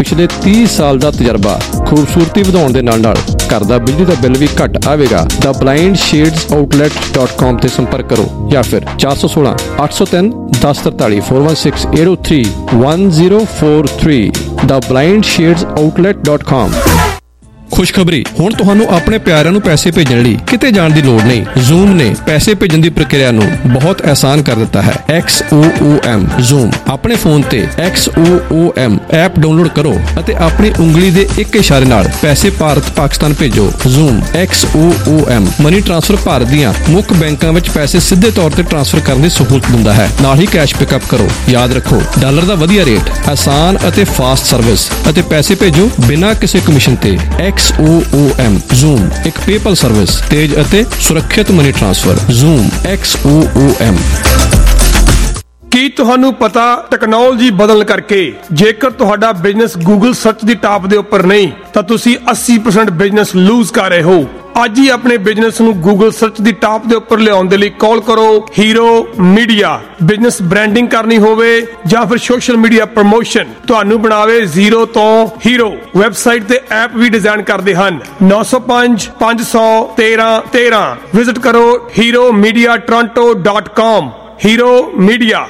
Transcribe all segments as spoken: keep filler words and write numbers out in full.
पिछले तीस साल का तजर्बा, खूबसूरती ਵਧਾਉਣ ਦੇ ਨਾਲ ਨਾਲ घर का बिजली का बिल भी घट आएगा। The blind shades outlet dot com से संपर्क करो या फिर चार सौ सोलह अठ सौ तीन दस तरताली four one six eight three one zero four three the blind shades outlet dot com. खुशखबरी, हुण तुहानू अपने प्यारिਆਂ ਨੂੰ पैसे भेजण लई किते जाण दी लोड़ नहीं। Zoom ने पैसे भेजण दी प्रक्रिया ਨੂੰ बहुत आसान कर दिता है। X O O M Zoom अपने फोन ते X O O M app download करो ਅਤੇ ਆਪਣੀ ਉਂਗਲੀ ਦੇ ਇੱਕ ਇਸ਼ਾਰੇ ਨਾਲ ਪੈਸੇ ਭਾਰਤ ਪਾਕਿਸਤਾਨ ਭੇਜੋ। Zoom X O O M money transfer Bharat ਦੀਆਂ ਮੁੱਖ ਬੈਂਕਾਂ ਵਿੱਚ ਪੈਸੇ ਸਿੱਧੇ ਤੌਰ ਤੇ ਟ੍ਰਾਂਸਫਰ ਕਰਨ ਦੀ ਸਹੂਲਤ ਦਿੰਦਾ ਹੈ। ਨਾਲ ਹੀ ਕੈਸ਼ ਪਿਕਅਪ ਕਰੋ। ਯਾਦ ਰੱਖੋ, ਡਾਲਰ ਦਾ ਵਧੀਆ ਰੇਟ, ਆਸਾਨ ਅਤੇ ਫਾਸਟ ਸਰਵਿਸ ਅਤੇ ਪੈਸੇ ਭੇਜੋ ਬਿਨਾਂ ਕਿਸੇ ਕਮਿਸ਼ਨ ਤੇ। X O O M Zoom ਇੱਕ ਪੇਪਲ ਸਰਵਿਸ, ਤੇਜ਼ ਅਤੇ ਸੁਰੱਖਿਅਤ money transfer. Zoom X O O M। ਕੀ ਤੁਹਾਨੂੰ ਪਤਾ, ਟੈਕਨੋਲੋਜੀ ਬਦਲਣ ਕਰਕੇ ਜੇਕਰ ਤੁਹਾਡਾ ਬਿਜ਼ਨਸ ਗੂਗਲ ਸਰਚ ਦੀ ਟਾਪ ਦੇ ਉੱਪਰ ਨਹੀਂ ਤਾਂ ਤੁਸੀਂ ਅੱਸੀ ਪਰਸੈਂਟ ਬਿਜ਼ਨਸ ਲੂਜ਼ ਕਰ ਰਹੇ ਹੋ। ਅੱਜ ਹੀ ਆਪਣੇ ਬਿਜ਼ਨਸ ਨੂੰ ਗੂਗਲ ਸਰਚ ਦੀ ਟਾਪ ਦੇ ਉੱਪਰ ਲਿਆਉਣ ਦੇ ਲਈ ਕਾਲ ਕਰੋ ਹੀਰੋ ਮੀਡੀਆ। ਬਿਜ਼ਨਸ ਬ੍ਰਾਂਡਿੰਗ ਕਰਨੀ ਹੋਵੇ ਜਾਂ ਫਿਰ ਸੋਸ਼ਲ ਮੀਡੀਆ ਪ੍ਰਮੋਸ਼ਨ, ਤੁਹਾਨੂੰ ਬਣਾਵੇ ਜ਼ੀਰੋ ਤੋਂ ਹੀਰੋ। ਵੈਬਸਾਈਟ ਤੇ ਐਪ ਵੀ ਡਿਜ਼ਾਈਨ ਕਰਦੇ ਹਨ। ਨੌ ਸੌ ਪੰਜ ਪੰਜ ਸੌ ਤੇਰਾਂ ਤੇਰਾਂ ਵਿਜ਼ਿਟ ਕਰੋ hero media Toronto dot com. Hero media.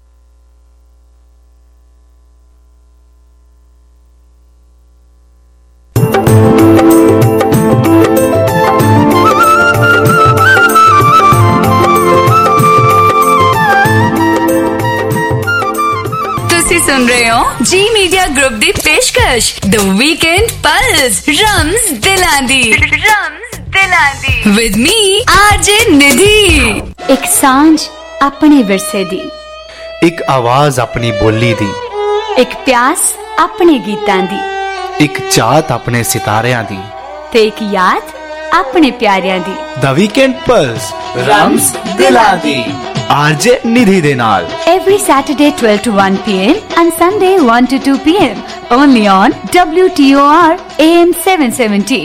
सुन रहे हो जी मीडिया ग्रुप दी पेशकश द वीकेंड पल्स रम्स दिलांदी रम्स दिलांदी विद मी आरजे निधि। एक सांझ अपने विरसे दी, एक आवाज अपनी बोली दी, एक प्यास अपने गीतां दी, एक चाहत अपने सितारियां दी, ते एक याद अपने प्यारियां दी। द वीकेंड पल्स रम्स दिलांदी आरजे निधि दे नाल every Saturday twelve to one p m and Sunday one to two p m only on W T O R A M seven seventy।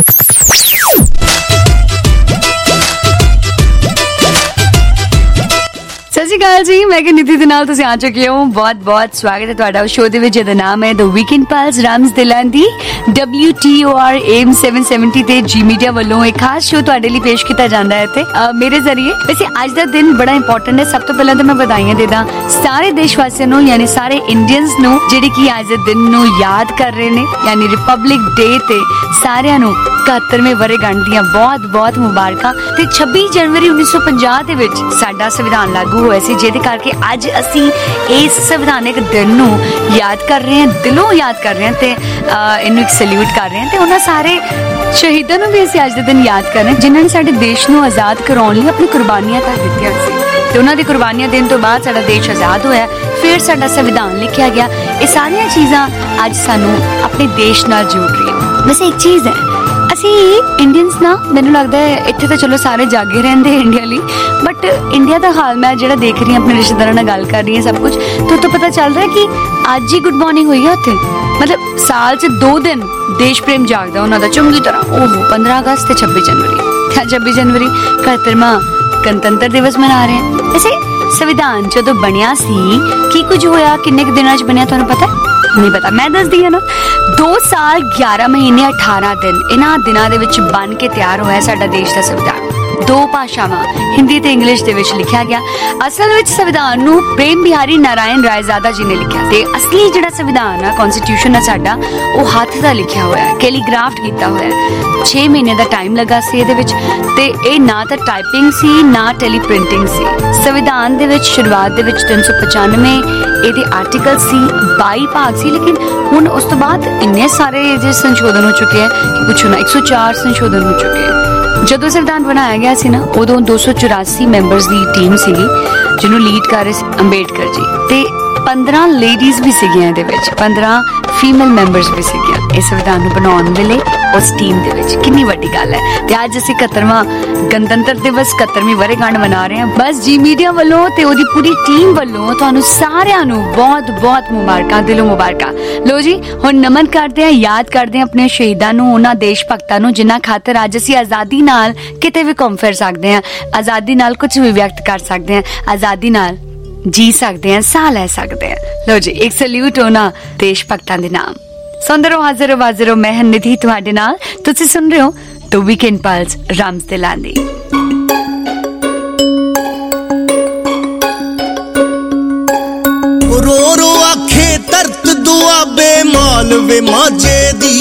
ਸਤਿ ਸ਼੍ਰੀ ਅਕਾਲ ਜੀ, ਮੈਂ ਕਿ ਨਿਧੀ ਦੇ ਨਾਲ ਤੁਸੀਂ ਆ ਚੁੱਕੇ ਹੋ। ਬਹੁਤ ਬਹੁਤ ਸਵਾਗਤ ਹੈ ਤੁਹਾਡਾ ਉਸ ਸ਼ੋਅ ਦੇ ਵਿੱਚ ਜਿਹਦਾ ਨਾਮ ਹੈ ਦ ਵੀਕਐਂਡ ਪਲਸ ਰਮਜ਼ ਦਿਲਾਂ ਦੀ W T O R A M ਸੱਤ ਸੌ ਸੱਤਰ ਤੇ ਜੀ ਮੀਡੀਆ ਵੱਲੋਂ ਇੱਕ ਖਾਸ ਸ਼ੋਅ ਤੁਹਾਡੇ ਲਈ ਪੇਸ਼ ਕੀਤਾ ਜਾਂਦਾ ਹੈ ਇੱਥੇ ਮੇਰੇ ਜ਼ਰੀਏ। ਵੈਸੇ ਅੱਜ ਦਾ ਦਿਨ ਬੜਾ ਇੰਪੋਰਟੈਂਟ ਹੈ। ਸਭ ਤੋਂ ਪਹਿਲਾਂ ਤਾਂ ਮੈਂ ਵਧਾਈਆਂ ਦੇ ਦਾਂ ਸਾਰੇ ਦੇਸ਼ ਵਾਸੀਆਂ ਨੂੰ, ਯਾਨੀ ਸਾਰੇ ਇੰਡੀਅਨਸ ਨੂੰ ਜਿਹੜੇ ਕਿ ਅੱਜ ਦੇ ਦਿਨ ਨੂੰ ਯਾਦ ਕਰ ਰਹੇ ਨੇ, ਯਾਨੀ ਰਿਪਬਲਿਕ ਡੇ ਤੇ ਸਾਰਿਆਂ ਨੂੰ ਇਕਹੱਤਰਵੇਂ ਵਰ੍ਹੇਗੰਢ ਦੀਆਂ ਬਹੁਤ ਬਹੁਤ ਮੁਬਾਰਕਾਂ। ਤੇ ਛੱਬੀ ਜਨਵਰੀ ਉੱਨੀ ਸੌ ਪੰਜਾਹ ਦੇ ਵਿੱਚ ਸਾਡਾ ਸੰਵਿਧਾਨ ਲਾਗੂ ਹੋਇਆ ਸੀ, ਜਿਹਦੇ ਕਰਕੇ ਅੱਜ ਅਸੀਂ ਇਸ ਸੰਵਿਧਾਨਿਕ ਦਿਨ ਨੂੰ ਯਾਦ ਕਰ ਰਹੇ ਹਾਂ, ਦਿਲੋਂ ਯਾਦ ਕਰ ਰਹੇ ਹਾਂ ਤੇ ਇਹਨੂੰ ਇੱਕ ਸੈਲੂਟ ਕਰ ਰਹੇ ਹਾਂ। ਤੇ ਉਹਨਾਂ ਸਾਰੇ ਸ਼ਹੀਦਾਂ ਨੂੰ ਵੀ ਅਸੀਂ ਅੱਜ ਦੇ ਦਿਨ ਯਾਦ ਕਰ ਰਹੇ ਹਾਂ ਜਿਨ੍ਹਾਂ ਨੇ ਸਾਡੇ ਦੇਸ਼ ਨੂੰ ਆਜ਼ਾਦ ਕਰਾਉਣ ਲਈ ਆਪਣੀ ਕੁਰਬਾਨੀਆਂ ਕਰ ਦਿੱਤੀਆਂ ਸੀ। ਤੇ ਉਹਨਾਂ ਦੀ ਕੁਰਬਾਨੀਆਂ ਦੇਣ ਤੋਂ ਬਾਅਦ ਸਾਡਾ ਦੇਸ਼ ਆਜ਼ਾਦ ਹੋਇਆ, ਫਿਰ ਸਾਡਾ ਸੰਵਿਧਾਨ ਲਿਖਿਆ ਗਿਆ। ਇਹ ਸਾਰੀਆਂ ਚੀਜ਼ਾਂ ਅੱਜ ਸਾਨੂੰ ਆਪਣੇ ਦੇਸ਼ ਨਾਲ ਜੋੜ ਰਹੀਆਂ। ਵੈਸੇ ਇੱਕ ਚੀਜ਼ ਹੈ, ਅਸੀਂ ਇੰਡੀਅਨਸ ਨਾ, ਮੈਨੂੰ ਲੱਗਦਾ ਹੈ ਇੱਥੇ ਤਾਂ ਚਲੋ ਸਾਰੇ ਜਾਗੇ ਰਹਿੰਦੇ ਇੰਡੀਆ ਲਈ, ਬਟ ਇੰਡੀਆ ਦਾ ਹਾਲ ਮੈਂ ਜਿਹੜਾ ਦੇਖ ਰਹੀ ਹਾਂ, ਆਪਣੇ ਰਿਸ਼ਤੇਦਾਰਾਂ ਨਾਲ ਗੱਲ ਕਰ ਰਹੀ ਹਾਂ, ਸਭ ਕੁਝ ਤੋਂ ਤਾਂ ਪਤਾ ਚੱਲ ਰਿਹਾ ਕਿ ਅੱਜ ਹੀ ਗੁੱਡ ਮਾਰਨਿੰਗ ਹੋਈ ਹੈ ਉੱਥੇ। ਮਤਲਬ ਸਾਲ 'ਚ ਦੋ ਦਿਨ ਦੇਸ਼ ਪ੍ਰੇਮ ਜਾਗਦਾ ਉਹਨਾਂ ਦਾ ਚੰਗੀ ਤਰ੍ਹਾਂ। ਉਹ ਪੰਦਰਾਂ ਅਗਸਤ ਤੇ ਛੱਬੀ ਜਨਵਰੀ ਛੱਬੀ ਜਨਵਰੀ ਇਕਹੱਤਰਵਾਂ ਗਣਤੰਤਰ ਦਿਵਸ ਮਨਾ ਰਹੇ ਹਾਂ। ਵੈਸੇ ਸੰਵਿਧਾਨ ਜਦੋਂ ਬਣਿਆ ਸੀ ਕੀ ਕੁਝ ਹੋਇਆ, ਕਿੰਨੇ ਕੁ ਦਿਨਾਂ 'ਚ ਬਣਿਆ, ਤੁਹਾਨੂੰ ਪਤਾ ਨਹੀਂ? ਪਤਾ, ਮੈਂ ਦੱਸਦੀ ਹਾਂ ਨਾ। ਦੋ ਸਾਲ ਗਿਆਰਾਂ ਮਹੀਨੇ ਅਠਾਰਾਂ ਦਿਨ ਇਹਨਾਂ ਦਿਨਾਂ ਦੇ ਵਿੱਚ ਬਣ ਕੇ ਤਿਆਰ ਹੋਇਆ ਸਾਡਾ ਦੇਸ਼ ਦਾ ਸੰਵਿਧਾਨ। ਦੋ ਭਾਸ਼ਾਵਾਂ ਹਿੰਦੀ ਤੇ ਇੰਗਲਿਸ਼ ਦੇ ਵਿੱਚ ਲਿਖਿਆ ਗਿਆ। ਅਸਲ ਵਿੱਚ ਸੰਵਿਧਾਨ ਨੂੰ ਪ੍ਰੇਮ ਬਿਹਾਰੀ ਨਾਰਾਇਣ ਰਾਇਜ਼ਾਦਾ ਜੀ ਨੇ ਲਿਖਿਆ ਤੇ ਅਸਲੀ ਜਿਹੜਾ ਸੰਵਿਧਾਨ ਆ, ਕਨਸਟੀਟਿਊਸ਼ਨ ਆ ਸਾਡਾ, ਉਹ ਹੱਥ ਦਾ ਲਿਖਿਆ ਹੋਇਆ ਹੈ, ਕੈਲੀਗ੍ਰਾਫਟ ਕੀਤਾ ਹੋਇਆ ਹੈ। ਛੇ ਮਹੀਨੇ ਦਾ ਟਾਈਮ ਲੱਗਾ ਸੀ ਇਹਦੇ ਵਿੱਚ ਤੇ ਇਹ ਨਾ ਤਾਂ ਟਾਈਪਿੰਗ ਸੀ ਨਾ ਟੈਲੀਪ੍ਰਿੰਟਿੰਗ ਸੀ। ਸੰਵਿਧਾਨ ਦੇ ਵਿੱਚ ਸ਼ੁਰੂਆਤ ਦੇ ਵਿੱਚ ਤਿੰਨ ਸੌ ਪਚਾਨਵੇਂ ਇਹਦੇ ਆਰਟੀਕਲ ਸੀ, ਬਾਈ ਭਾਗ ਸੀ, ਲੇਕਿਨ ਹੁਣ ਉਸ ਤੋਂ ਬਾਅਦ ਇੰਨੇ ਸਾਰੇ ਇਹਦੇ ਸੰਸ਼ੋਧਨ ਹੋ ਚੁੱਕੇ ਹੈ ਕਿ ਪੁੱਛੋ ਨਾ, ਇੱਕ ਸੌ ਚਾਰ ਸੰਸ਼ੋਧਨ ਹੋ ਚੁੱਕੇ ਹੈ। ਜਦੋਂ ਸੰਵਿਧਾਨ ਬਣਾਇਆ ਗਿਆ ਸੀ ਨਾ, ਉਦੋਂ ਦੋ ਸੌ ਚੁਰਾਸੀ ਮੈਂਬਰਸ ਦੀ ਟੀਮ ਸੀਗੀ ਜਿਹਨੂੰ ਲੀਡ ਕਰ ਰਹੇ ਸੀ ਅੰਬੇਡਕਰ ਜੀ, ਤੇ ਪੰਦਰਾਂ ਲੇਡੀਜ਼ ਵੀ ਸੀਗੀਆਂ ਇਹਦੇ ਵਿੱਚ, ਪੰਦਰਾਂ ਫੀਮੇਲ ਮੈਂਬਰਸ ਵੀ ਸੀਗੀਆਂ ਇਸ ਸੰਵਿਧਾਨ ਨੂੰ ਬਣਾਉਣ ਵੇਲੇ ਉਸ ਟੀਮ ਦੇ ਵਿੱਚ। ਕਿੰਨੀ ਵੱਡੀ ਗੱਲ ਹੈ। ਤੇ ਅੱਜ ਅਸੀਂ ਇਕਹੱਤਰਵਾਂ ਗਣਤੰਤਰ ਦਿਵਸ, ਇਕਹੱਤਰਵੀਂ ਵਰ੍ਹੇਗੰਢ ਮਨਾ ਰਹੇ ਹਾਂ। ਬਸ ਜੀ ਮੀਡੀਆ ਵੱਲੋਂ ਤੇ ਉਹਦੀ ਪੂਰੀ ਟੀਮ ਵੱਲੋਂ ਤੁਹਾਨੂੰ ਸਾਰਿਆਂ ਨੂੰ ਬਹੁਤ ਬਹੁਤ ਮੁਬਾਰਕਾਂ, ਦਿਲੋਂ ਮੁਬਾਰਕਾਂ। ਲੋ ਜੀ, ਹੁਣ ਨਮਨ ਕਰਦੇ ਹਾਂ, ਯਾਦ ਕਰਦੇ ਹਾਂ ਆਪਣੇ ਸ਼ਹੀਦਾਂ ਨੂੰ, ਉਹਨਾਂ ਦੇਸ਼ ਭਗਤਾਂ ਨੂੰ ਜਿਨ੍ਹਾਂ ਖਾਤਰ ਅੱਜ ਅਸੀਂ ਆਜ਼ਾਦੀ ਨਾਲ ਕਿਤੇ ਵੀ ਘੁੰਮ ਫਿਰ ਸਕਦੇ ਹਾਂ, ਆਜ਼ਾਦੀ ਨਾਲ ਕੁਝ ਵੀ ਵਿਅਕਤ ਕਰ ਸਕਦੇ ਹਾਂ, ਆਜ਼ਾਦੀ ਨਾਲ ਜੀ ਸਕਦੇ ਹਾਂ, ਸਾਹ ਲੈ ਸਕਦੇ ਹਾਂ। ਲੋ ਜੀ, ਇੱਕ ਸੈਲੂਟ ਹੋਣਾ ਦੇਸ਼ ਭਗਤਾਂ ਦੇ ਨਾਮ। ਸੁਣਦੇ ਰਹੋ ਹਾਜ਼ਰ ਹਾਜ਼ਰ ਮੈਂ ਹਾਂ ਨਿਧੀ ਤੁਹਾਡੇ ਨਾਲ। ਤੁਸੀਂ ਸੁਣ ਰਹੇ ਹੋ ਦ ਵੀਕਐਂਡ ਪਲਸ ਰਮਜ਼ ਦਿਲਾਂ ਦੀ। रो रो आखे तरत दुआबे मालवे माजे दी,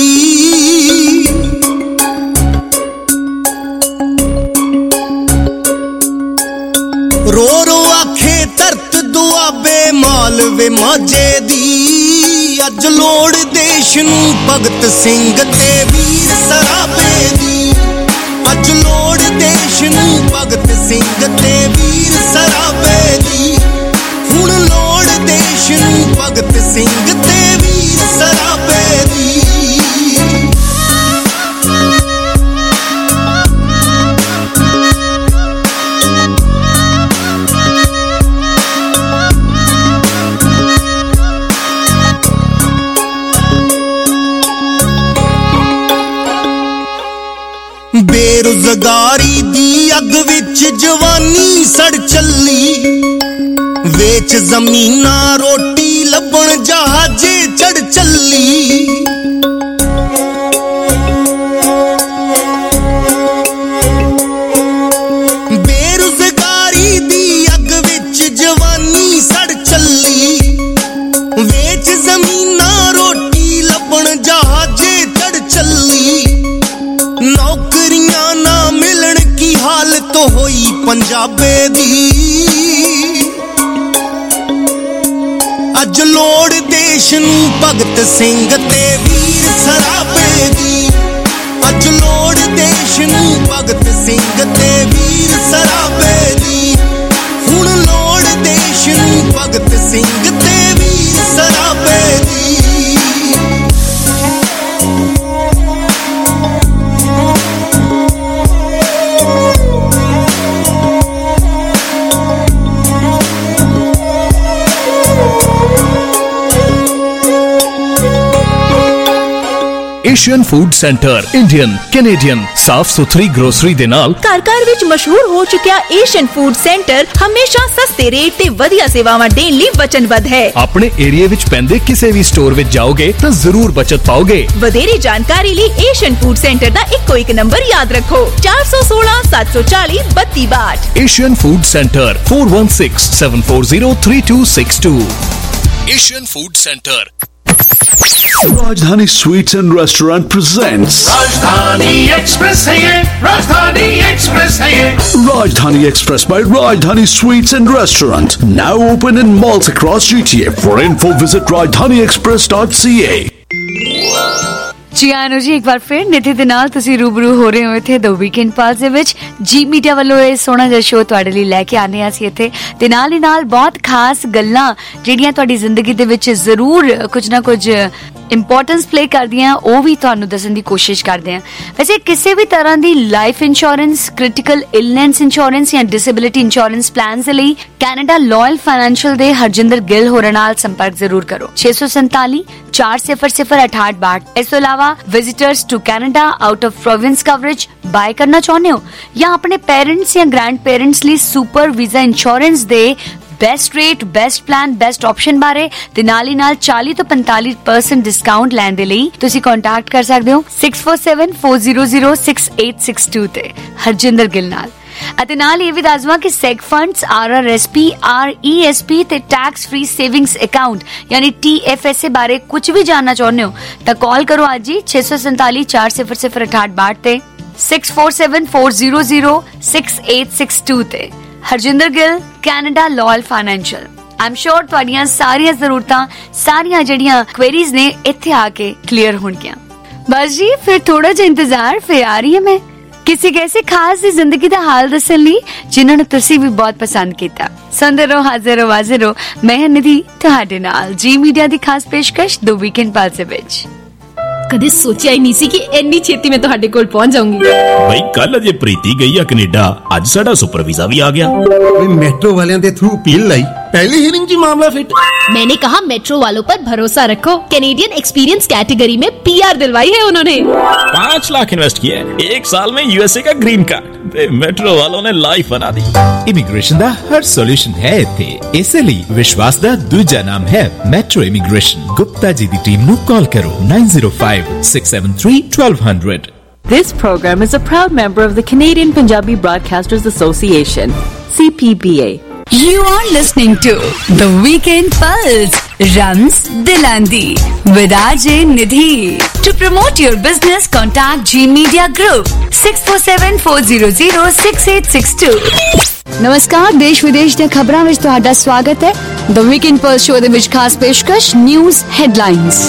रो रो आखे तरत दुआबे मालवे माजे दी। अज लोड़ देश नूं भगत सिंह ते वीर सराबे दी, अज लोड़ देश नूं भगत सिंह ते वीर सराबे दी। हुण लोड़ देश नूं भगत सिंह ते वीर सराबे दी। बेरोजगारी दी अग विच जवानी सड़ चली, वेच जमीना रोटी लबण जहाजे चढ़ चली। बेरोजगारी दी अग विच जवानी सड़ चली, वेच जमीना रोटी लबण जहाजे चढ़ चली। नौकरियां ना मिलन की हालत होई पंजाबे दी, अज लोड़ देश नूं भगत सिंह ते वीर सराबे दी। अज लोड़ देश नूं भगत सिंह ते वीर सराबे दी। हुण लोड़ देश नूं भगत सिंह ते वीर सराबे दी। Asian food centre Indian Canadian साफ सुथरी ग्रोसरी दे नाल घर घर विच मशहूर हो चुकिया एशियन फूड सेंटर हमेशा सस्ते रेट ते वधिया सेवावां देण लई वचनबद्ध है। अपने एरिया विच पैंदे किसी भी स्टोर विच जाओगे तो जरूर बचत पाओगे। वधेरी जानकारी लई एशियन फूड सेंटर दा इक्को एक नंबर याद रखो चार सौ सोलह सात सौ चालीस बत्ती बाट। Asian food centre four one six seven four zero three two six two. Asian food centre. Rajdhani Sweets and Restaurant presents Rajdhani Express है ये, Rajdhani Express है ये। Rajdhani Express by Rajdhani Sweets and Restaurant, now open in malls across G T A. For info visit rajdhani express dot c a। जी आनो जी एक बार फिर निधि दे नाल तुसी रूबरू हो रहे हो इत्थे द वीकेंड पल्स दे विच। जी मीडिया वालों ਇਹ ਸੋਹਣਾ ਜਿਹਾ ਸ਼ੋਅ ਤੁਹਾਡੇ ਲਈ ਲੈ ਕੇ ਆਨੇ ਆ ਅਸੀਂ ਇੱਥੇ ਤੇ ਨਾਲ ਹੀ ਨਾਲ ਬਹੁਤ ਖਾਸ ਗੱਲਾਂ ਜਿਹੜੀਆਂ ਤੁਹਾਡੀ ਜ਼ਿੰਦਗੀ ਦੇ ਵਿੱਚ ਜ਼ਰੂਰ ਕੁਝ ਨਾ ਕੁਝ ਇੰਪੋਰਟੈਂਸ ਪਲੇ ਕਰਦੀਆਂ ਉਹ ਵੀ ਤੁਹਾਨੂੰ ਦੱਸਣ ਦੀ ਕੋਸ਼ਿਸ਼ ਕਰਦੇ ਆ। ਵੈਸੇ ਕਿਸੇ ਵੀ ਤਰ੍ਹਾਂ ਦੀ life insurance, critical illness insurance ਜਾਂ ਡਿਸੇਬਿਲਿਟੀ ਇੰਸ਼ੋਰੈਂਸ ਪਲਾਨਸ ਦੇ ਲਈ ਕੈਨੇਡਾ ਲਾਇਲ ਫਾਈਨੈਂਸ਼ੀਅਲ ਦੇ ਹਰਜਿੰਦਰ ਗਿੱਲ ਹੋਰਾਂ ਨਾਲ ਸੰਪਰਕ ਜ਼ਰੂਰ ਕਰੋ ਛੇ ਸੌ ਸੰਤਾਲੀ ਚਾਰ ਸਿਫਰ ਸਿਫਰ ਅਠਾਹਠ ਬਾਹਠ। ਇਸ ਤੋਂ ਇਲਾਵਾ visitors to Canada out of province coverage buy ਕਰਨਾ ਚਾਹੁੰਦੇ ਹੋ ਜਾਂ ਆਪਣੇ ਪੇਰੈਂਟਸ ਜਾਂ ਗ੍ਰੈਂਡ ਪੇਰੈਂਟਸ ਲਈ ਸੁਪਰ ਵੀਜ਼ਾ ਇੰਸ਼ੋਰੈਂਸ ਦੇ best rate, best plan, best option बारे ते नाल ही नाल चालीस तो पैंतालीस परसेंट डिस्काउंट लैण दे लई तुसीं कांटैक्ट कर सकदे हो six four seven four zero zero six eight six two ते हरजिंदर गिल नाल। ਅਤੇ ਨਾਲ ਇਹ ਵੀ ਦੱਸਵਾ ਕਿ seg funds, R R S P, R E S P ਤੇ ਟੈਕਸ ਫ੍ਰੀ ਸੇਵਿੰਗਸ ਅਕਾਊਂਟ ਯਾਨੀ ਟੀ ਐਫ ਐਸ ਏ ਬਾਰੇ ਕੁਝ ਵੀ ਜਾਣਨਾ ਚਾਹੁੰਦੇ ਹੋ ਤਾਂ ਕਾਲ ਕਰੋ ਅੱਜ ਹੀ ਛੇ ਸੌ ਸੰਤਾਲੀ ਚਾਰ ਸਿਫਰ ਸਿਫਰ ਅਠਾਹਠ ਬਾਹਠ ਤੇ six four seven four zero zero six eight six two ਤੇ। Harjinder Gill, Canada loyal financial. ਆਮ ਸ਼ੋਰ ਤੁਹਾਡੀਆਂ ਸਾਰੀਆਂ ਜ਼ਰੂਰਤਾਂ, ਸਾਰੀਆਂ ਜਿਹੜੀਆਂ ਕੁਐਰੀਜ਼ ਨੇ ਇੱਥੇ ਆ ਕੇ ਕਲੀਅਰ ਹੋਣਗੀਆਂ। ਬਸ ਜੀ ਫਿਰ ਥੋੜਾ ਜਿਹਾ ਇੰਤਜ਼ਾਰ, ਫਿਰ ਆ ਰਹੀ ਹਾਂ ਮੈਂ ਕਿਸੇ ਕਿਸੇ ਖਾਸ ਦੀ ਜ਼ਿੰਦਗੀ ਦਾ ਹਾਲ ਦੱਸਣ ਲਈ ਜਿਨ੍ਹਾਂ ਨੂੰ ਤੁਸੀਂ ਵੀ ਬਹੁਤ ਪਸੰਦ ਕੀਤਾ। ਸੁਣਦੇ ਰਹੋ ਹਾਜ਼ਰ ਹੋ ਹਾਜ਼ਰ ਹੋ ਮੈਂ ਹਾਂ ਨਿਧੀ ਤੁਹਾਡੇ ਨਾਲ ਜੀ ਮੀਡੀਆ ਦੀ ਖਾਸ ਪੇਸ਼ਕਸ਼ ਦ ਵੀਕਐਂਡ ਪਲਸ ਵਿੱਚ। ਕਦੇ ਸੋਚਿਆ ਹੀ ਨਹੀਂ ਸੀ ਕਿ ਇੰਨੀ ਛੇਤੀ ਮੈਂ ਤੁਹਾਡੇ ਕੋਲ ਪਹੁੰਚ ਜਾਊਂਗੀ। ਬਈ ਕੱਲ ਅਜੇ ਪ੍ਰੀਤੀ ਗਈ ਆ ਕੈਨੇਡਾ, ਅੱਜ ਸਾਡਾ ਸੁਪਰ ਵੀਜ਼ਾ ਵੀ ਆ ਗਿਆ। ਮੈਟਰੋ ਵਾਲਿਆਂ ਦੇ ਥਰੂ ਅਪੀਲ ਲਈ पहली हीरिंग की मामला फिट। मैंने कहा मेट्रो वालों पर भरोसा रखो। कैनेडियन एक्सपीरियंस कैटेगरी में पीआर दिलवाई है उन्होंने। पाँच लाख इन्वेस्ट किए, एक साल में यूएसए का ग्रीन कार्ड। मेट्रो वालों ने लाइफ बना दी। इमिग्रेशन दा हर सॉल्यूशन है इत्थे, इसलिए विश्वास दा दूजा नाम है मेट्रो इमिग्रेशन। गुप्ता जी दी टीम नु कॉल करो nine zero five six seven three twelve hundred. This program is a proud member of the Canadian Punjabi Broadcasters Association, C P B A. You are listening to The Weekend Pulse, Rams Dilandi, with R J Nidhi. To promote your business, contact G Media Group, six four seven four zero zero six eight six two. ਨਮਸਕਾਰ, ਦੇਸ਼ ਵਿਦੇਸ਼ ਦੀਆਂ ਖਬਰਾਂ ਵਿੱਚ ਤੁਹਾਡਾ ਸਵਾਗਤ ਹੈ। The Weekend Pulse show ਦੇ ਵਿੱਚ ਖਾਸ ਪੇਸ਼ਕਸ਼ ਨਿਊਜ਼ ਹੈਡਲਾਈਨਸ।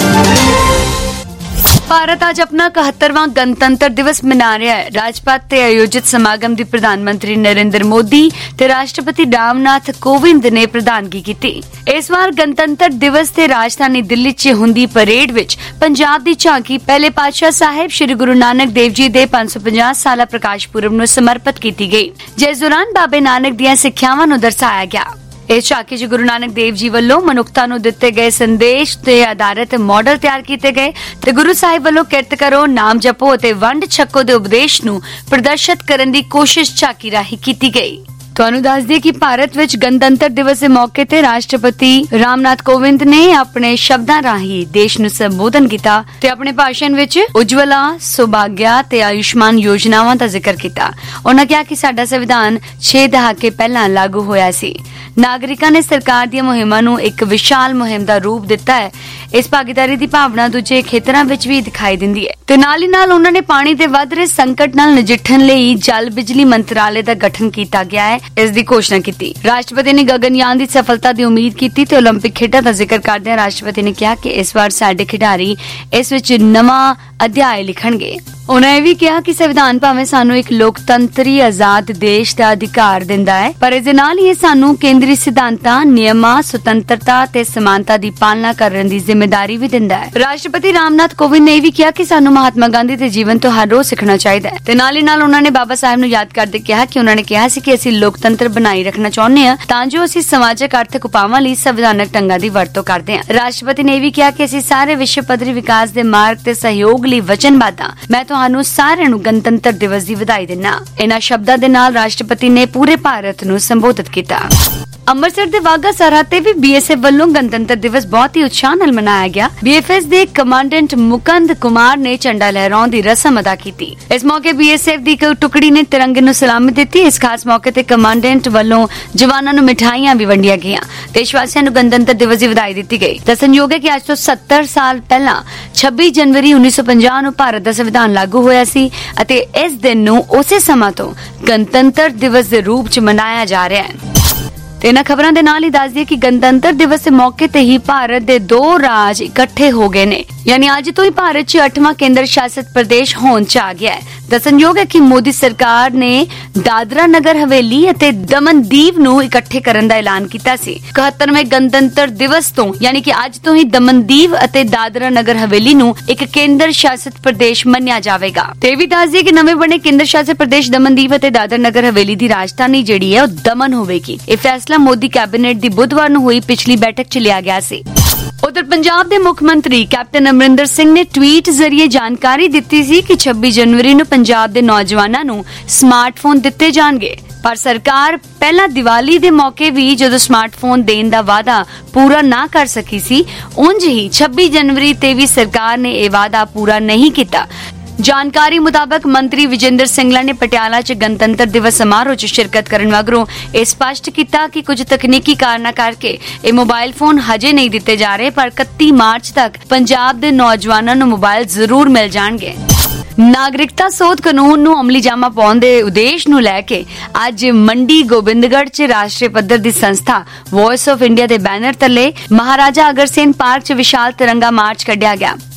ਭਾਰਤ ਅੱਜ ਆਪਣਾ ਇਕਹੱਤਰਵਾਂ ਗਣਤੰਤਰ ਦਿਵਸ ਮਨਾ ਰਿਹਾ ਹੈ। ਰਾਜਪਾਥ ਤੇ ਆਯੋਜਿਤ ਸਮਾਗਮ ਦੀ ਪ੍ਰਧਾਨ ਮੰਤਰੀ ਨਰਿੰਦਰ ਮੋਦੀ ਤੇ ਰਾਸ਼ਟਰਪਤੀ ਰਾਮਨਾਥ ਕੋਵਿੰਦ ਨੇ ਪ੍ਰਧਾਨਗੀ ਕੀਤੀ। ਇਸ ਵਾਰ ਗਣਤੰਤਰ ਦਿਵਸ ਤੇ ਰਾਜਧਾਨੀ ਦਿੱਲੀ 'ਚ ਹੁੰਦੀ ਪਰੇਡ ਵਿੱਚ ਪੰਜਾਬ ਦੀ ਝਾਂਕੀ ਪਹਿਲੇ ਪਾਤਸ਼ਾਹ ਸਾਹਿਬ ਸ੍ਰੀ ਗੁਰੂ ਨਾਨਕ ਦੇਵ ਜੀ ਦੇ ਪੰਜ ਸੌ ਪੰਜਾਹ ਸਾਲਾ ਪ੍ਰਕਾਸ਼ ਪੁਰਬ ਨੂੰ ਸਮਰਪਿਤ ਕੀਤੀ ਗਈ, ਜਿਸ ਦੌਰਾਨ ਬਾਬੇ ਨਾਨਕ ਦੀਆਂ ਸਿੱਖਿਆਵਾਂ ਨੂੰ ਦਰਸਾਇਆ ਗਿਆ। ਇਸ ਝਾਕੀ 'ਚ ਗੁਰੂ ਨਾਨਕ ਦੇਵ ਜੀ ਵੱਲੋਂ ਮਨੁੱਖਤਾ ਨੂੰ ਦਿੱਤੇ ਗਏ ਸੰਦੇਸ਼ ਤੇ ਆਧਾਰਿਤ ਮਾਡਲ ਤਿਆਰ ਕੀਤੇ ਗਏ ਤੇ ਗੁਰੂ ਸਾਹਿਬ ਵੱਲੋਂ ਕਿਰਤ ਕਰੋ, ਨਾਮ ਜਪੋ ਅਤੇ ਵੰਡ ਛਕੋ ਦੇ ਉਪਦੇਸ਼ ਨੂੰ ਪ੍ਰਦਰਸ਼ਿਤ ਕਰਨ ਦੀ ਕੋਸ਼ਿਸ਼ ਝਾਕੀ ਰਾਹੀਂ ਕੀਤੀ ਗਈ। ਤੁਹਾਨੂੰ ਦੱਸ ਦਈਏ ਕਿ ਭਾਰਤ ਵਿੱਚ ਗਣਤੰਤਰ ਦਿਵਸ ਦੇ ਮੌਕੇ ਤੇ ਰਾਸ਼ਟਰਪਤੀ ਰਾਮਨਾਥ ਕੋਵਿੰਦ ਨੇ ਆਪਣੇ ਸ਼ਬਦਾਂ ਰਾਹੀਂ ਦੇਸ਼ ਨੂੰ ਸੰਬੋਧਨ ਕੀਤਾ ਤੇ ਆਪਣੇ ਭਾਸ਼ਣ ਵਿੱਚ ਉਜਵਲਾ, ਸੁਭਾਗਿਆ ਤੇ ਆਯੁਸ਼ਮਾਨ ਯੋਜਨਾਵਾਂ ਦਾ ਜ਼ਿਕਰ ਕੀਤਾ। ਉਹਨਾਂ ਕਿਹਾ ਕਿ ਸਾਡਾ ਸੰਵਿਧਾਨ ਛੇ ਦਹਾਕੇ ਪਹਿਲਾਂ ਲਾਗੂ ਹੋਇਆ ਸੀ। ਨਾਗਰਿਕਾਂ ਨੇ ਸਰਕਾਰ ਦੀਆਂ ਮੁਹਿੰਮਾਂ ਨੂੰ ਇੱਕ ਵਿਸ਼ਾਲ ਮੁਹਿੰਮ ਦਾ ਰੂਪ ਦਿੱਤਾ ਹੈ। ਇਸ ਭਾਗੀਦਾਰੀ ਦੀ ਭਾਵਨਾ ਦੂਜੇ ਖੇਤਰਾਂ ਵਿੱਚ ਵੀ ਦਿਖਾਈ ਦਿੰਦੀ ਹੈ ਤੇ ਨਾਲ ਹੀ ਨਾਲ ਉਹਨਾਂ ਨੇ ਪਾਣੀ ਦੇ ਵੱਧ ਰਹੇ ਸੰਕਟ ਨਾਲ ਨਜਿੱਠਣ ਲਈ ਜਲ ਬਿਜਲੀ ਮੰਤਰਾਲੇ ਦਾ ਗਠਨ ਕੀਤਾ ਗਿਆ ਹੈ, ਇਸ ਦੀ ਘੋਸ਼ਣਾ ਕੀਤੀ। ਰਾਸ਼ਟਰਪਤੀ ਨੇ ਗਗਨਯਾਨ ਦੀ ਸਫਲਤਾ ਦੀ ਉਮੀਦ ਕੀਤੀ ਤੇ ਓਲੰਪਿਕ ਖੇਡਾਂ ਦਾ ਜ਼ਿਕਰ ਕਰਦਿਆਂ ਰਾਸ਼ਟਰਪਤੀ ਨੇ ਕਿਹਾ ਕਿ ਇਸ ਵਾਰ ਸਾਡੇ ਖਿਡਾਰੀ ਇਸ ਵਿੱਚ ਨਵਾਂ ਅਧਿਆਇ ਲਿਖਣਗੇ। ਉਹਨਾਂ ਇਹ ਵੀ ਕਿਹਾ ਕਿ ਸੰਵਿਧਾਨ ਭਾਵੇਂ ਸਾਨੂੰ ਇੱਕ ਲੋਕਤੰਤਰੀ ਆਜ਼ਾਦ ਦੇਸ਼ ਦਾ ਅਧਿਕਾਰ ਦਿੰਦਾ ਹੈ, ਪਰ ਇਸ ਦੇ ਨਾਲ ਹੀ ਇਹ ਸਾਨੂੰ ਕੇਂਦਰੀ ਸਿਧਾਂਤਾਂ, ਨਿਯਮਾਂ, ਸੁਤੰਤਰਤਾ ਤੇ ਸਮਾਨਤਾ ਦੀ ਪਾਲਣਾ ਕਰਨ ਦੀ ਜ਼ਿੰਮੇਵਾਰੀ ਵੀ ਦਿੰਦਾ ਹੈ। ਰਾਸ਼ਟਰਪਤੀ ਰਾਮਨਾਥ ਕੋਵਿੰਦ ਨੇ ਇਹ ਵੀ ਕਿਹਾ ਕਿ ਸਾਨੂੰ ਮਹਾਤਮਾ ਗਾਂਧੀ ਦੇ ਜੀਵਨ ਤੋਂ ਹਰ ਰੋਜ਼ ਸਿੱਖਣਾ ਚਾਹੀਦਾ ਹੈ ਤੇ ਨਾਲ ਹੀ ਨਾਲ ਉਹਨਾਂ ਨੇ ਬਾਬਾ ਸਾਹਿਬ ਨੂੰ ਯਾਦ ਕਰਦੇ ਕਿਹਾ ਕਿ ਉਹਨਾਂ ਨੇ ਕਿਹਾ ਸੀ ਕਿ ਅਸੀਂ ਲੋਕਤੰਤਰ ਬਣਾਈ ਰੱਖਣਾ ਚਾਹੁੰਦੇ ਹਾਂ ਤਾਂ ਜੋ ਅਸੀਂ ਸਮਾਜਿਕ ਆਰਥਿਕ ਉਪਾਵਾਂ ਲਈ ਸੰਵਿਧਾਨਕ ਢੰਗਾਂ ਦੀ ਵਰਤੋਂ ਕਰਦੇ ਹਾਂ। ਰਾਸ਼ਟਰਪਤੀ ਨੇ ਇਹ ਵੀ ਕਿਹਾ ਕਿ ਅਸੀਂ ਸਾਰੇ ਵਿਸ਼ਵ ਪੱਧਰੀ ਵਿਕਾਸ ਦੇ ਮਾਰਗ ਤੇ ਸਹਿਯੋਗ ਲਈ ਵਚਨਬੱਧ ਹਾਂ। ਮੈਂ ਤੁਹਾਨੂੰ ਸਾਰਿਆਂ ਨੂੰ ਗਣਤੰਤਰ ਦਿਵਸ ਦੀ ਵਧਾਈ ਦਿੰਦਾ। ਇਹਨਾਂ ਸ਼ਬਦਾਂ ਦੇ ਨਾਲ ਰਾਸ਼ਟਰਪਤੀ ਨੇ ਪੂਰੇ ਭਾਰਤ ਨੂੰ ਸੰਬੋਧਿਤ ਕੀਤਾ। ਅੰਮ੍ਰਿਤਸਰ ਦੇ ਵਾਘਾ ਸਰਹੱਦ ਤੇ ਵੀ ਬੀਐਸਐਫ ਵੱਲੋਂ ਗਣਤੰਤਰ ਦਿਵਸ ਬਹੁਤ ਹੀ ਉਤਸ਼ਾਹ ਨਾਲ ਮਨਾਇਆ ਗਿਆ। ਬੀਐਫਐਸ ਦੇ ਕਮਾਂਡੈਂਟ ਮੁਕੰਦ ਕੁਮਾਰ ਨੇ ਝੰਡਾ ਲਹਿਰਾਉਣ ਦੀ ਰਸਮ ਅਦਾ ਕੀਤੀ। ਇਸ ਮੌਕੇ ਬੀਐਸਐਫ ਦੀ ਇੱਕ ਟੁਕੜੀ ਨੇ ਤਿਰੰਗੇ ਨੂੰ ਸਲਾਮੀ ਦਿੱਤੀ। ਇਸ ਖਾਸ ਮੌਕੇ ਤੇ ਕਮਾਂਡੈਂਟ ਵੱਲੋਂ ਜਵਾਨਾਂ ਨੂੰ ਮਿਠਾਈਆਂ ਵੀ ਵੰਡੀਆਂ ਗਈਆਂ। ਦੇਸ਼ ਵਾਸੀਆਂ ਨੂੰ ਗਣਤੰਤਰ ਦਿਵਸ ਦੀ ਵਧਾਈ ਦਿੱਤੀ ਗਈ। ਦੱਸਣਯੋਗ ਹੈ ਕਿ ਅੱਜ ਤੋਂ ਸੱਤਰ ਸਾਲ ਪਹਿਲਾਂ ਛੱਬੀ ਜਨਵਰੀ ਉੱਨੀ ਸੌ ਪੰਜਾਹ ਨੂੰ ਭਾਰਤ ਦਾ ਸੰਵਿਧਾਨ ਲਾਗੂ ਹੋਇਆ ਸੀ ਅਤੇ ਇਸ ਦਿਨ ਨੂੰ ਉਸੇ ਸਮਾਂ ਤੋਂ ਗਣਤੰਤਰ ਦਿਵਸ ਦੇ ਰੂਪ 'ਚ ਮਨਾਇਆ ਜਾ ਰਿਹਾ ਹੈ। ਤੇ ਇਹਨਾਂ ਖਬਰਾਂ ਦੇ ਨਾਲ ਹੀ ਦੱਸ ਦਈਏ ਕਿ ਗਣਤੰਤਰ ਦਿਵਸ ਦੇ ਮੌਕੇ ਤੇ ਹੀ ਭਾਰਤ ਦੇ ਦੋ ਰਾਜ ਇਕੱਠੇ ਹੋ ਗਏ ਨੇ, ਯਾਨੀ ਅੱਜ ਤੋਂ ਹੀ ਭਾਰਤ 'ਚ ਅੱਠਵਾਂ ਕੇਂਦਰ ਸ਼ਾਸਿਤ ਪ੍ਰਦੇਸ਼ ਹੋਣ 'ਚ ਆ ਗਿਆ ਹੈ। ਦੱਸਣਯੋਗ ਹੈ ਕਿ ਮੋਦੀ ਸਰਕਾਰ ਨੇ ਦਾਦਰਾ ਨਗਰ ਹਵੇਲੀ ਅਤੇ ਦਮਨ ਦੀਵ ਨੂੰ ਇਕੱਠੇ ਕਰਨ ਦਾ ਐਲਾਨ ਕੀਤਾ ਸੀ। ਇਕਹੱਤਰਵੇਂ ਗਣਤੰਤਰ ਦਿਵਸ ਤੋਂ ਯਾਨੀ ਕਿ ਅੱਜ ਤੋਂ ਹੀ ਦਮਨ ਦੀਵ ਅਤੇ ਦਾਦਰਾ ਨਗਰ ਹਵੇਲੀ ਨੂੰ ਇੱਕ ਕੇਂਦਰ ਸ਼ਾਸਿਤ ਪ੍ਰਦੇਸ਼ ਮੰਨਿਆ ਜਾਵੇਗਾ। ਤੇ ਇਹ ਵੀ ਦੱਸ ਦਈਏ ਕਿ ਨਵੇਂ ਬਣੇ ਕੇਂਦਰ ਸ਼ਾਸਿਤ ਪ੍ਰਦੇਸ਼ ਦਮਨ ਦੀਵ ਅਤੇ ਦਾਦਰਾ ਨਗਰ ਹਵੇਲੀ ਦੀ ਰਾਜਧਾਨੀ ਜਿਹੜੀ ਹੈ ਉਹ ਦਮਨ ਹੋਵੇਗੀ। ਇਹ ਫੈਸਲਾ ਮੋਦੀ ਕੈਬਨਿਟ ਦੀ ਬੁੱਧਵਾਰ ਨੂੰ ਹੋਈ ਪਿਛਲੀ ਬੈਠਕ 'ਚ ਲਿਆ ਗਿਆ ਸੀ। ਉਧਰ ਪੰਜਾਬ ਦੇ ਮੁੱਖ ਮੰਤਰੀ ਕੈਪਟਨ ਅਮਰਿੰਦਰ ਸਿੰਘ ਨੇ ਟਵੀਟ ਜ਼ਰੀਏ ਜਾਣਕਾਰੀ ਦਿੱਤੀ ਸੀ ਕਿ ਛੱਬੀ ਜਨਵਰੀ ਨੂੰ ਪੰਜਾਬ ਦੇ ਨੌਜਵਾਨਾਂ ਨੂੰ ਸਮਾਰਟਫੋਨ ਦਿੱਤੇ ਜਾਣਗੇ, ਪਰ ਸਰਕਾਰ ਪਹਿਲਾਂ ਦੀਵਾਲੀ ਦੇ ਮੌਕੇ ਵੀ ਜਦੋਂ ਸਮਾਰਟਫੋਨ ਦੇਣ ਦਾ ਵਾਅਦਾ ਪੂਰਾ ਨਾ ਕਰ ਸਕੀ ਸੀ, ਉਂਝ ਹੀ ਛੱਬੀ ਜਨਵਰੀ ਤੇ ਵੀ ਸਰਕਾਰ ਨੇ ਇਹ ਵਾਅਦਾ ਪੂਰਾ ਨਹੀਂ ਕੀਤਾ। ਜਾਣਕਾਰੀ ਮੁਤਾਬਕ ਮੰਤਰੀ ਵਿਜੇਂਦਰ ਸਿੰਗਲਾ ਨੇ ਪਟਿਆਲਾ 'ਚ ਗਣਤੰਤਰ ਦਿਵਸ ਸਮਾਰੋਹ 'ਚ ਸ਼ਿਰਕਤ ਕਰਨ ਮਗਰੋਂ ਇਹ ਸਪਸ਼ਟ ਕੀਤਾ ਕਿ ਕੁਝ ਤਕਨੀਕੀ ਕਾਰਨਾਂ ਕਰਕੇ ਇਹ ਮੋਬਾਈਲ ਫੋਨ ਹਜੇ ਨਹੀਂ ਦਿੱਤੇ ਜਾ ਰਹੇ, ਪਰ ਇਕੱਤੀ ਮਾਰਚ ਤੱਕ ਪੰਜਾਬ ਦੇ ਨੌਜਵਾਨਾਂ ਨੂੰ ਮੋਬਾਈਲ ਜ਼ਰੂਰ ਮਿਲ ਜਾਣਗੇ। ਨਾਗਰਿਕਤਾ ਸੋਧ ਕਾਨੂੰਨ ਨੂੰ ਅਮਲੀ ਜਾਮਾ ਪਾਉਣ ਦੇ ਉਦੇਸ਼ ਨੂੰ ਲੈ ਕੇ ਅੱਜ ਮੰਡੀ ਗੋਬਿੰਦਗੜ੍ਹ 'ਚ ਰਾਸ਼ਟਰੀ ਪੱਧਰ ਦੀ ਸੰਸਥਾ ਵੌਇਸ ਆਫ ਇੰਡੀਆ ਦੇ ਬੈਨਰ ਤਲੇ ਮਹਾਰਾਜਾ ਅਗਰਸੈਨ ਪਾਰਕ 'ਚ ਵਿਸ਼ਾਲ ਤਿਰੰਗਾ ਮਾਰਚ ਕੱਢਿਆ ਗਿਆ।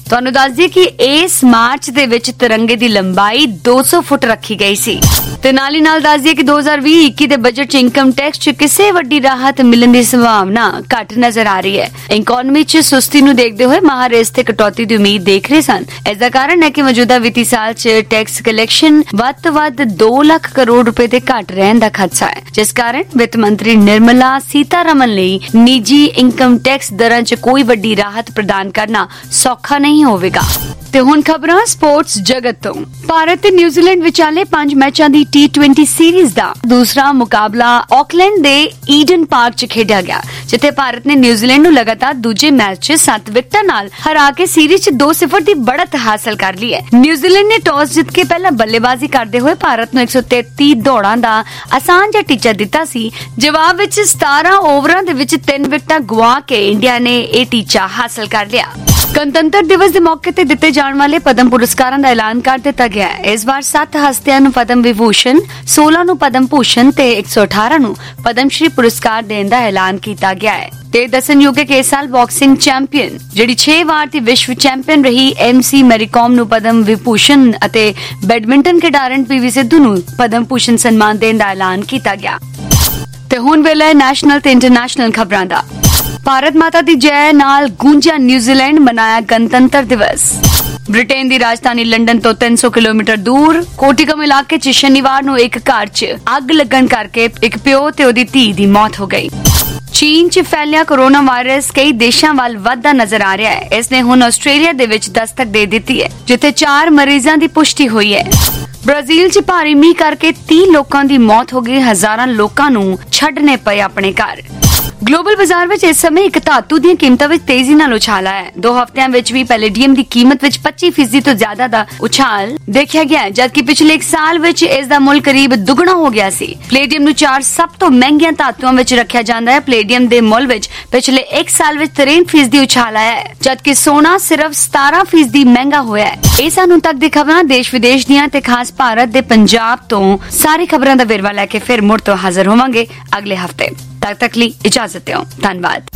ਤੁਹਾਨੂੰ ਦੱਸ ਦਈਏ ਕਿ ਇਸ ਮਾਰਚ ਦੇ ਵਿੱਚ ਤਿਰੰਗੇ ਦੀ ਲੰਬਾਈ ਦੋ ਸੌ ਫੁੱਟ ਰੱਖੀ ਗਈ ਸੀ ਤੇ ਨਾਲ ਹੀ ਨਾਲ ਦੱਸ ਦਈਏ ਕਿ ਦੋ ਹਜ਼ਾਰ ਵੀਹ ਇੱਕੀ ਦੇ ਬਜਟ 'ਚ ਇਨਕਮ ਟੈਕਸ 'ਚ ਕਿਸੇ ਵੱਡੀ ਰਾਹਤ ਮਿਲਣ ਦੀ ਸੰਭਾਵਨਾ ਘੱਟ ਨਜ਼ਰ ਆ ਰਹੀ ਹੈ। ਇਕਨੋਮੀ 'ਚ ਸੁਸਤੀ ਨੂੰ ਦੇਖਦੇ ਹੋਏ ਮਾਹਰ ਇਸ ਤੇ ਕਟੌਤੀ ਦੀ ਉਮੀਦ ਦੇਖ ਰਹੇ ਸਨ। ਇਸ ਦਾ ਕਾਰਨ ਹੈ ਕਿ ਮੌਜੂਦਾ ਵਿੱਤੀ ਸਾਲ 'ਚ ਟੈਕਸ ਕਲੈਕਸ਼ਨ ਵੱਧ ਤੋਂ ਵੱਧ ਦੋ ਲੱਖ ਕਰੋੜ ਰੁਪਏ ਦੇ ਘੱਟ ਰਹਿਣ ਦਾ ਖਦਸ਼ਾ ਹੈ, ਜਿਸ ਕਾਰਨ ਵਿੱਤ ਮੰਤਰੀ ਨਿਰਮਲਾ ਸੀਤਾਰਮਨ ਲਈ ਨਿੱਜੀ ਇਨਕਮ ਟੈਕਸ ਦਰਾਂ 'ਚ ਕੋਈ ਵੱਡੀ ਰਾਹਤ ਪ੍ਰਦਾਨ ਕਰਨਾ ਸੌਖਾ ਨਹੀਂ ਹੋਵੇਗਾ। ਤੇ ਹੁਣ ਖਬਰਾਂ ਸਪੋਰਟਸ ਜਗਤ ਤੋਂ। ਭਾਰਤ ਤੇ ਨਿਊਜ਼ੀਲੈਂਡ ਵਿਚਾਲੇ ਪੰਜ ਮੈਚਾਂ ਦੀ ਟੀ ਟਵੈਂਟੀ ਸੀਰੀਜ਼ ਦਾ ਦੂਸਰਾ ਮੁਕਾਬਲਾ ਆਕਲੈਂਡ ਦੇ ਈਡਨ ਪਾਰਕ 'ਚ ਖੇਡਿਆ ਗਿਆ, ਜਿੱਥੇ ਭਾਰਤ ਨੇ ਨਿਊਜ਼ੀਲੈਂਡ ਨੂੰ ਲਗਾਤਾਰ ਦੂਜੇ ਮੈਚ 'ਚ ਸੱਤ ਵਿਕਟਾਂ ਨਾਲ ਹਰਾ ਕੇ ਸੀਰੀਜ਼ 'ਚ ਦੋ ਸਿਫਰ ਦੀ बढ़त ਹਾਸਲ ਕਰ ਲਈ ਹੈ। ਨਿਊਜ਼ੀਲੈਂਡ ਨੇ ਟਾਸ ਜਿੱਤ ਕੇ ਪਹਿਲਾਂ ਬੱਲੇਬਾਜ਼ੀ ਕਰਦੇ ਹੋਏ ਭਾਰਤ ਨੂੰ ਇੱਕ ਸੌ ਤੇਤੀ ਦੌੜਾਂ ਦਾ ਆਸਾਨ ਜਿਹਾ ਟੀਚਾ ਦਿੱਤਾ ਸੀ। ਜਵਾਬ ਵਿੱਚ ਸਤਾਰਾਂ ਓਵਰਾਂ ਦੇ ਵਿੱਚ ਤਿੰਨ ਵਿਕਟਾਂ ਗੁਆ ਕੇ ਇੰਡੀਆ ਨੇ ਇਹ ਟੀਚਾ ਹਾਸਲ ਕਰ ਲਿਆ। ਗਣਤੰਤਰ ਦਿਵਸ ਦੇ ਮੌਕੇ ਤੇ ਦਿੱਤੇ ਜਾਣ ਵਾਲੇ ਪਦਮ ਪੁਰਸਕਾਰਾਂ ਦਾ ਐਲਾਨ ਕਰ ਦਿੱਤਾ ਗਿਆ ਹੈ। ਇਸ ਵਾਰ ਸੱਤ ਹਸਤੀਆਂ ਨੂੰ ਪਦਮ ਵਿਭੂਸ਼ਣ, ਸੋਲਾਂ ਨੂੰ ਪਦਮ ਭੂਸ਼ਣ ਤੇ ਇੱਕ ਸੌ ਅਠਾਰਾਂ ਨੂੰ ਪਦਮ ਸ਼੍ਰੀ ਪੁਰਸਕਾਰ ਦੇਣ ਦਾ ਐਲਾਨ ਕੀਤਾ ਗਿਆ ਹੈ। ਤੇ ਦੱਸਣਯੋਗ ਹੈ ਕਿ ਇਸ ਸਾਲ ਬਾਕਸਿੰਗ ਚੈਂਪੀਅਨ ਜਿਹੜੀ ਛੇ ਵਾਰ ਦੀ ਵਿਸ਼ਵ ਚੈਂਪੀਅਨ ਰਹੀ ਐਮਸੀ ਮੈਰੀਕਾਮ ਨੂੰ ਪਦਮ ਵਿਭੂਸ਼ਣ ਅਤੇ ਬੈਡਮਿੰਟਨ ਖਿਡਾਰਨ ਪੀਵੀ ਸਿੱਧੂ ਨੂੰ ਪਦਮ ਭੂਸ਼ਣ ਸਨਮਾਨ ਦੇਣ ਦਾ ਐਲਾਨ ਕੀਤਾ ਗਿਆ। ਤੇ ਹੁਣ ਵੇਲੇ ਨੈਸ਼ਨਲ ਤੇ ਇੰਟਰਨੈਸ਼ਨਲ ਖਬਰਾਂ ਦਾ। ਭਾਰਤ ਮਾਤਾ ਦੀ ਜੈ ਨਾਲ ਗੂੰਜਿਆ ਨਿਊਜ਼ੀਲੈਂਡ, ਮਨਾਇਆ ਗਣਤੰਤਰ ਦਿਵਸ। ਬ੍ਰਿਟੇਨ ਦੀ ਰਾਜਧਾਨੀ ਲੰਡਨ ਤੋਂ ਤਿੰਨ ਸੌ ਕਿਲੋਮੀਟਰ ਦੂਰ ਕੋਟੀਕਮ ਇਲਾਕੇ 'ਚ ਸ਼ਨੀਵਾਰ ਨੂੰ ਇੱਕ ਘਰ 'ਚ ਅੱਗ ਲੱਗਣ ਕਰਕੇ ਇੱਕ ਪਿਓ ਤੇ ਉਹਦੀ ਧੀ ਦੀ ਮੌਤ ਹੋ ਗਈ। ਚੀਨ 'ਚ ਫੈਲਿਆ ਕੋਰੋਨਾ ਵਾਇਰਸ ਕਈ ਦੇਸ਼ਾਂ ਵੱਲ ਵੱਧਦਾ ਨਜ਼ਰ ਆ ਰਿਹਾ ਹੈ। ਇਸ ਨੇ ਹੁਣ ਆਸਟ੍ਰੇਲੀਆ ਦੇ ਵਿੱਚ ਦਸਤਕ ਦੇ ਦਿੱਤੀ ਹੈ, ਜਿੱਥੇ ਚਾਰ ਮਰੀਜ਼ਾਂ ਦੀ ਪੁਸ਼ਟੀ ਹੋਈ ਹੈ। ਬ੍ਰਾਜ਼ੀਲ 'ਚ ਭਾਰੀ ਮੀਂਹ ਕਰਕੇ ਤੀਹ ਲੋਕਾਂ ਦੀ ਮੌਤ ਹੋ ਗਈ, ਹਜ਼ਾਰਾਂ ਲੋਕਾਂ ਨੂੰ ਛੱਡਣੇ ਪਏ ਆਪਣੇ ਘਰ। ਗਲੋਬਲ ਬਾਜ਼ਾਰ ਵਿੱਚ ਇਸ ਸਮੇਂ ਇੱਕ ਧਾਤੂ ਦੀਆਂ ਕੀਮਤਾਂ ਵਿੱਚ ਤੇਜ਼ੀ ਨਾਲ ਉਛਾਲ ਆਇਆ ਹੈ। ਦੋ ਹਫ਼ਤਿਆਂ ਵਿੱਚ ਵੀ ਪੈਲੇਡੀਅਮ ਦੀ ਕੀਮਤ ਵਿੱਚ ਪੱਚੀ ਫੀਸਦੀ ਤੋਂ ਜ਼ਿਆਦਾ ਦਾ ਉਛਾਲ ਦੇਖਿਆ ਗਿਆ ਹੈ, ਜਦਕਿ ਪਿਛਲੇ ਇੱਕ ਸਾਲ ਵਿੱਚ ਇਸ ਦਾ ਮੁੱਲ ਕਰੀਬ ਦੁੱਗਣਾ ਹੋ ਗਿਆ ਸੀ। ਪਲੇਡੀਅਮ ਨੂੰ ਚਾਰ ਸਭ ਤੋਂ ਮਹਿੰਗੀਆਂ ਧਾਤੂਆਂ ਵਿੱਚ ਰੱਖਿਆ ਜਾਂਦਾ ਹੈ। ਪਲੇਡੀਅਮ ਦੇ ਮੁੱਲ ਵਿੱਚ ਪਿਛਲੇ ਇੱਕ ਸਾਲ ਵਿੱਚ ਤਰੇਹਠ ਫੀਸਦੀ ਉਛਾਲ ਆਇਆ ਹੈ, ਜਦਕਿ ਸੋਨਾ ਸਿਰਫ ਸਤਾਰਾਂ ਫੀਸਦੀ ਮਹਿੰਗਾ ਹੋਇਆ ਹੈ। ਇਹ ਸਾਨੂੰ ਤੱਕ ਦੀ ਖਬਰਾਂ ਦੇਸ਼ ਵਿਦੇਸ਼ ਦੀਆਂ ਤੇ ਖਾਸ ਭਾਰਤ ਦੇ ਪੰਜਾਬ ਤੋਂ ਸਾਰੀ ਖਬਰਾਂ ਦਾ ਵੇਰਵਾ ਲੈ ਕੇ ਫਿਰ ਮੁੜ ਤੋਂ ਹਾਜ਼ਰ ਹੋਵਾਂਗੇ ਅਗਲੇ ਹਫ਼ਤੇ। तब तक ली इजाजत दो, धन्यवाद।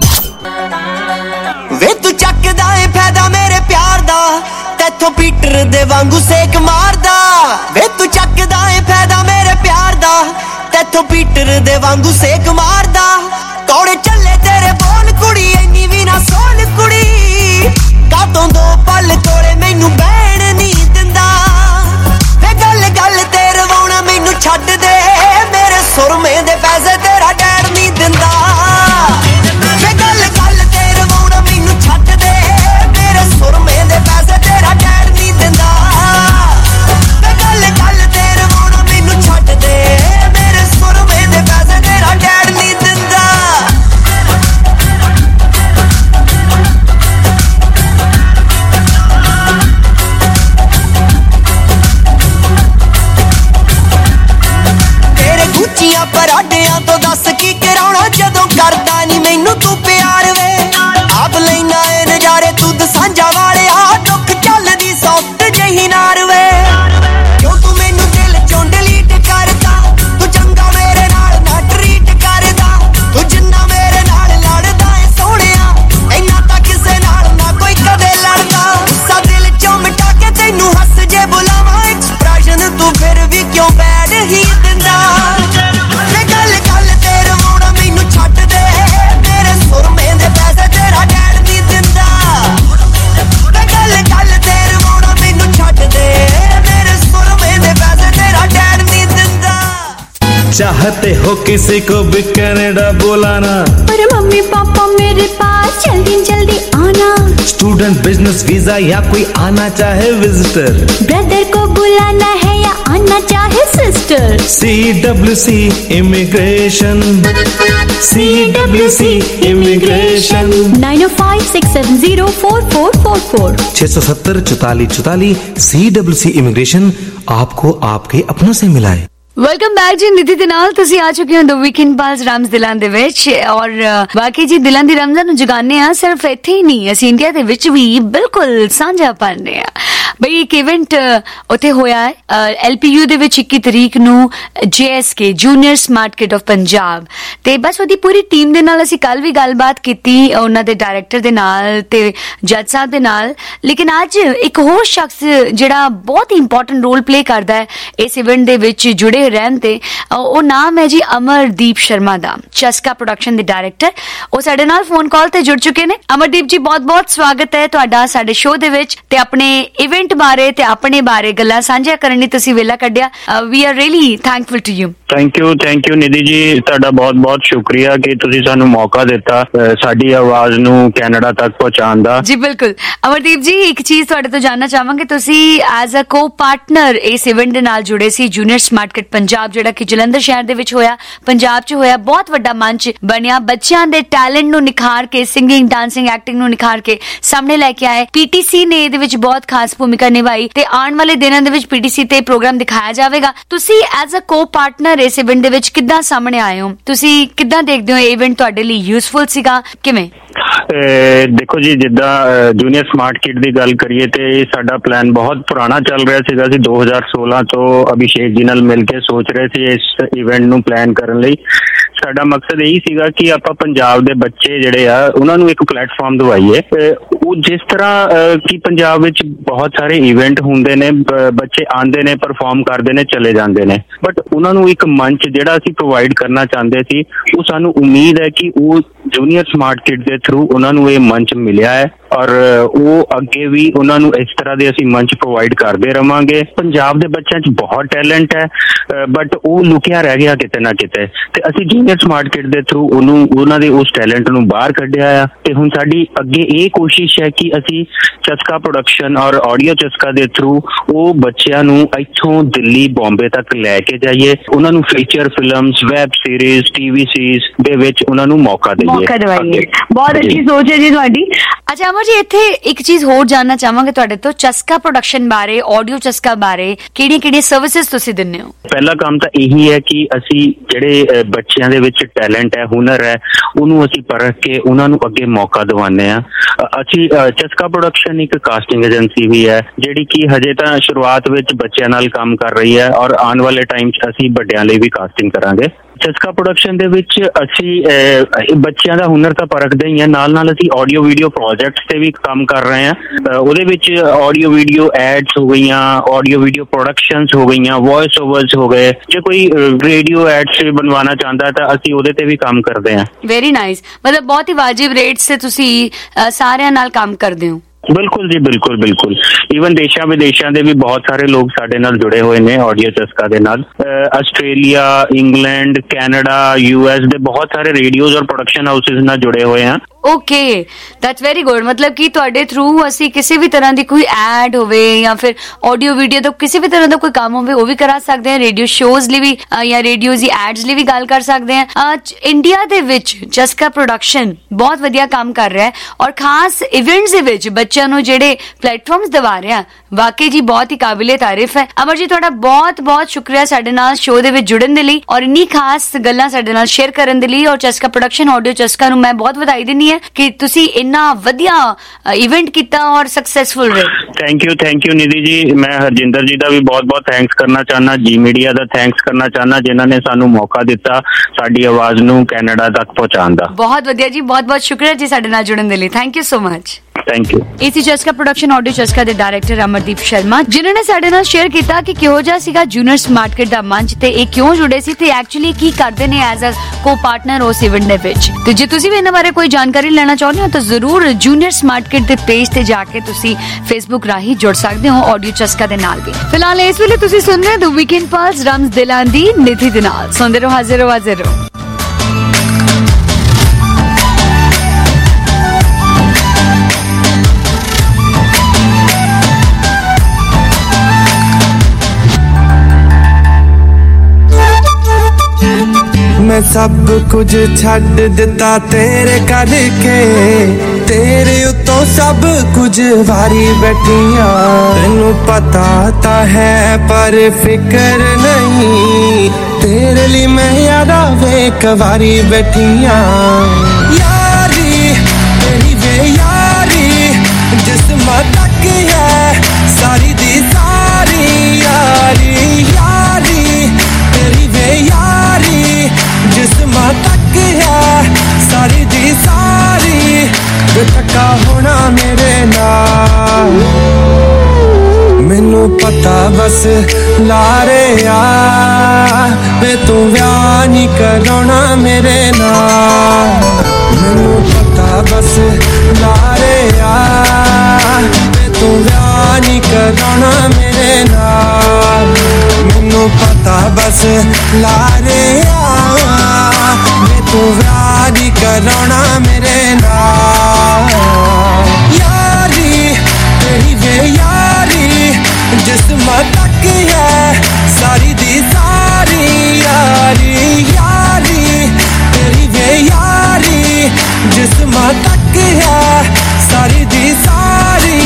वे तू चकदा है फायदा मेरे प्यार दा, तैथों पीटर दे वांगू सेक मारदा। वे तू चकदा है फायदा मेरे प्यार दा, तैथों पीटर दे वांगू सेक मारदा। कौड़े चले तेरे बोल कुड़ी, इन्नी भी ना सोल कुड़ी, कातों दो पल कोले मैनू बैण नहीं दिंदा। वे गल गल ते रवाउणा मैनू छड्ड दे, मेरे सुरमे दे पैसे तेरा डैड नहीं दिंदा। वे गल गल ते रवाउणा मैनू छड्ड दे, मेरे सुरमे दे पैसे तेरा डैड नहीं दिंदा। वे गल गल ते रवाउणा मैनू छड्ड दे, मेरे सुरमे दे पैसे तेरा डैड नहीं दिंदा। ਪਰਾਡਿਆਂ ਤੋਂ ਦੱਸ ਕੀ ਕਰਾਉਣਾ, ਜਦੋਂ ਕਰਦਾ ਨਹੀਂ ਮੈਨੂੰ ਤੂੰ ਪਿਆਰ ਵੇ। ਆਪ ਲੈਣਾ ਏ ਨਜ਼ਾਰੇ ਤੂੰ ਦਸਾਂਝਾ ਵਾਲਿਆ, ਦੁੱਖ ਚੱਲਦੀ ਸੌਫਟ ਜਿਹੀ ਨਾਰ ਵੇ। ਕਿਉਂ ਤੂੰ ਮੈਨੂੰ ਦਿਲ ਚੋਂ ਡਿਲੀਟ ਕਰਦਾ, ਤੂੰ ਚੰਗਾ ਮੇਰੇ ਨਾਲ ਨਾ ਟਰੀਟ ਕਰਦਾ। ਤੂੰ ਜਿੰਨਾ ਮੇਰੇ ਨਾਲ ਲੜਦਾ ਏ ਸੋਹਣਿਆ, ਇੰਨਾ ਤਾਂ ਕਿਸੇ ਨਾਲ ਨਾ ਕੋਈ ਕਦੇ ਲੜਦਾ। ਗੁੱਸਾ ਦਿਲ ਚੋਂ ਮਿਟਾ ਕੇ ਤੈਨੂੰ ਹੱਸ ਜੇ ਬੁਲਾਵਾਂ, ਐਕਸਪ੍ਰੈਸ਼ਨ ਤੂੰ ਫਿਰ ਵੀ ਕਿਉਂ ਬੈਡ ਹੀ ਦਿੰਦਾ। चाहते हो किसी को भी कनाडा बुलाना, पर मम्मी पापा मेरे पास जल्दी जल्दी आना। स्टूडेंट बिजनेस वीजा या कोई आना चाहे विजिटर, ब्रदर को बुलाना है या आना चाहे sister. C W C immigration, C W C immigration. Nine ओ five six seven zero four four four four छह सौ सत्तर चौतालीस चौतालीस। सी डब्ल्यू सी इमिग्रेशन आपको आपके अपनों से मिलाए। ਵੈਲਕਮ ਬੈਕ ਜੀ, ਨਿਧੀ ਦੇ ਨਾਲ ਤੁਸੀਂ ਆ ਚੁੱਕੇ ਹੋ ਦ ਵੀਕਐਂਡ ਪਲਸ ਰਮਜ਼ ਦਿਲਾਂ ਦੇ ਵਿੱਚ। ਔਰ ਬਾਕੀ ਜੀ ਦਿਲਾਂ ਦੀ ਰਮਜ਼ਾਂ ਨੂੰ ਜਗਾਉਂਦੇ ਆ ਸਿਰਫ ਇੱਥੇ ਹੀ ਨਹੀਂ, ਅਸੀਂ ਇੰਡੀਆ ਦੇ ਵਿੱਚ ਵੀ ਬਿਲਕੁਲ ਸਾਂਝਾ ਪਾਉਂਦੇ ਆ। ਬਈ ਇੱਕ ਇਵੈਂਟ ਉੱਥੇ ਹੋਇਆ ਹੈ ਐਲ ਪੀ ਯੂ ਦੇ ਵਿੱਚ ਇੱਕੀ ਤਰੀਕ ਨੂੰ J S K junior smart kid of Punjab, ਤੇ ਬਸ ਉਹਦੀ ਪੂਰੀ ਟੀਮ ਦੇ ਨਾਲ ਅਸੀਂ ਕੱਲ ਵੀ ਗੱਲਬਾਤ ਕੀਤੀ, ਉਹਨਾਂ ਦੇ ਡਾਇਰੈਕਟਰ ਦੇ ਨਾਲ ਤੇ ਜੱਜ ਸਾਹਿਬ ਦੇ ਨਾਲ। ਲੇਕਿਨ ਅੱਜ ਇੱਕ ਹੋਰ ਸ਼ਖਸ ਜਿਹੜਾ ਬਹੁਤ ਹੀ ਇੰਪੋਰਟੈਂਟ ਰੋਲ ਪਲੇ ਕਰਦਾ ਹੈ ਇਸ ਇਵੈਂਟ ਦੇ ਵਿੱਚ ਜੁੜੇ ਰਹਿਣ ਤੇ, ਉਹ ਨਾਮ ਹੈ ਜੀ ਅਮਰਦੀਪ ਸ਼ਰਮਾ ਦਾ, ਚਸਕਾ ਪ੍ਰੋਡਕਸ਼ਨ ਦੇ ਡਾਇਰੈਕਟਰ। ਉਹ ਸਾਡੇ ਨਾਲ ਫੋਨ ਕਾਲ ਤੇ ਜੁੜ ਚੁੱਕੇ ਨੇ। ਅਮਰਦੀਪ ਜੀ, ਬਹੁਤ ਬਹੁਤ ਸਵਾਗਤ ਹੈ ਤੁਹਾਡਾ ਸਾਡੇ ਸ਼ੋਅ ਦੇ ਵਿੱਚ, ਤੇ ਆਪਣੇ ਇਵੈਂਟ ਬਾਰੇ ਤੇ ਆਪਣੇ ਬਾਰੇ ਗੱਲਾਂ ਸਾਂਝੀਆਂ ਕਰਨ ਲਈ ਤੁਸੀਂ ਵੇਲਾ ਕੱਢਿਆ। We are really thankful to you. Thank you thank you Nidhi ji, ਤੁਹਾਡਾ ਬਹੁਤ ਬਹੁਤ ਸ਼ੁਕਰੀਆ ਕਿ ਤੁਸੀਂ ਸਾਨੂੰ ਮੌਕਾ ਦਿੱਤਾ ਸਾਡੀ ਆਵਾਜ਼ ਨੂੰ ਕੈਨੇਡਾ ਤੱਕ ਪਹੁੰਚਾਉਣ ਦਾ। ਜੀ ਬਿਲਕੁਲ। ਅਮਰਦੀਪ ਜੀ, ਇੱਕ ਚੀਜ਼ ਤੁਹਾਡੇ ਤੋਂ ਜਾਣਨਾ ਚਾਹਾਂਗੇ, ਤੁਸੀਂ ਐਜ਼ ਅ ਕੋ ਪਾਰਟਨਰ ਇਸ ਇਵੈਂਟ ਦੇ ਨਾਲ ਜੁੜੇ ਸੀ, ਜੂਨੀਅਰ ਸਮਾਰਟ ਕਿਡ ਪੰਜਾਬ, ਜਿਹੜਾ ਕਿ ਜਲੰਧਰ ਸ਼ਹਿਰ ਦੇ ਵਿੱਚ ਹੋਇਆ, ਪੰਜਾਬ 'ਚ ਹੋਇਆ, ਬਹੁਤ ਵੱਡਾ ਮੰਚ ਬਣਿਆ, ਬੱਚਿਆਂ ਦੇ ਟੈਲੈਂਟ ਨੂੰ ਨਿਖਾਰ ਕੇ, ਸਿੰਗਿੰਗ, ਡਾਂਸਿੰਗ, ਐਕਟਿੰਗ ਨੂੰ ਨਿਖਾਰ ਕੇ ਸਾਹਮਣੇ ਲੈ ਕੇ ਆਏ। ਪੀਟੀਸੀ ਨੇ ਇਹਦੇ ਵਿੱਚ ਬਹੁਤ ਖਾਸ ਭੂਮਿਕਾ ਨਿਭਾਈ ਤੇ ਆਉਣ ਵਾਲੇ ਦਿਨਾਂ ਦੇ ਵਿੱਚ ਪੀਟੀਸੀ ਤੇ ਪ੍ਰੋਗਰਾਮ ਦਿਖਾਇਆ ਜਾਵੇਗਾ। ਤੁਸੀਂ ਐਜ਼ ਅ ਕੋ ਪਾਰਟਨਰ ਇਸ ਇਵੈਂਟ ਦੇ ਵਿੱਚ ਕਿੱਦਾਂ ਸਾਹਮਣੇ ਆਏ ਹੋ? ਤੁਸੀਂ ਕਿੱਦਾਂ ਦੇਖਦੇ ਹੋ ਇਹ ਇਵੈਂਟ ਤੁਹਾਡੇ ਲਈ ਯੂਸਫੁਲ ਸੀਗਾ ਕਿਵੇਂ? ਦੇਖੋ ਜੀ, ਜਿੱਦਾਂ ਜੂਨੀਅਰ ਸਮਾਰਟ ਕਿਡ ਦੀ ਗੱਲ ਕਰੀਏ ਤੇ ਸਾਡਾ ਪਲਾਨ ਬਹੁਤ ਪੁਰਾਣਾ ਚੱਲ ਰਿਹਾ ਸੀਗਾ। ਅਸੀਂ ਦੋ ਹਜ਼ਾਰ ਸੋਲਾਂ ਤੋਂ ਅਭਿਸ਼ੇਕ ਜੀ ਨਾਲ ਮਿਲ ਕੇ ਸੋਚ ਰਹੇ ਸੀ ਇਸ ਇਵੈਂਟ ਨੂੰ ਪਲਾਨ ਕਰਨ ਲਈ। ਸਾਡਾ ਮਕਸਦ ਇਹੀ ਸੀਗਾ ਕਿ ਆਪਾਂ ਪੰਜਾਬ ਦੇ ਬੱਚੇ ਜਿਹੜੇ ਆ ਉਹਨਾਂ ਨੂੰ ਇੱਕ ਪਲੇਟਫਾਰਮ ਦਵਾਈਏ। ਉਹ ਜਿਸ ਤਰ੍ਹਾਂ ਕਿ ਪੰਜਾਬ ਵਿੱਚ ਬਹੁਤ ਸਾਰੇ ਇਵੈਂਟ ਹੁੰਦੇ ਨੇ, ਬੱਚੇ ਆਉਂਦੇ ਨੇ, ਪਰਫਾਰਮ ਕਰਦੇ ਨੇ, ਚਲੇ ਜਾਂਦੇ ਨੇ, ਬਟ ਉਹਨਾਂ ਨੂੰ ਇੱਕ ਮੰਚ ਜਿਹੜਾ ਅਸੀਂ ਪ੍ਰੋਵਾਈਡ ਕਰਨਾ ਚਾਹੁੰਦੇ ਸੀ, ਉਹ ਸਾਨੂੰ ਉਮੀਦ ਹੈ ਕਿ ਉਹ ਜੂਨੀਅਰ ਸਮਾਰਟ ਕਿਡ ਦੇ ਥਰੂ ਉਹਨਾਂ ਨੂੰ ਇਹ ਮੰਚ ਮਿਲਿਆ ਹੈ ਔਰ ਉਹ ਅੱਗੇ ਵੀ ਉਹਨਾਂ ਨੂੰ ਇਸ ਤਰ੍ਹਾਂ ਦੇ ਅਸੀਂ ਮੰਚ ਪ੍ਰੋਵਾਈਡ ਕਰਦੇ ਰਵਾਂਗੇ। ਪੰਜਾਬ ਦੇ ਬੱਚਿਆਂ 'ਚ ਬਹੁਤ ਟੈਲੈਂਟ ਹੈ, ਬਟ ਉਹ ਲੁਕਿਆ ਰਹਿ ਗਿਆ ਕਿਤੇ ਨਾ ਕਿਤੇ, ਤੇ ਅਸੀਂ ਜੂਨੀਅਰ ਸਮਾਰਟ ਕਿਡ ਦੇ ਥਰੂ ਉਹਨੂੰ ਉਹਨਾਂ ਦੇ ਉਸ ਟੈਲੈਂਟ ਨੂੰ ਬਾਹਰ ਕੱਢਿਆ ਆ। ਤੇ ਹੁਣ ਸਾਡੀ ਅੱਗੇ ਇਹ ਕੋਸ਼ਿਸ਼ ਹੈ ਕਿ ਅਸੀਂ ਚਸਕਾ ਪ੍ਰੋਡਕਸ਼ਨ ਔਰ ਆਡੀਓ ਚਸਕਾ ਦੇ ਥਰੂ ਉਹ ਬੱਚਿਆਂ ਨੂੰ ਇੱਥੋਂ ਦਿੱਲੀ, ਬੰਬੇ ਤੱਕ ਲੈ ਕੇ ਜਾਈਏ, ਉਹਨਾਂ ਨੂੰ feature films, web series, TV series ਦੇ ਵਿੱਚ ਉਹਨਾਂ ਨੂੰ ਮੌਕਾ ਦਈਏ। ਬਹੁਤ ਅੱਛੀ ਸੋਚ ਹੈ ਜੀ ਤੁਹਾਡੀ। ਅੱਛਾ ਅਮਰ ਜੀ, ਇੱਥੇ ਇੱਕ ਚੀਜ਼ ਹੋਰ ਜਾਣਨਾ ਚਾਹਾਂਗੇ ਤੁਹਾਡੇ ਤੋਂ, ਚਸਕਾ ਪ੍ਰੋਡਕਸ਼ਨ ਬਾਰੇ, ਆਡੀਓ ਚਸਕਾ ਬਾਰੇ ਕਿਹੜੀਆਂ ਕਿਹੜੀਆਂ ਸਰਵਿਸਿਜ਼ ਤੁਸੀਂ ਦਿੰਦੇ ਹੋ? ਪਹਿਲਾ ਕੰਮ ਤਾਂ ਇਹੀ ਹੈ ਕਿ ਅਸੀਂ ਜਿਹੜੇ ਬੱਚਿਆਂ ਦੇ ਵਿੱਚ ਟੈਲੈਂਟ ਹੈ, ਹੁਨਰ ਹੈ, ਉਹਨੂੰ ਅਸੀਂ ਪਰਖ ਕੇ ਉਹਨਾਂ ਨੂੰ ਅੱਗੇ ਮੌਕਾ ਦਿਵਾਉਂਦੇ ਹਾਂ। ਅਸੀਂ ਚਸਕਾ ਪ੍ਰੋਡਕਸ਼ਨ ਇੱਕ ਕਾਸਟਿੰਗ ਏਜੰਸੀ ਵੀ ਹੈ ਜਿਹੜੀ ਕਿ ਹਜੇ ਤਾਂ ਸ਼ੁਰੂਆਤ ਵਿੱਚ ਬੱਚਿਆਂ ਨਾਲ ਕੰਮ ਕਰ ਰਹੀ ਹੈ ਔਰ ਆਉਣ ਵਾਲੇ ਟਾਈਮ 'ਚ ਅਸੀਂ ਵੱਡਿਆਂ ਲਈ ਵੀ ਕਾਸਟਿੰਗ ਕਰਾਂਗੇ। ਚਸਕਾ ਪ੍ਰੋਡਕਸ਼ਨ ਦੇ ਵਿੱਚ ਅਸੀਂ ਬੱਚਿਆਂ ਦਾ ਹੁਨਰ ਤਾਂ ਪਰਖਦੇ ਹੀ ਹਾਂ, ਨਾਲ ਨਾਲ ਅਸੀਂ ਆਡੀਓ ਵੀਡੀਓ ਪ੍ਰੋਜੈਕਟਸ ਤੇ ਵੀ ਕੰਮ ਕਰ ਰਹੇ ਹਾਂ। ਉਹਦੇ ਵਿੱਚ ਆਡੀਓ ਵੀਡੀਓ ਐਡਸ ਹੋ ਗਈਆਂ, ਆਡੀਓ ਵੀਡੀਓ ਪ੍ਰੋਡਕਸ਼ਨਸ ਹੋ ਗਈਆਂ, ਵੌਇਸ ਓਵਰਸ ਹੋ ਗਏ। ਜੇ ਕੋਈ ਰੇਡੀਓ ਐਡਸ ਬਣਵਾਉਣਾ ਚਾਹੁੰਦਾ ਤਾਂ ਅਸੀਂ ਉਹਦੇ ਤੇ ਵੀ ਕੰਮ ਕਰਦੇ ਹਾਂ। Very nice. ਮਤਲਬ ਬਹੁਤ ਹੀ ਵਾਜਿਬ ਰੇਟਸ ਤੇ ਤੁਸੀਂ ਸਾਰਿਆਂ ਨਾਲ ਕੰਮ ਕਰਦੇ ਹੋ? ਬਿਲਕੁਲ ਜੀ, ਬਿਲਕੁਲ ਬਿਲकुल। ਈਵਨ ਦੇਸ਼ਾਂ ਵਿਦੇਸ਼ਾਂ ਦੇ ਵੀ ਬਹੁਤ ਸਾਰੇ ਲੋਕ ਸਾਡੇ ਨਾਲ ਜੁੜੇ ਹੋਏ ਨੇ ਆਡੀਓ ਚਸਕਾ ਦੇ ਨਾਲ। Australia, England, Canada, U S ਦੇ ਬਹੁਤ ਸਾਰੇ ਰੇਡੀਓਜ਼ ਔਰ ਪ੍ਰੋਡਕਸ਼ਨ ਹਾਊਸਿਸ ਨਾਲ ਜੁੜੇ ਹੋਏ ਹਾਂ। Okay, that's very good. ਮਤਲਬ ਕਿ ਤੁਹਾਡੇ ਥਰੂ ਅਸੀਂ ਕਿਸੇ ਵੀ ਤਰ੍ਹਾਂ ਦੀ ਕੋਈ ਐਡ ਹੋਵੇ ਜਾਂ ਫਿਰ ਆਡੀਓ ਵੀਡੀਓ ਤੋਂ ਕਿਸੇ ਵੀ ਤਰ੍ਹਾਂ ਦਾ ਕੋਈ ਕੰਮ ਹੋਵੇ ਉਹ ਵੀ ਕਰਾ ਸਕਦੇ ਹਾਂ। ਰੇਡੀਓ ਸ਼ੋਜ਼ ਲਈ ਵੀ ਜਾਂ ਰੇਡੀਓਜ਼ ਦੀ ਐਡਸ ਲਈ ਵੀ ਗੱਲ ਕਰ ਸਕਦੇ ਹਾਂ। ਇੰਡੀਆ ਦੇ ਵਿੱਚ ਚਸਕਾ ਪ੍ਰੋਡਕਸ਼ਨ ਬਹੁਤ ਵਧੀਆ ਕੰਮ ਕਰ ਰਿਹਾ ਹੈ ਔਰ ਖਾਸ ਇਵੈਂਟਸ ਦੇ ਵਿੱਚ ਬੱਚਿਆਂ ਨੂੰ ਜਿਹੜੇ ਪਲੇਟਫਾਰਮਸ ਦਿਵਾ ਰਿਹਾ, ਵਾਕਈ ਜੀ ਬਹੁਤ ਹੀ ਕਾਬਿਲੇ ਤਾਰੀਫ ਹੈ। ਅਮਰ ਜੀ, ਤੁਹਾਡਾ ਬਹੁਤ ਬਹੁਤ ਸ਼ੁਕਰੀਆ ਸਾਡੇ ਨਾਲ ਸ਼ੋਅ ਦੇ ਵਿੱਚ ਜੁੜਨ ਦੇ ਲਈ ਔਰ ਇੰਨੀ ਖਾਸ ਗੱਲਾਂ ਸਾਡੇ ਨਾਲ ਸ਼ੇਅਰ ਕਰਨ ਦੇ ਲਈ। ਔਰ ਚਸਕਾ ਪ੍ਰੋਡਕਸ਼ਨ, ਆਡੀਓ ਚਸਕਾ ਨੂੰ ਮੈਂ ਬਹੁਤ ਵਧਾਈ ਦਿੰਦੀ ਹਾਂ ਕਿ ਤੁਸੀਂ ਇੰਨਾ ਵਧੀਆ ਇਵੈਂਟ ਕੀਤਾ ਔਰ ਸਕਸੈਸਫੁਲ ਰਹੇ। Thank you thank you Nidhi ji. ਮੈਂ ਹਰਜਿੰਦਰ ਜੀ ਦਾ ਵੀ ਬਹੁਤ ਬਹੁਤ ਥੈਂਕਸ ਕਰਨਾ ਚਾਹੁੰਦਾ, ਜੀ ਮੀਡੀਆ ਦਾ ਥੈਂਕਸ ਕਰਨਾ ਚਾਹੁੰਦਾ ਜਿਨ੍ਹਾਂ ਨੇ ਸਾਨੂੰ ਮੌਕਾ ਦਿੱਤਾ ਸਾਡੀ ਆਵਾਜ਼ ਨੂੰ ਕੈਨੇਡਾ ਤੱਕ ਪਹੁੰਚਾਉਣ ਦਾ। ਬਹੁਤ ਵਧੀਆ ਜੀ, ਬਹੁਤ ਬਹੁਤ ਸ਼ੁਕਰੀਆ ਜੀ ਸਾਡੇ ਨਾਲ ਜੁੜਨ ਦੇ ਲਈ। Thank you so much. Thank you. ਏਸੀ ਚਸਕਾ ਪ੍ਰੋਡਕਸ਼ਨ, ਆਡੀਓ ਚਸਕਾ ਦੇ ਡਾਇਰੈਕਟਰ ਅਮਰਦੀਪ ਸ਼ਰਮਾ, ਜਿਨ੍ਹਾਂ ਨੇ ਸਾਡੇ ਨਾਲ ਸ਼ੇਅਰ ਕੀਤਾ ਕਿ ਕਿਹੋ ਜਿਹਾ ਸੀਗਾ ਜੂਨੀਅਰ ਸਮਾਰਟ ਕਿਡ ਦਾ ਮੰਚ ਤੇ ਇਹ ਕਿਉਂ ਜੁੜੇ ਸੀ ਤੇ ਐਕਚੁਅਲੀ ਕੀ ਕਰਦੇ ਨੇ ਐਜ਼ ਅ ਕੋ ਪਾਰਟਨਰ ਉਸ ਇਵੈਂਟ ਦੇ ਵਿੱਚ। ਤੇ ਜੇ ਤੁਸੀਂ ਵੀ ਇਹਨਾਂ ਬਾਰੇ ਕੋਈ ਜਾਣਕਾਰੀ ਲੈਣਾ ਚਾਹੁੰਦੇ ਹੋ ਤਾਂ ਜ਼ਰੂਰ ਜੂਨੀਅਰ ਸਮਾਰਟ ਕਿਡ ਦੇ ਪੇਜ ਤੇ ਜਾ ਕੇ ਤੁਸੀਂ ਫੇਸਬੁੱਕ ਰਾਹੀਂ ਜੁੜ ਸਕਦੇ ਹੋ ਆਡੀਓ ਚਸਕਾ ਦੇ ਨਾਲ ਵੀ। ਫਿਲਹਾਲ ਇਸ ਵੇਲੇ ਤੁਸੀਂ ਸੁਣ ਰਹੇ ਹੋ ਦ ਵੀਕਐਂਡ ਪਲਸ ਰਮਜ਼ ਦਿਲਾਂ ਦੀ ਨਿਧੀ ਦੇ ਨਾਲ। ਸੁਣਦੇ ਰਹੋ, ਹਾਜ਼ਰ ਰਹੋ ਹਾਜ਼ਰ ਰਹੋ। मैं सब कुछ छड़ दिता तेरे करके, तेरे उतों सब कुछ वारी बैठियां। तेनू पता ता है पर फिक्र नहीं, तेरे लिए मैं यारा वेक वारी बैठियां। यारी तेरी वे यारी जिस्म तक है सारी बस लारे आ वे तू ब्याह नहीं कराना मेरे नाल मैनू पता बस लारे आ वे तू ब्याह नहीं कराना मेरे नाल मैनू पता बस लारे आ वे तू ब्याह नहीं कराना मेरे नाल यारी तेरी वे यारी जिस्म तक है सारी दी सारी यारी यारी तेरी वे यारी जिस्म तक है सारी दी सारी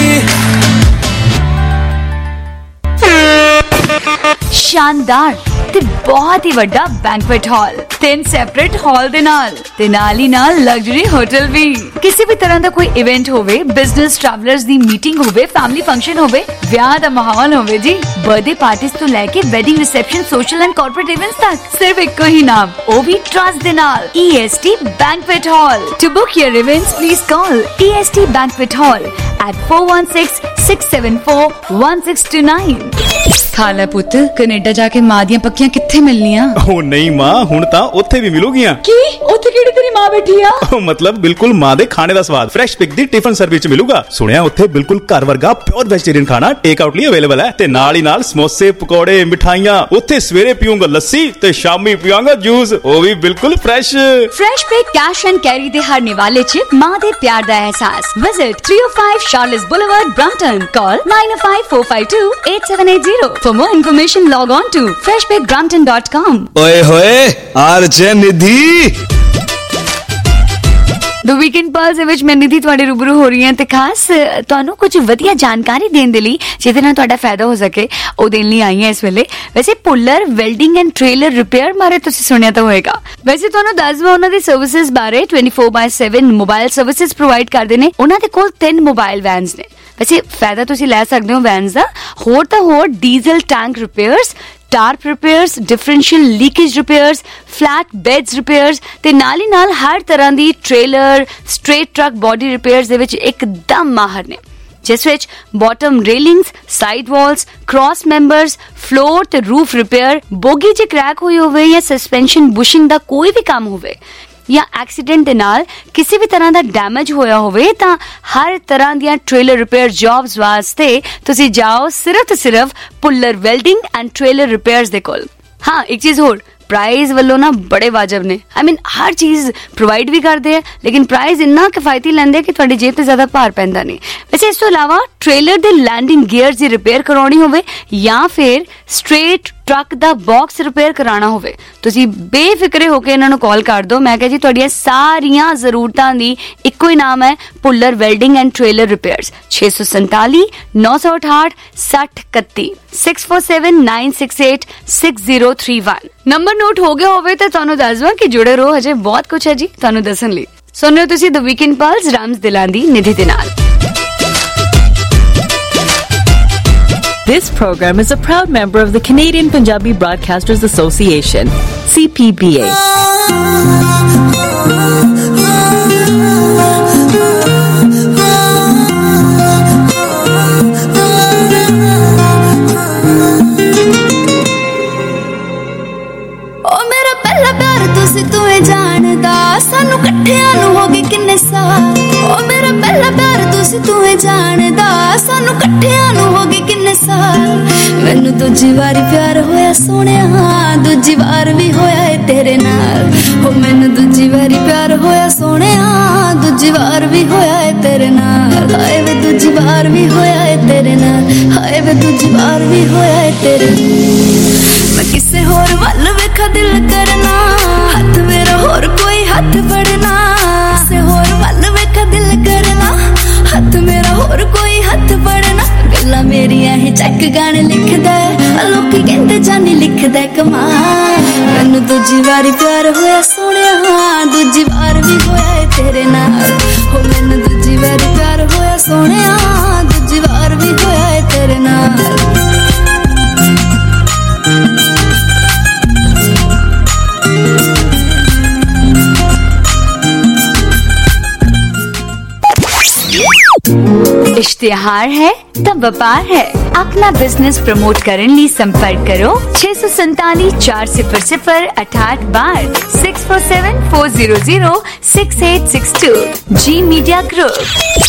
शानदार ਤੇ ਬਹੁਤ ਹੀ ਵੱਡਾ ਬੈਂਕੁਏਟ ਹਾਲ ਤਿੰਨ ਸੈਪਰੇਟ ਹਾਲ ਦੇ ਨਾਲ ਤੇ ਨਾਲ ਹੀ ਨਾਲ ਲਗਜ਼ਰੀ ਹੋਟਲ ਵੀ ਕਿਸੇ ਵੀ ਤਰ੍ਹਾਂ ਦਾ ਕੋਈ ਇਵੈਂਟ ਹੋਵੇ ਬਿਜ਼ਨਸ ਟਰੈਵਲਰਸ ਦੀ ਮੀਟਿੰਗ ਹੋਵੇ ਫੈਮਿਲੀ ਫੰਕਸ਼ਨ ਹੋਵੇ ਵਿਆਹ ਦਾ ਮਾਹੌਲ ਹੋਵੇ ਜੀ ਬਰਥਡੇ ਪਾਰਟੀਜ਼ ਤੋਂ ਲੈ ਕੇ wedding reception social and corporate events ਤੱਕ ਸਿਰਫ ਇੱਕੋ ਹੀ ਨਾਮ ਉਹ ਵੀ ਟਰਸਟ ਦੇ ਨਾਲ E S T Banquet Hall to book your events please call E S T Banquet Hall at four one six six seven four one six two nine ਖਾਲਾ ਪੁੱਤ Canada ਜਾ ਕੇ ਮਾਂ ਦੀਆਂ ਪੱਕੀਆਂ ਕਿੱਥੇ ਮਿਲਣੀਆਂ ਉਹ ਨਹੀਂ ਮਾਂ ਹੁਣ ਤਾਂ ਉੱਥੇ ਵੀ ਮਿਲੂਗੀਆਂ ਕੀ ਉੱਥੇ ਕਿਹੜੀ ਤੇਰੀ ਮਾਂ ਬੈਠੀ ਆ ਉਹ ਮਤਲਬ ਬਿਲਕੁਲ ਮਾਂ ਦੇ ਖਾਣੇ ਦਾ ਸਵਾਦ ਫਰੈਸ਼ ਪਿਕ ਦੀ ਟਿਫਨ ਸਰਵਿਸ ਚ ਮਿਲੂਗਾ ਸੁਣਿਆ ਉੱਥੇ ਬਿਲਕੁਲ ਘਰ ਵਰਗਾ ਪਿਓਰ ਵੈਜੀਟੇਰੀਅਨ ਖਾਣਾ ਟੇਕ ਆਊਟ ਲਈ ਅਵੇਲੇਬਲ ਹੈ ਤੇ ਨਾਲ ਹੀ ਨਾਲ ਸਮੋਸੇ ਪਕੌੜੇ ਮਿਠਾਈਆਂ ਉੱਥੇ ਸਵੇਰੇ ਪੀਊਂਗਾ ਲੱਸੀ ਤੇ ਸ਼ਾਮੀ ਪੀਵਾਂਗਾ ਜੂਸ ਉਹ ਵੀ ਬਿਲਕੁਲ fresh fresh pick cash and carry ਦੇ ਹਰ ਨਿਵਾਲੇ ਚ ਮਾਂ ਦੇ ਪਿਆਰ ਦਾ ਅਹਿਸਾਸ visit three oh five Charles Boulevard Brampton call nine oh five four five two eight seven eight zero for more information log on to fresh pick brampton dot com ओए होए RJ Nidhi The Weekend Pulse ਦੇ ਵਿੱਚ ਮੈਂ ਨਿਧੀ ਤੁਹਾਡੇ ਰੂਬਰੂ ਹੋ ਰਹੀ ਹਾਂ ਤੇ ਖਾਸ ਤੁਹਾਨੂੰ ਕੁਝ ਵਧੀਆ ਜਾਣਕਾਰੀ ਦੇਣ ਦੇ ਲਈ ਜਿਹਦੇ ਨਾਲ ਤੁਹਾਡਾ ਫਾਇਦਾ ਹੋ ਸਕੇ ਉਹ ਦੇਣ ਲਈ ਆਈ ਹਾਂ ਇਸ ਵੇਲੇ ਵੈਸੇ puller welding and trailer repair ਬਾਰੇ ਤੁਸੀਂ ਸੁਣਿਆ ਤਾਂ ਹੋਏਗਾ ਵੈਸੇ ਤੁਹਾਨੂੰ ਦੱਸ ਦਵਾਂ ਉਹਨਾਂ ਦੀ ਸਰਵਿਸਿਜ਼ ਬਾਰੇ twenty-four by seven mobile services provide ਕਰਦੇ ਨੇ ਉਹਨਾਂ ਦੇ ਕੋਲ ਤਿੰਨ ਮੋਬਾਈਲ ਵੈਨਸ ਨੇ ਵੈਸੇ ਫਾਇਦਾ ਤੁਸੀਂ ਲੈ ਸਕਦੇ ਹੋ ਵੈਨਸ ਦਾ ਹੋਰ ਤਾਂ ਹੋਰ diesel tank repairs tarp repairs differential leakage repairs flat beds repairs ते नाल ही नाल हर तरह दी trailer straight truck body repairs दे विच एकदम माहर ने जिस विच bottom railings side walls cross members floor ते रूफ रिपेयर बोगी च क्रैक हुई होवे या सस्पेंशन बुशिंग दा कोई भी काम होवे या एक्सीडेंट दे नाल किसी भी तरह दा डैमेज होया होवे तां हर तरह दियां ट्रेलर रिपेयर जॉब्स वास्ते तुसी जाओ सिर्फ ते सिर्फ puller welding and trailer repairs दे कोल हाँ एक चीज होर प्राइस वालों ना बड़े वाजब ने आई मीन हर चीज प्रोवाइड भी करते हैं लेकिन प्राइस इन्ना किफायती लेंदे कि तुहाडी जेब ते ज्यादा भार पैंदा नहीं वैसे इस तो इलावा ट्रेलर दे लैंडिंग गियर्स दी रिपेयर करवानी होवे या फिर स्ट्रेट ट्रक दा बॉक्स रिपेयर कराना होवे तुसी बेफिक्रे होके इन्हां नूं कॉल कर दो मैं कह जी तुहाडीआं सारियां जरूरतां दी इक्को ही नाम है puller welding and trailer repairs छे सौ संताली नौ सौ अठाठ सठ इकत्ती six four seven nine six eight six zero three one number note हो गया होवे ते तुहानूं दस दवां कि जुड़े रहो हजे बहुत कुछ है जी तुहानूं दस्सण लई सुन रहे हो तुसी द वीकेंड पल्स राम्स दिलां दी निधि दे नाल This program is a proud member of the Canadian Punjabi Broadcasters Association, C P B A. ओ मेरा पहला प्यार तुसी तुए जानदा सानू कट्ठियां नु हो गए किन्ने साल ओ मेरा पहला प्यार तुसी तुए जानदा सानू कट्ठियां नु हो गए किन्ने साल मैनू दूजी वारी प्यार होया सोहणिया दूजी वार भी होया है तेरे नाल ओ मैनू दूजी वारी प्यार होया सोहणिया दूजी वार भी होया है तेरे नाल हाय वे दूजी वार भी होया है तेरे नाल हाय वे दूजी वार भी होया है तेरे मैं किसे होर वल वेखा दिल करना हाथ मेरा होर कोई हाथ फड़ना किसे होर वल वेखा दिल करना हाथ मेरा होर कोई हाथ फड़ना गल्लां मेरियां ही चैक गाने लिखदा लोकी कहंदे जानी लिखदा कमाल मैनू दूजी वारी प्यार होया सोहणिया दूजी वार भी होया है तेरे नाल हो मैनू दूजी वारी प्यार होया सोहणिया दूजी वार भी होया है तेरे नाल इश्क इश्तिहार है तो व्यापार है। अपना बिजनेस प्रमोट करने लिए संपर्क करो छह सौ सैतालीस चार सिफर सिफर अठाठ बार six four seven four zero zero six eight six two. G media group.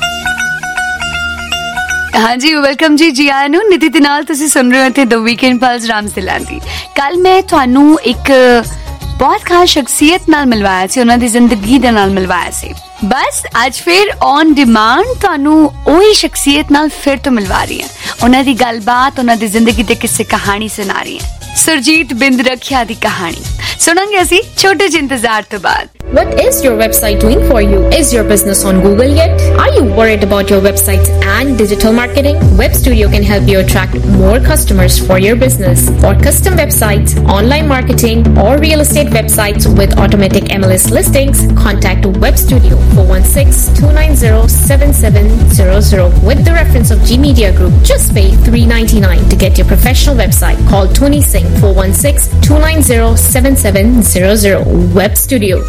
हाँ जी, वेलकम जी जी आया नू निधि दे नाल तुसी सुन रहे हो थे द वीकेंड पल्स राम्स दिलांदी। कल मैं ਤੁਹਾਨੂੰ एक बहुत खास शख्सियत नाल मिलवाया सी, उन्हां दी जिंदगी दे नाल मिलवाया सी। बस आज फिर ऑन डिमांड ਤੁਹਾਨੂੰ ਉਹੀ शख्सियत नाल फिर तो मिलवा रही है। उन्हां दी गलबात, उन्हां दी जिंदगी दे किस्से कहानी सुना रही है। सुरजीत बिंद रखिया दी कहानी सुनांगे ਅਸੀਂ छोटे ਜਿਹੇ इंतजार तो बाद। What is your website doing for you? Is your business on Google yet? Are you worried about your websites and digital marketing? Web Studio can help you attract more customers for your business. For custom websites, online marketing, or real estate websites with automatic M L S listings, contact Web Studio four one six, two nine zero, seven seven zero zero with the reference of G Media Group. Just pay three ninety-nine to get your professional website. Call Tony Singh four one six, two nine zero, seven seven zero zero. Web Studio.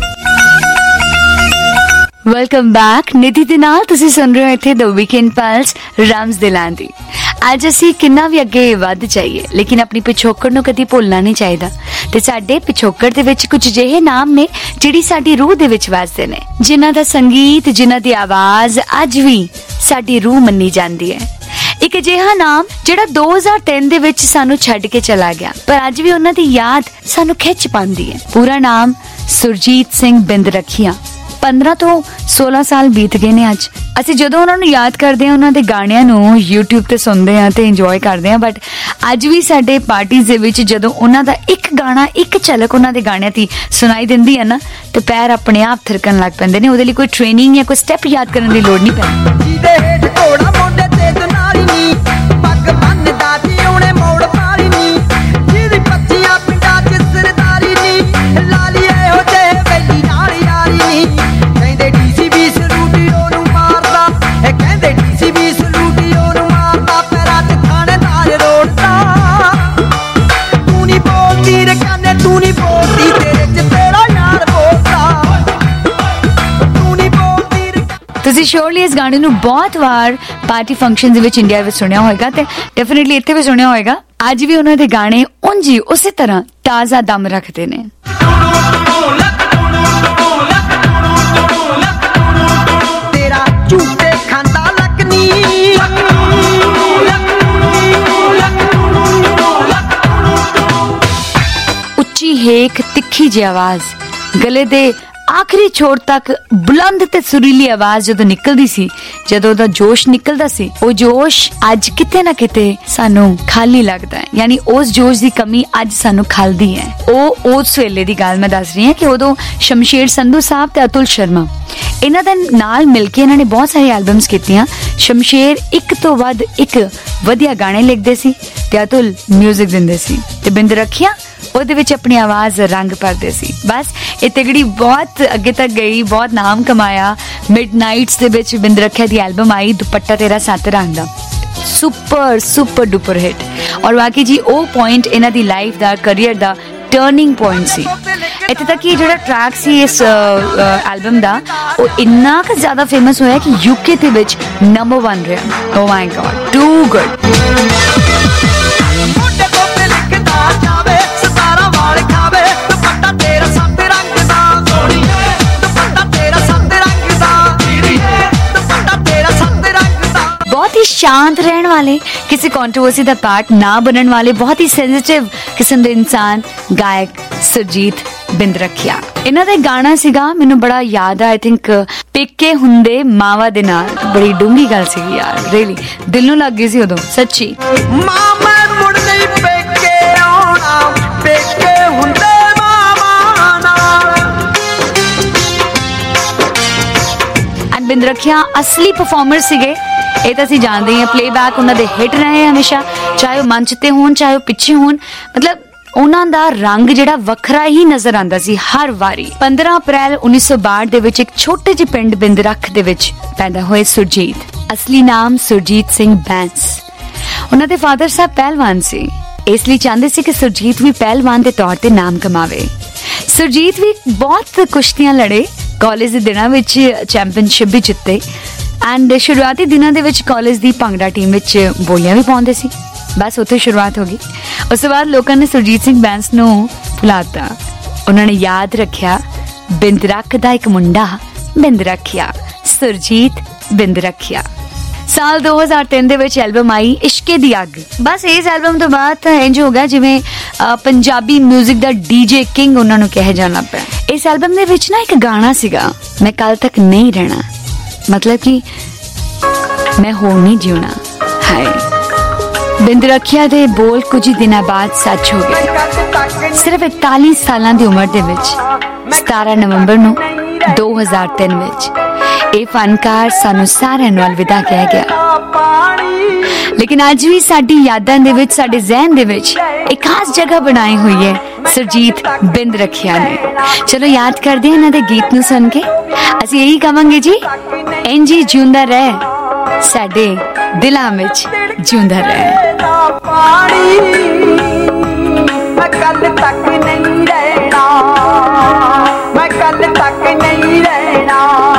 Welcome back. Nidhi दे नाल तुसी सुन रहे हो इत्थे the weekend pulse राम्स दिलांदी। ਅੱਜ ਅਸੀਂ ਕਿੰਨਾ ਵੀ ਅੱਗੇ ਵੱਧ ਜਾਈਏ ਲੇਕਿਨ ਆਪਣੀ ਪਿਛੋਕੜ ਨੂੰ ਕਦੀ ਭੁੱਲਣਾ ਨਹੀਂ ਚਾਹੀਦਾ ਤੇ ਸਾਡੇ ਪਿਛੋਕੜ ਦੇ ਵਿੱਚ ਕੁਝ ਜਿਹੇ ਨਾਮ ਨੇ ਜਿਹੜੀ ਸਾਡੀ ਰੂਹ ਦੇ ਵਿੱਚ ਵੱਸਦੇ ਨੇ, ਜਿਨ੍ਹਾਂ ਦਾ ਸੰਗੀਤ, ਜਿਨ੍ਹਾਂ ਦੀ ਆਵਾਜ਼ ਅੱਜ ਵੀ ਸਾਡੀ ਰੂਹ ਮੰਨੀ ਜਾਂਦੀ ਹੈ। ਇੱਕ ਅਜਿਹਾ ਨਾਮ ਜਿਹੜਾ ਦੋ ਹਜ਼ਾਰ ਤਿੰਨ ਦੇ ਵਿੱਚ ਸਾਨੂੰ ਛੱਡ ਕੇ ਚਲਾ ਗਿਆ ਪਰ ਅੱਜ ਵੀ ਉਹਨਾਂ ਦੀ ਯਾਦ ਸਾਨੂੰ ਖਿੱਚ ਪਾਉਂਦੀ ਹੈ। ਪੂਰਾ ਨਾਮ ਸੁਰਜੀਤ ਸਿੰਘ ਬਿੰਦ ਰਖੀਆ। पंद्रह तो सोलह साल बीत गए ने ਅੱਜ। ਅਸੀਂ ਜਦੋਂ ਉਹਨਾਂ ਨੂੰ ਯਾਦ ਕਰਦੇ ਹਾਂ, ਉਹਨਾਂ ਦੇ ਗਾਣਿਆਂ ਨੂੰ YouTube ਤੇ ਸੁਣਦੇ ਹਾਂ ਤੇ ਇੰਜੋਏ ਕਰਦੇ ਹਾਂ, ਬਟ ਅੱਜ ਵੀ ਸਾਡੇ ਪਾਰਟੀਆਂ ਦੇ ਵਿੱਚ ਜਦੋਂ ਉਹਨਾਂ ਦਾ ਇੱਕ ਗਾਣਾ, ਇੱਕ ਝਲਕ ਉਹਨਾਂ ਦੇ ਗਾਣਿਆਂ ਦੀ ਸੁਣਾਈ ਦਿੰਦੀ ਹੈ ਨਾ ਤੇ ਪੈਰ ਆਪਣੇ ਆਪ ਥਿਰਕਣ ਲੱਗ ਪੈਂਦੇ ਨੇ। ਉਹਦੇ ਲਈ ਕੋਈ ਟ੍ਰੇਨਿੰਗ ਜਾਂ ਕੋਈ ਸਟੈਪ ਯਾਦ ਕਰਨ ਦੀ ਲੋੜ ਨਹੀਂ ਪੈਂਦੀ। ਜਿਹਦੇ ਹੇਠ ਘੋੜਾ ਮੋਢੇ ਤੇ ਦੁਨਾਰੀ ਨੀ ਪੱਗ ਬੰਨਦਾ ਜੀ ਉਹਨੇ ਮੋੜ ਪਾਲੀ ਨੀ ਜਿਹਦੀ ਪੱਤੀਆਂ ਪਿੰਡਾਂ ਚ ਸਰਦਾਰੀ ਨੀ ਲਾਲੀ ਇਹੋ ਜਿਹੇ ਵੇਲੀ ਨਾਲ ਯਾਰੀ ਨੀ ਕਹਿੰਦੇ ਡੀਸੀਬੀ ਸਲੂਟੀਓ ਨੂੰ ਮਾਰਦਾ ਇਹ ਕਹਿੰਦੇ ਡੀਸੀਬੀ ਸਲੂਟੀਓ ਨੂੰ ਮਾਰਦਾ ਪੈਰਾਂ ਚ ਥਾਣੇਦਾਰ ਰੋੜਦਾ ਤੂੰ ਨਹੀਂ ਬੋਲਦੀ ਰੇ ਕਾਨੇ ਤੂੰ ਨਹੀਂ ਬੋਲਦੀ ਤੇਰੇ ਚ ਤੇਰਾ ਯਾਰ ਬੋਲਦਾ ਤੂੰ ਨਹੀਂ ਬੋਲਦੀ ਰੇ। ਤੁਸੀਂ ਸ਼ੋਰਲੀ ਇਸ ਗਾਣੇ ਨੂੰ ਬਹੁਤ ਵਾਰ ਪਾਰਟੀ ਫੰਕਸ਼ਨ ਦੇ ਵਿੱਚ ਇੰਡੀਆ ਵਿੱਚ ਸੁਣਿਆ ਹੋਵੇਗਾ ਤੇ ਡੈਫੀਨਿਟਲੀ ਇੱਥੇ ਵੀ ਸੁਣਿਆ ਹੋਵੇਗਾ। ਅੱਜ ਵੀ ਉਹਨਾਂ ਦੇ ਗਾਣੇ ਉਂਝ ਹੀ ਉਸੇ ਤਰ੍ਹਾਂ ਤਾਜ਼ਾ ਦਮ ਰੱਖਦੇ ਨੇ। ਉੱਚੀ ਹੇਕ, ਤਿੱਖੀ ਜਿਹੀ ਆਵਾਜ਼, ਗਲੇ ਦੇ ਆਖਰੀ ਛੋੜ ਤੱਕ ਬੁਲੰਦ ਤੇ ਸੁਰੀਲੀ ਆਵਾਜ਼ ਜਦੋਂ ਨਿਕਲਦੀ ਸੀ, ਜਦੋਂ ਉਹਦਾ ਜੋਸ਼ ਨਿਕਲਦਾ ਸੀ, ਉਹ ਜੋਸ਼ ਅੱਜ ਕਿਤੇ ਨਾ ਕਿਤੇ ਸਾਨੂੰ ਖਾਲੀ ਲੱਗਦਾ ਹੈ। ਯਾਨੀ ਉਸ ਜੋਸ਼ ਦੀ ਕਮੀ ਅੱਜ ਸਾਨੂੰ ਖਲਦੀ ਹੈ। ਉਹ ਉਸ ਵੇਲੇ ਦੀ ਗੱਲ ਮੈਂ ਦੱਸ ਰਹੀ ਹਾਂ ਕਿ ਉਦੋਂ ਸ਼ਮਸ਼ੇਰ ਸੰਧੂ ਸਾਹਿਬ ਤੇ ਅਤੁਲ ਸ਼ਰਮਾ ਇਹਨਾਂ ਦੇ ਨਾਲ ਮਿਲ ਕੇ ਇਹਨਾਂ ਨੇ ਬਹੁਤ ਸਾਰੀ ਐਲਬਮਸ ਕੀਤੀਆਂ। ਸ਼ਮਸ਼ੇਰ ਇੱਕ ਤੋਂ ਵੱਧ ਇੱਕ ਵਧੀਆ ਗਾਣੇ ਲਿਖਦੇ ਸੀ ਤੇ ਅਤੁਲ ਮਿਊਜ਼ਿਕ ਦਿੰਦੇ ਸੀ ਤੇ ਬਿੰਦ ਰਖੀਆ ਉਹਦੇ ਵਿੱਚ ਆਪਣੀ ਆਵਾਜ਼ ਰੰਗ ਭਰਦੇ ਸੀ। ਬਸ ਇਹ ਤਿਗੜੀ ਬਹੁਤ ਅੱਗੇ ਤੱਕ ਗਈ, ਬਹੁਤ ਨਾਮ ਕਮਾਇਆ। ਮਿਡਨਾਈਟਸ ਦੇ ਵਿੱਚ ਬਿੰਦ ਰਖੀਆ ਦੀ ਐਲਬਮ ਆਈ ਦੁਪੱਟਾ ਤੇਰਾ ਸੱਤ ਰੰਗ ਦਾ, ਸੁਪਰ ਸੁਪਰ ਡੁਪਰ ਹਿੱਟ। ਔਰ ਬਾਕੀ ਜੀ ਉਹ ਪੁਆਇੰਟ ਇਹਨਾਂ ਦੀ ਲਾਈਫ ਦਾ, ਕਰੀਅਰ ਦਾ ਟਰਨਿੰਗ ਪੁਆਇੰਟ ਸੀ। ਇੱਥੇ ਤੱਕ ਕਿ ਜਿਹੜਾ ਟਰੈਕ ਸੀ ਇਸ ਐਲਬਮ ਦਾ ਉਹ ਇੰਨਾ ਕੁ ਜ਼ਿਆਦਾ ਫੇਮਸ ਹੋਇਆ ਕਿ ਯੂਕੇ ਦੇ ਵਿੱਚ ਨੰਬਰ ਵਨ ਰਿਹਾ। Oh my god, too good. बहुत ही शांत रहने वाले, किसी कंट्रोवर्सी का पार्ट ना बनने वाले, बहुत ही सेंसिटिव किस्म के इंसान गायक सुरजीत बिंद रखिया। इन्हां दा गाना सीगा मैनू बड़ा याद है, आई थिंक पेके हुंदे मावा दे नाल। बड़ी डूंगी गल सीगी यार, रियली दिल नू लग गई सी उदों सच्ची। मामा मुड़ नहीं पेके आउणा, पेके हुंदे मावा नाल। एंड बिंद रखिया असली परफॉर्मर सीगे। ਇਹ ਤਾਂ ਅਸੀਂ ਜਾਣਦੇ ਹਾਂ, ਪਲੇਬੈਕ ਉਹਨਾਂ ਦੇ ਹਿੱਟ ਰਹੇ ਹਮੇਸ਼ਾ, ਚਾਹੇ ਉਹ ਮੰਚ ਤੇ ਹੋਣ ਚਾਹੇ ਉਹ ਪਿੱਛੇ ਹੋਣ। ਮਤਲਬ ਉਹਨਾਂ ਦਾ ਰੰਗ ਜਿਹੜਾ ਵੱਖਰਾ ਹੀ ਨਜ਼ਰ ਆਉਂਦਾ ਸੀ ਹਰ ਵਾਰੀ। ਪੰਦਰਾਂ ਅਪ੍ਰੈਲ ਉੱਨੀ ਸੌ ਬਾਹਠ ਦੇ ਵਿੱਚ ਇੱਕ ਛੋਟੇ ਜਿਹੇ ਪਿੰਡ ਬਿੰਦਰਖ ਦੇ ਵਿੱਚ ਪੈਦਾ ਹੋਏ ਸੁਰਜੀਤ। ਅਸਲੀ ਨਾਮ ਸੁਰਜੀਤ ਸਿੰਘ ਬੈਂਸ। ਉਹਨਾਂ ਦੇ ਫਾਦਰ ਸਾਹਿਬ ਪਹਿਲਵਾਨ ਸੀ, ਇਸ ਲਈ ਚਾਹੁੰਦੇ ਸੀ ਕਿ ਸੁਰਜੀਤ ਵੀ ਪਹਿਲਵਾਨ ਦੇ ਤੌਰ ਤੇ ਨਾਮ ਕਮਾਵੇ। ਸੁਰਜੀਤ ਵੀ ਬਹੁਤ ਕੁਸ਼ਤੀਆਂ ਲੜੇ, ਕਾਲਜ ਦੇ ਦਿਨਾਂ ਵਿੱਚ ਚੈਂਪੀਅਨਸ਼ਿਪ ਵੀ ਜਿੱਤੇ ਐਂਡ ਸ਼ੁਰੂਆਤੀ ਦਿਨਾਂ ਦੇ ਵਿੱਚ ਕਾਲਜ ਦੀ ਭੰਗੜਾ ਟੀਮ ਵਿੱਚ ਬੋਲੀਆਂ ਵੀ ਪਾਉਂਦੇ ਸੀ। ਬਸ ਉੱਥੇ ਸ਼ੁਰੂਆਤ ਹੋ ਗਈ। ਉਸ ਤੋਂ ਬਾਅਦ ਲੋਕਾਂ ਨੇ ਸੁਰਜੀਤ ਸਿੰਘ ਬੈਂਸ ਨੂੰ ਭੁਲਾਤਾ। ਉਹਨਾਂ ਨੇ ਯਾਦ ਰੱਖਿਆ ਬਿੰਦ ਰੱਖ ਦਾ ਇੱਕ ਮੁੰਡਾ ਬਿੰਦ ਰੱਖਿਆ, ਸੁਰਜੀਤ ਬਿੰਦ ਰੱਖਿਆ। ਸਾਲ ਦੋ ਹਜ਼ਾਰ ਤਿੰਨ ਦੇ ਵਿੱਚ ਐਲਬਮ ਆਈ ਇਸ਼ਕੇ ਦੀ ਅੱਗ। ਬਸ ਇਸ ਐਲਬਮ ਤੋਂ ਬਾਅਦ ਤਾਂ ਇੰਜ ਹੋ ਗਿਆ ਜਿਵੇਂ ਪੰਜਾਬੀ 뮤직 ਦਾ ਡੀਜੇ ਕਿੰਗ ਉਹਨਾਂ ਨੂੰ ਕਿਹਾ ਜਾਣਾ ਪਿਆ। ਇਸ ਐਲਬਮ ਦੇ ਵਿੱਚ ਨਾ ਇੱਕ ਗਾਣਾ ਸੀਗਾ, ਮੈਂ ਕੱਲ ਤੱਕ ਨਹੀਂ ਰਹਿਣਾ, ਮਤਲਬ ਕਿ ਮੈਂ ਹੋਰ ਨਹੀਂ ਜਿਉਣਾ। ਹਾਏ ਬਿੰਦ ਰੱਖਿਆ ਦੇ ਬੋਲ ਕੁਝ ਹੀ ਦਿਨਾਂ ਬਾਅਦ ਸੱਚ ਹੋ ਗਏ। ਸਿਰਫ ਇਕਤਾਲੀ ਸਾਲਾਂ ਦੀ ਉਮਰ ਦੇ ਵਿੱਚ ਸਤਾਰਾਂ ਨਵੰਬਰ ਨੂੰ ਦੋ ਹਜ਼ਾਰ ਤਿੰਨ ਵਿੱਚ ਇਹ ਫਨਕਾਰ ਸਾਨੂੰ ਸਾਰਿਆਂ ਨੂੰ ਅਲਵਿਦਾ ਕਹਿ ਗਿਆ। ਲੇਕਿਨ ਅੱਜ ਵੀ ਸਾਡੀ ਯਾਦਾਂ ਦੇ ਵਿੱਚ, ਸਾਡੇ ਜ਼ਿਹਨ ਦੇ ਵਿੱਚ ਇੱਕ ਖਾਸ ਜਗ੍ਹਾ ਬਣਾਈ ਹੋਈ ਹੈ ਸੁਰਜੀਤ ਬਿੰਦ ਰੱਖਿਆ ਨੇ। ਚਲੋ ਯਾਦ ਕਰਦੇ ਹਾਂ ਇਹਨਾਂ ਦੇ ਗੀਤ ਨੂੰ ਸੁਣ ਕੇ। ਅਸੀਂ ਇਹੀ ਕਵਾਂਗੇ ਜੀ, ਇੰਜ ਹੀ ਜਿਉਂਦਾ ਰਹਿ, ਸਾਡੇ ਦਿਲਾਂ ਵਿੱਚ ਜਿਉਂਦਾ ਰਹਿ। ਮੈਂ ਕੱਲ ਤੱਕ ਨਹੀਂ ਰਹਿਣਾ, ਮੈਂ ਕੱਲ ਤੱਕ ਨਹੀਂ ਰਹਿਣਾ।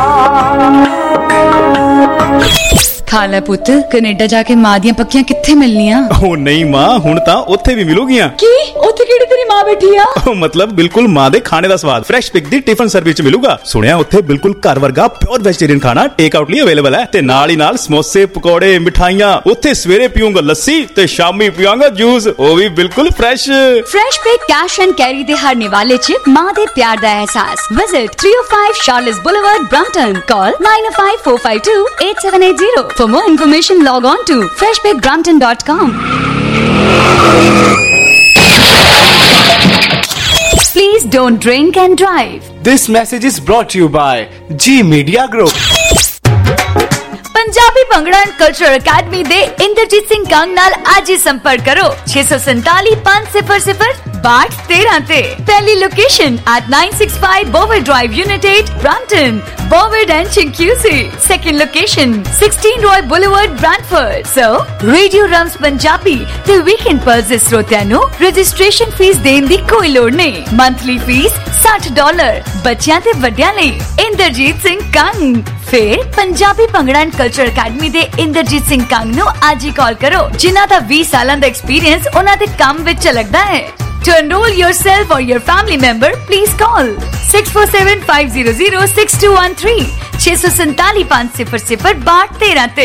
ਖਾਲਾ ਪੁੱਤ, ਕੈਨੇਡਾ ਜਾ ਕੇ ਮਾਂ ਦੀਆਂ ਪੱਕੀਆਂ ਕਿੱਥੇ ਮਿਲਣੀਆਂ? ਉਹ ਨਹੀਂ ਮਾਂ, ਹੁਣ ਤਾਂ ਉੱਥੇ ਵੀ ਮਿਲੂਗੀਆਂ। ਕੀ ਉੱਥੇ ਕਿਹੜੀ ਤੇਰੀ ਮਾਂ ਬੈਠੀ ਆ? ਉਹ ਮਤਲਬ ਬਿਲਕੁਲ ਮਾਂ ਦੇ ਖਾਣੇ ਦਾ ਸਵਾਦ ਫਰੈਸ਼ ਪਿਕ ਦੀ ਟਿਫਨ ਸਰਵਿਸ ਚ ਮਿਲੂਗਾ। ਸੁਣਿਆ ਉੱਥੇ ਬਿਲਕੁਲ ਘਰ ਵਰਗਾ ਪਿਓਰ ਵੈਜੀਟੇਰੀਅਨ ਖਾਣਾ ਟੇਕ ਆਊਟ ਲਈ ਅਵੇਲੇਬਲ ਹੈ, ਤੇ ਨਾਲ ਹੀ ਨਾਲ ਸਮੋਸੇ, ਪਕੌੜੇ, ਮਿਠਾਈਆਂ। ਉੱਥੇ ਸਵੇਰੇ ਪੀਊਂਗਾ ਲੱਸੀ ਤੇ ਸ਼ਾਮੀ ਪੀਵਾਂਗਾ ਜੂਸ, ਉਹ ਵੀ ਬਿਲਕੁਲ fresh. Fresh pick cash and carry ਦੇ ਹਰ ਨਿਵਾਲੇ ਚ ਮਾਂ ਦੇ ਪਿਆਰ ਦਾ ਅਹਿਸਾਸ। Visit three oh five Charles Boulevard, Brampton. Call nine oh five four five two eight seven eight zero. For more information, log on to fresh pick brampton dot com. Please don't drink and drive. This message is brought to you by G Media Group. Punjabi bhangra and culture academy दे इंद्रजीत सिंह कंग नाल आज ही संपर्क करो छे सौ संताली पांच सिफर सिफर बाट तेरह ते। पहली location eight nine sixty-five Bower Drive, Unit eight, Brampton, Bower and Chinquisi. Second location sixteen Roy Boulevard, Brantford. So, Radio Rums Punjabi the Weekend Pulse ਦੇ ਸਰੋਤਿਆਂ ਨੂੰ ਰਜਿਸਟ੍ਰੇਸ਼ਨ ਫੀਸ ਦੇਣ ਦੀ ਕੋਈ ਲੋੜ ਨਹੀਂ। ਮੰਥਲੀ ਫੀਸ sixty ਡਾਲਰ, ਬੱਚਿਆਂ ਤੇ ਵੱਡਿਆਂ ਲਈ। ਇੰਦਰਜੀਤ ਸਿੰਘ ਕੰਗ। ਫਿਰ Punjabi Bhangra and culture academy ਦੇ ਇੰਦਰਜੀਤ ਸਿੰਘ ਕੰਗ ਨੂੰ ਅੱਜ ਹੀ ਕਾਲ ਕਰੋ, ਜਿਨ੍ਹਾਂ ਦਾ ਵੀਹ ਸਾਲਾਂ ਦਾ ਐਕਸਪੀਰੀਅੰਸ ਉਹਨਾਂ ਦੇ ਕੰਮ ਵਿੱਚ ਝਲਕਦਾ ਹੈ। To enroll yourself or your family member, please call six four seven five zero zero six two one three छे सौ संताली पांच सिफर सिफर बाट तेरह ते।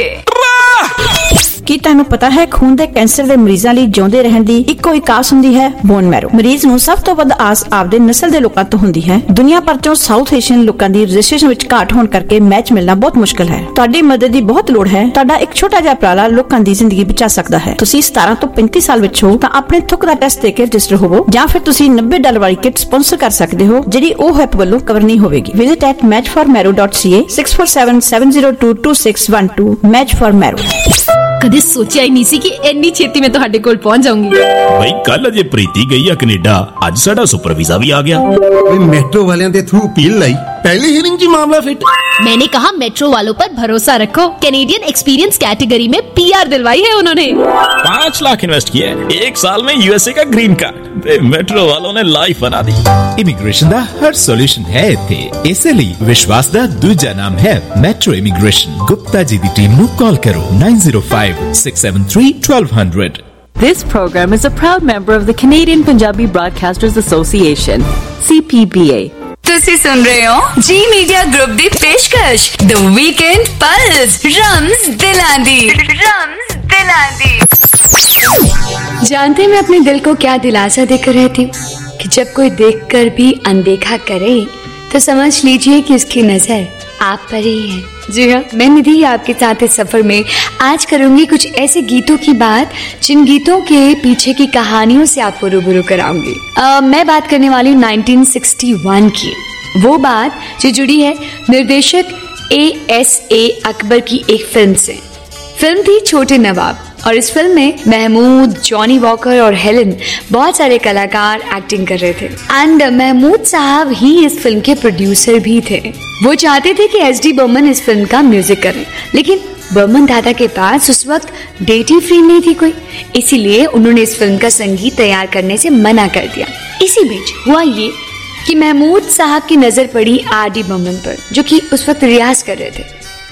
ਕੀ ਤੁਹਾਨੂੰ ਪਤਾ ਹੈ ਖੂਨ ਦੇ ਕੈਂਸਰ ਦੇ ਮਰੀਜ਼ਾਂ ਲਈ ਜਿਉਂਦੇ ਰਹਿਣ ਦੀ ਇੱਕੋ ਇੱਕ ਆਸ ਹੁੰਦੀ ਹੈ, ਬੋਨ ਮੈਰੋ। ਮਰੀਜ਼ ਨੂੰ ਸਭ ਤੋਂ ਵੱਧ ਆਸ ਆਪਦੇ ਨਸਲ ਦੇ ਲੋਕਾਂ ਤੋਂ ਹੁੰਦੀ ਹੈ। ਦੁਨੀਆ ਭਰ ਚੋਂ ਸਾਊਥ ਏਸ਼ੀਅਨ ਲੋਕਾਂ ਦੀ ਰਜਿਸਟ੍ਰੇਸ਼ਨ ਵਿੱਚ ਘਾਟ ਹੋਣ ਕਰਕੇ ਮੈਚ ਮਿਲਣਾ ਬਹੁਤ ਮੁਸ਼ਕਲ ਹੈ। ਤੁਹਾਡੀ ਮਦਦ ਦੀ ਬਹੁਤ ਲੋੜ ਹੈ। ਤੁਹਾਡਾ ਇੱਕ ਛੋਟਾ ਜਿਹਾ ਉਪਰਾਲਾ ਲੋਕਾਂ ਦੀ ਜ਼ਿੰਦਗੀ ਬਚਾ ਸਕਦਾ ਹੈ। ਤੁਸੀਂ ਸਤਾਰਾਂ ਤੋਂ ਪੈਂਤੀ ਸਾਲ ਵਿੱਚ ਹੋ ਤਾਂ ਆਪਣੇ ਥੁੱਕ ਦਾ ਟੈਸਟ ਦੇ ਕੇ ਰਜਿਸਟਰ ਹੋਵੋ, ਜਾਂ ਫਿਰ ਤੁਸੀਂ ਨੱਬੇ ਡਾਲਰ ਵਾਲੀ ਕਿਟ ਸਪਾਂਸਰ ਕਰ ਸਕਦੇ ਹੋ, ਜਿਹੜੀ ਉਹ ਹੈਪ ਵੱਲੋਂ ਕਵਰ ਨਹੀਂ ਹੋਵੇਗੀ। Visit at match for marrow dot c a six four seven seven zero two two six one two match for marrow। ਕਦੇ ਸੋਚਿਆ ਹੀ ਨਹੀਂ ਸੀ ਕਿ ਇੰਨੀ ਛੇਤੀ ਮੈਂ ਤੁਹਾਡੇ ਕੋਲ ਪਹੁੰਚ ਜਾਊਂਗੀ। ਬਈ ਕੱਲ ਅਜੇ ਪ੍ਰੀਤੀ ਗਈ ਆ ਕੈਨੇਡਾ, ਅੱਜ ਸਾਡਾ ਸੁਪਰ ਵੀਜ਼ਾ ਵੀ ਆ ਗਿਆ। ਬਈ ਮੈਟਰੋ ਵਾਲਿਆਂ ਦੇ ਥਰੂ ਅਪੀਲ ਲਈ पहली हियरिंग जी मामला फिट। मैंने कहा मेट्रो वालों पर भरोसा रखो, कैनेडियन एक्सपीरियंस कैटेगरी में पीआर दिलवाई है उन्होंने। पांच लाख इन्वेस्ट किए, एक साल में यूएसए का ग्रीन कार्ड, मेट्रो वालों ने लाइफ बना दी। इमिग्रेशन दा हर सॉल्यूशन है इत्थे, इसलिए विश्वास दा दूजा नाम है मेट्रो इमिग्रेशन। गुप्ता जी दी टीम नू कॉल करो nine zero five six seven three one two zero zero। This program is a proud member of the Canadian Punjabi Broadcasters Association, C P B A। ਤੁਸੀਂ ਸੁਣ ਰਹੇ ਹੋ ਜੀ ਮੀਡੀਆ ਗਰੁੱਪ ਦੀ ਪੇਸ਼ਕਸ਼ ਦ weekend pulse ਰਮਜ਼ ਦਿਲਾਂ ਦੀ ਰਮਜ਼ दिला दी। जानते हैं मैं अपने दिल को क्या दिलासा देकर रहती हूँ कि जब कोई देखकर भी अनदेखा करे तो समझ लीजिए कि उसकी नजर आप पर ही है। जी हाँ, मैं निधि आपके साथ इस सफर में आज करूंगी कुछ ऐसे गीतों की बात जिन गीतों के पीछे की कहानियों से आपको रूबरू कराऊंगी। आ, मैं बात करने वाली हूँ नाइनटीन सिक्सटी वन की, वो बात जो जुड़ी है निर्देशक ए एस ए अकबर की एक फिल्म से। फिल्म थी छोटे नवाब और इस फिल्म में महमूद, जॉनी वॉकर और हेलन बहुत सारे कलाकार एक्टिंग कर रहे थे। एंड महमूद साहब ही इस फिल्म के प्रोड्यूसर भी थे। वो चाहते थे कि एस डी बर्मन इस फिल्म का म्यूजिक करें, लेकिन बर्मन दादा के पास उस वक्त डेटी फ्री नहीं थी कोई, इसीलिए उन्होंने इस फिल्म का संगीत तैयार करने से मना कर दिया। इसी बीच हुआ ये कि महमूद साहब की नजर पड़ी आर डी बर्मन पर, जो कि उस वक्त रियाज कर रहे थे।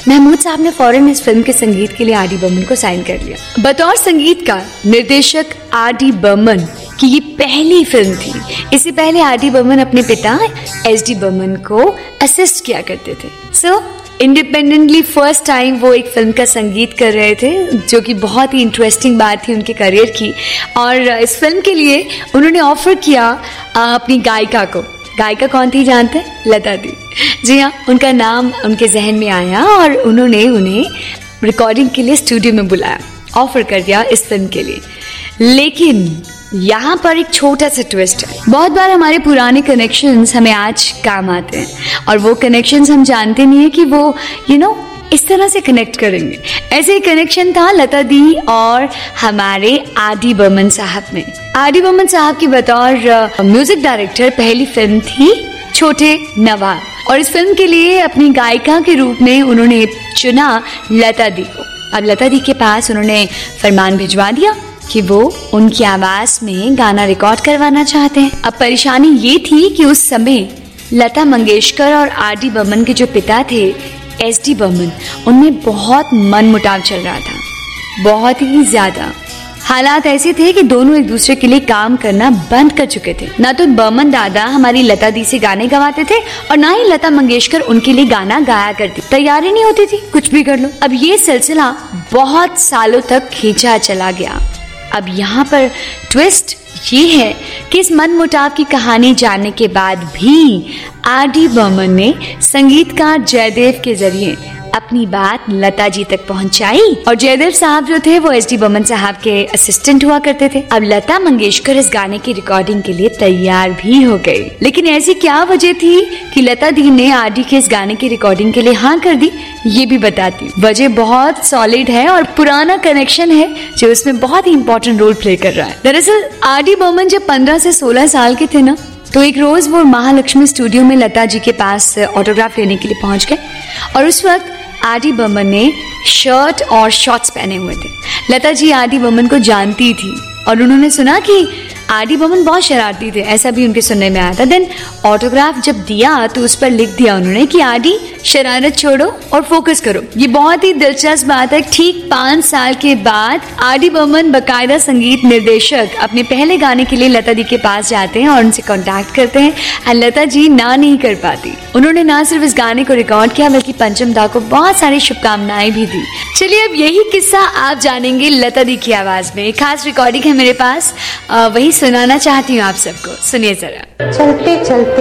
महमूद साहब ने फौरन इस फिल्म के संगीत के लिए आर डी बर्मन को साइन कर लिया। बतौर संगीतकार निर्देशक आर डी बर्मन की ये पहली फिल्म थी। इससे पहले आर डी बर्मन अपने पिता एस डी बर्मन को असिस्ट किया करते थे। सो इंडिपेंडेंटली फर्स्ट टाइम वो एक फिल्म का संगीत कर रहे थे, जो कि बहुत ही इंटरेस्टिंग बात थी उनके करियर की। और इस फिल्म के लिए उन्होंने ऑफर किया अपनी गायिका को। गायिका कौन थी जानते हैं? लता दी। जी हाँ, उनका नाम उनके जहन में आया और उन्होंने उन्हें रिकॉर्डिंग के लिए स्टूडियो में बुलाया, ऑफर कर दिया इस फिल्म के लिए। लेकिन यहाँ पर एक छोटा सा ट्विस्ट है। बहुत बार हमारे पुराने कनेक्शंस हमें आज काम आते हैं और वो कनेक्शंस हम जानते नहीं है कि वो यू नो इस तरह से कनेक्ट करेंगे। ऐसे ही कनेक्शन था लता दी और हमारे आर डी बर्मन साहब में। आर डी बर्मन साहब की बतौर म्यूजिक डायरेक्टर पहली फिल्म थी छोटे नवाब, और इस फिल्म के लिए अपनी गायिका के रूप में उन्होंने चुना लता दी को। अब लता दी के पास उन्होंने फरमान भिजवा दिया कि वो उनकी आवाज में गाना रिकॉर्ड करवाना चाहते हैं। अब परेशानी ये थी कि उस समय लता मंगेशकर और आर डी बर्मन के जो पिता थे एस डी बर्मन, उनमें बहुत मनमुटाव चल रहा था, बहुत ही ज्यादा। हालात ऐसे थे कि दोनों एक दूसरे के लिए काम करना बंद कर चुके थे। ना तो बर्मन दादा हमारी लता दी से गाने गवाते थे और ना ही लता मंगेशकर उनके लिए गाना गाया करती। तैयारी नहीं होती थी, कुछ भी कर लो। अब ये सिलसिला बहुत सालों तक खींचा चला गया। अब यहाँ पर ट्विस्ट ये है कि इस मनमुटाव की कहानी जानने के बाद भी आर डी बर्मन ने संगीतकार जयदेव के जरिए अपनी बात लता जी तक पहुंचाई और जयदेव साहब जो थे वो एस डी बर्मन साहब के असिस्टेंट हुआ करते थे। अब लता मंगेशकर इस गाने की रिकॉर्डिंग के लिए तैयार भी हो गई, लेकिन ऐसी क्या वजह थी कि लता दी ने आर डी के इस गाने की रिकॉर्डिंग के लिए हाँ कर दी, ये भी बताती। वजह बहुत सॉलिड है और पुराना कनेक्शन है जो इसमें बहुत ही इंपॉर्टेंट रोल प्ले कर रहा है। दरअसल आर डी बर्मन जब पंद्रह से सोलह साल के थे ना, तो एक रोज वो महालक्ष्मी स्टूडियो में लता जी के पास ऑटोग्राफ लेने के लिए पहुंच गए और उस वक्त आर डी बर्मन ने शर्ट और शॉर्ट्स पहने हुए थे। लता जी आर डी बर्मन को जानती थी और उन्होंने सुना कि आर डी बर्मन बहुत शरारती थे, ऐसा भी उनके सुनने में आया था। देन ऑटोग्राफ जब दिया तो उस पर लिख दिया उन्होंने कि आर डी शरारत छोड़ो और फोकस करो। ये बहुत ही दिलचस्प बात है। ठीक पांच साल के बाद आर डी बर्मन बकायदा संगीत निर्देशक अपने पहले गाने के लिए लता दी के पास जाते हैं और उनसे कांटेक्ट करते हैं और लता जी ना नहीं कर पाती। उन्होंने ना सिर्फ इस गाने को रिकॉर्ड किया बल्कि पंचम दा को बहुत सारी शुभकामनाएं भी दी। चलिए अब यही किस्सा आप जानेंगे लता दी की आवाज में। खास रिकॉर्डिंग है मेरे पास, आ, वही सुनाना चाहती हूँ आप सबको, सुनिए जरा। चलते चलते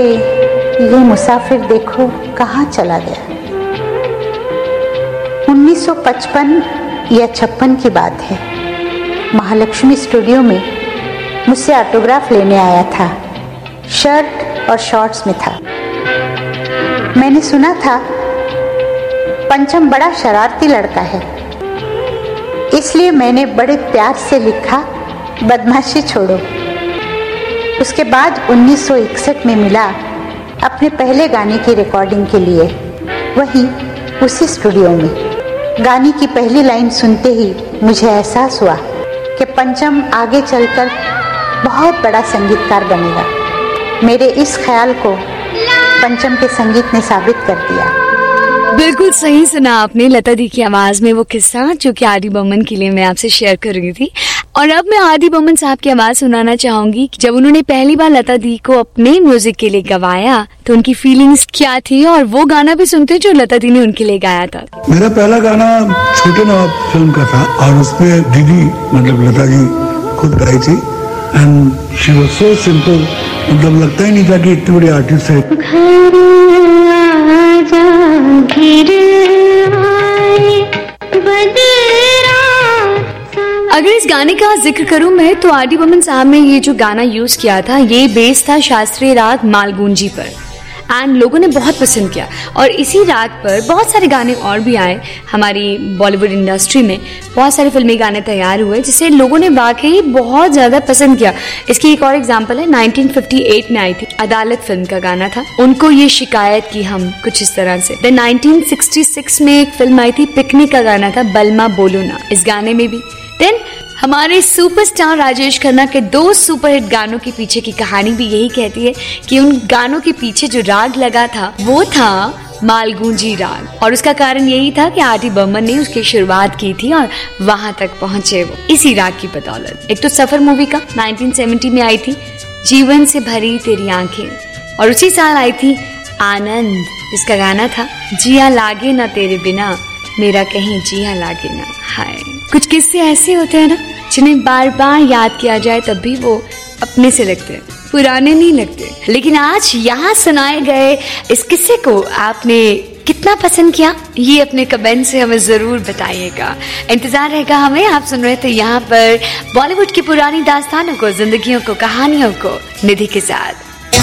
ये मुसाफिर देखो कहाँ चला गया। उन्नीस सौ पचपन या छप्पन की बात है। महालक्ष्मी स्टूडियो में मुझसे ऑटोग्राफ लेने आया था। शर्ट और शॉर्ट्स में था। मैंने सुना था पंचम बड़ा शरारती लड़का है, इसलिए मैंने बड़े प्यार से लिखा बदमाशी छोड़ो। उसके बाद उन्नीस सौ इकसठ में मिला अपने पहले गाने की रिकॉर्डिंग के लिए, वहीं उसी स्टूडियो में। गाने की पहली लाइन सुनते ही मुझे एहसास हुआ कि पंचम आगे चलकर बहुत बड़ा संगीतकार बनेगा। मेरे इस ख्याल को पंचम के संगीत ने साबित कर दिया। बिल्कुल सही सुना आपने लता दी की आवाज में वो किस्सा जो कि आर डी बर्मन के लिए मैं आपसे शेयर कर रही थी। और अब मैं आर डी बर्मन साहब की आवाज सुनाना चाहूंगी। जब उन्होंने पहली बार लता दी को अपने म्यूजिक के लिए गवाया तो उनकी फीलिंग्स क्या थी, और वो गाना भी सुनते जो लता दी ने उनके लिए गाया था। मेरा पहला गाना छोटे नवाब फिल्म का था और उसमें दीदी मतलब लता जी खुद गाई थी and she was so simple. मतलब लगता ही नहीं था कि इतनी बड़ी आर्टिस्ट है। अगर इस गाने का जिक्र करूं मैं तो आर डी बर्मन साहब ने ये जो गाना यूज किया था ये बेस था शास्त्रीय राग मालगुंजी पर एंड लोगों ने बहुत पसंद किया। और इसी राग पर बहुत सारे गाने और भी आए। हमारी बॉलीवुड इंडस्ट्री में बहुत सारे फिल्मी गाने तैयार हुए जिसे लोगों ने वाकई बहुत ज्यादा पसंद किया। इसकी एक और एग्जांपल है नाइनटीन फिफ्टी एट में आई थी अदालत फिल्म का गाना था, उनको ये शिकायत की हम, कुछ इस तरह से। देन नाइनटीन सिक्सटी सिक्स में एक फिल्म आई थी पिकनिक का गाना था बलमा बोलो ना, इस गाने में भी। देन हमारे सुपरस्टार राजेश खन्ना के दो सुपरहिट गानों के पीछे की कहानी भी यही कहती है कि उन गानों के पीछे जो राग लगा था वो था मालगुंजी राग, और उसका कारण यही था कि आर डी बर्मन ने उसकी शुरुआत की थी और वहां तक पहुंचे वो इसी राग की बदौलत। एक तो सफर मूवी का उन्नीस सौ सत्तर में आई थी जीवन से भरी तेरी आंखें, और उसी साल आई थी आनंद, जिसका गाना था जिया लागे ना तेरे बिना मेरा कहीं जिया लागे ना। हाय, कुछ किस्से ऐसे होते हैं ना जिन्हें बार बार याद किया जाए तब भी वो अपने से लगते हैं, पुराने नहीं लगते। लेकिन आज यहाँ सुनाए गए इस किस्से को आपने कितना पसंद किया, ये अपने कमेंट से हमें जरूर बताइएगा। इंतजार रहेगा हमें। आप सुन रहे थे यहाँ पर बॉलीवुड की पुरानी दास्तानों को, जिंदगियों को, कहानियों को निधि के साथ।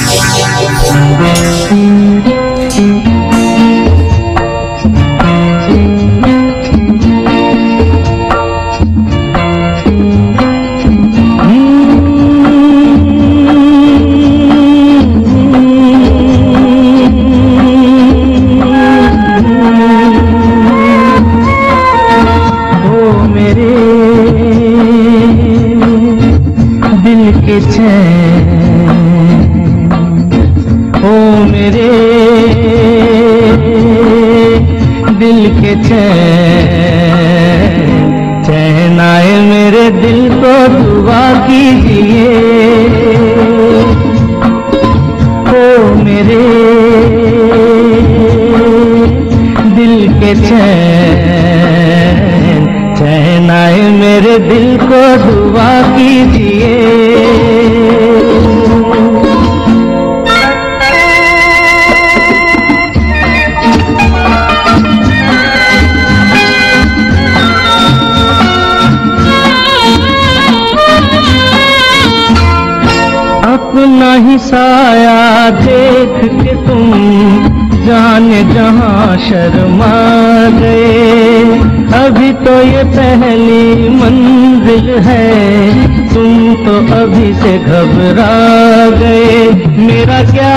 अपना ही साया देख के तुम जाने जहां शर्मा गए, अभी तो ये पहली मंजिल है, तुम तो अभी से घबरा गए। मेरा क्या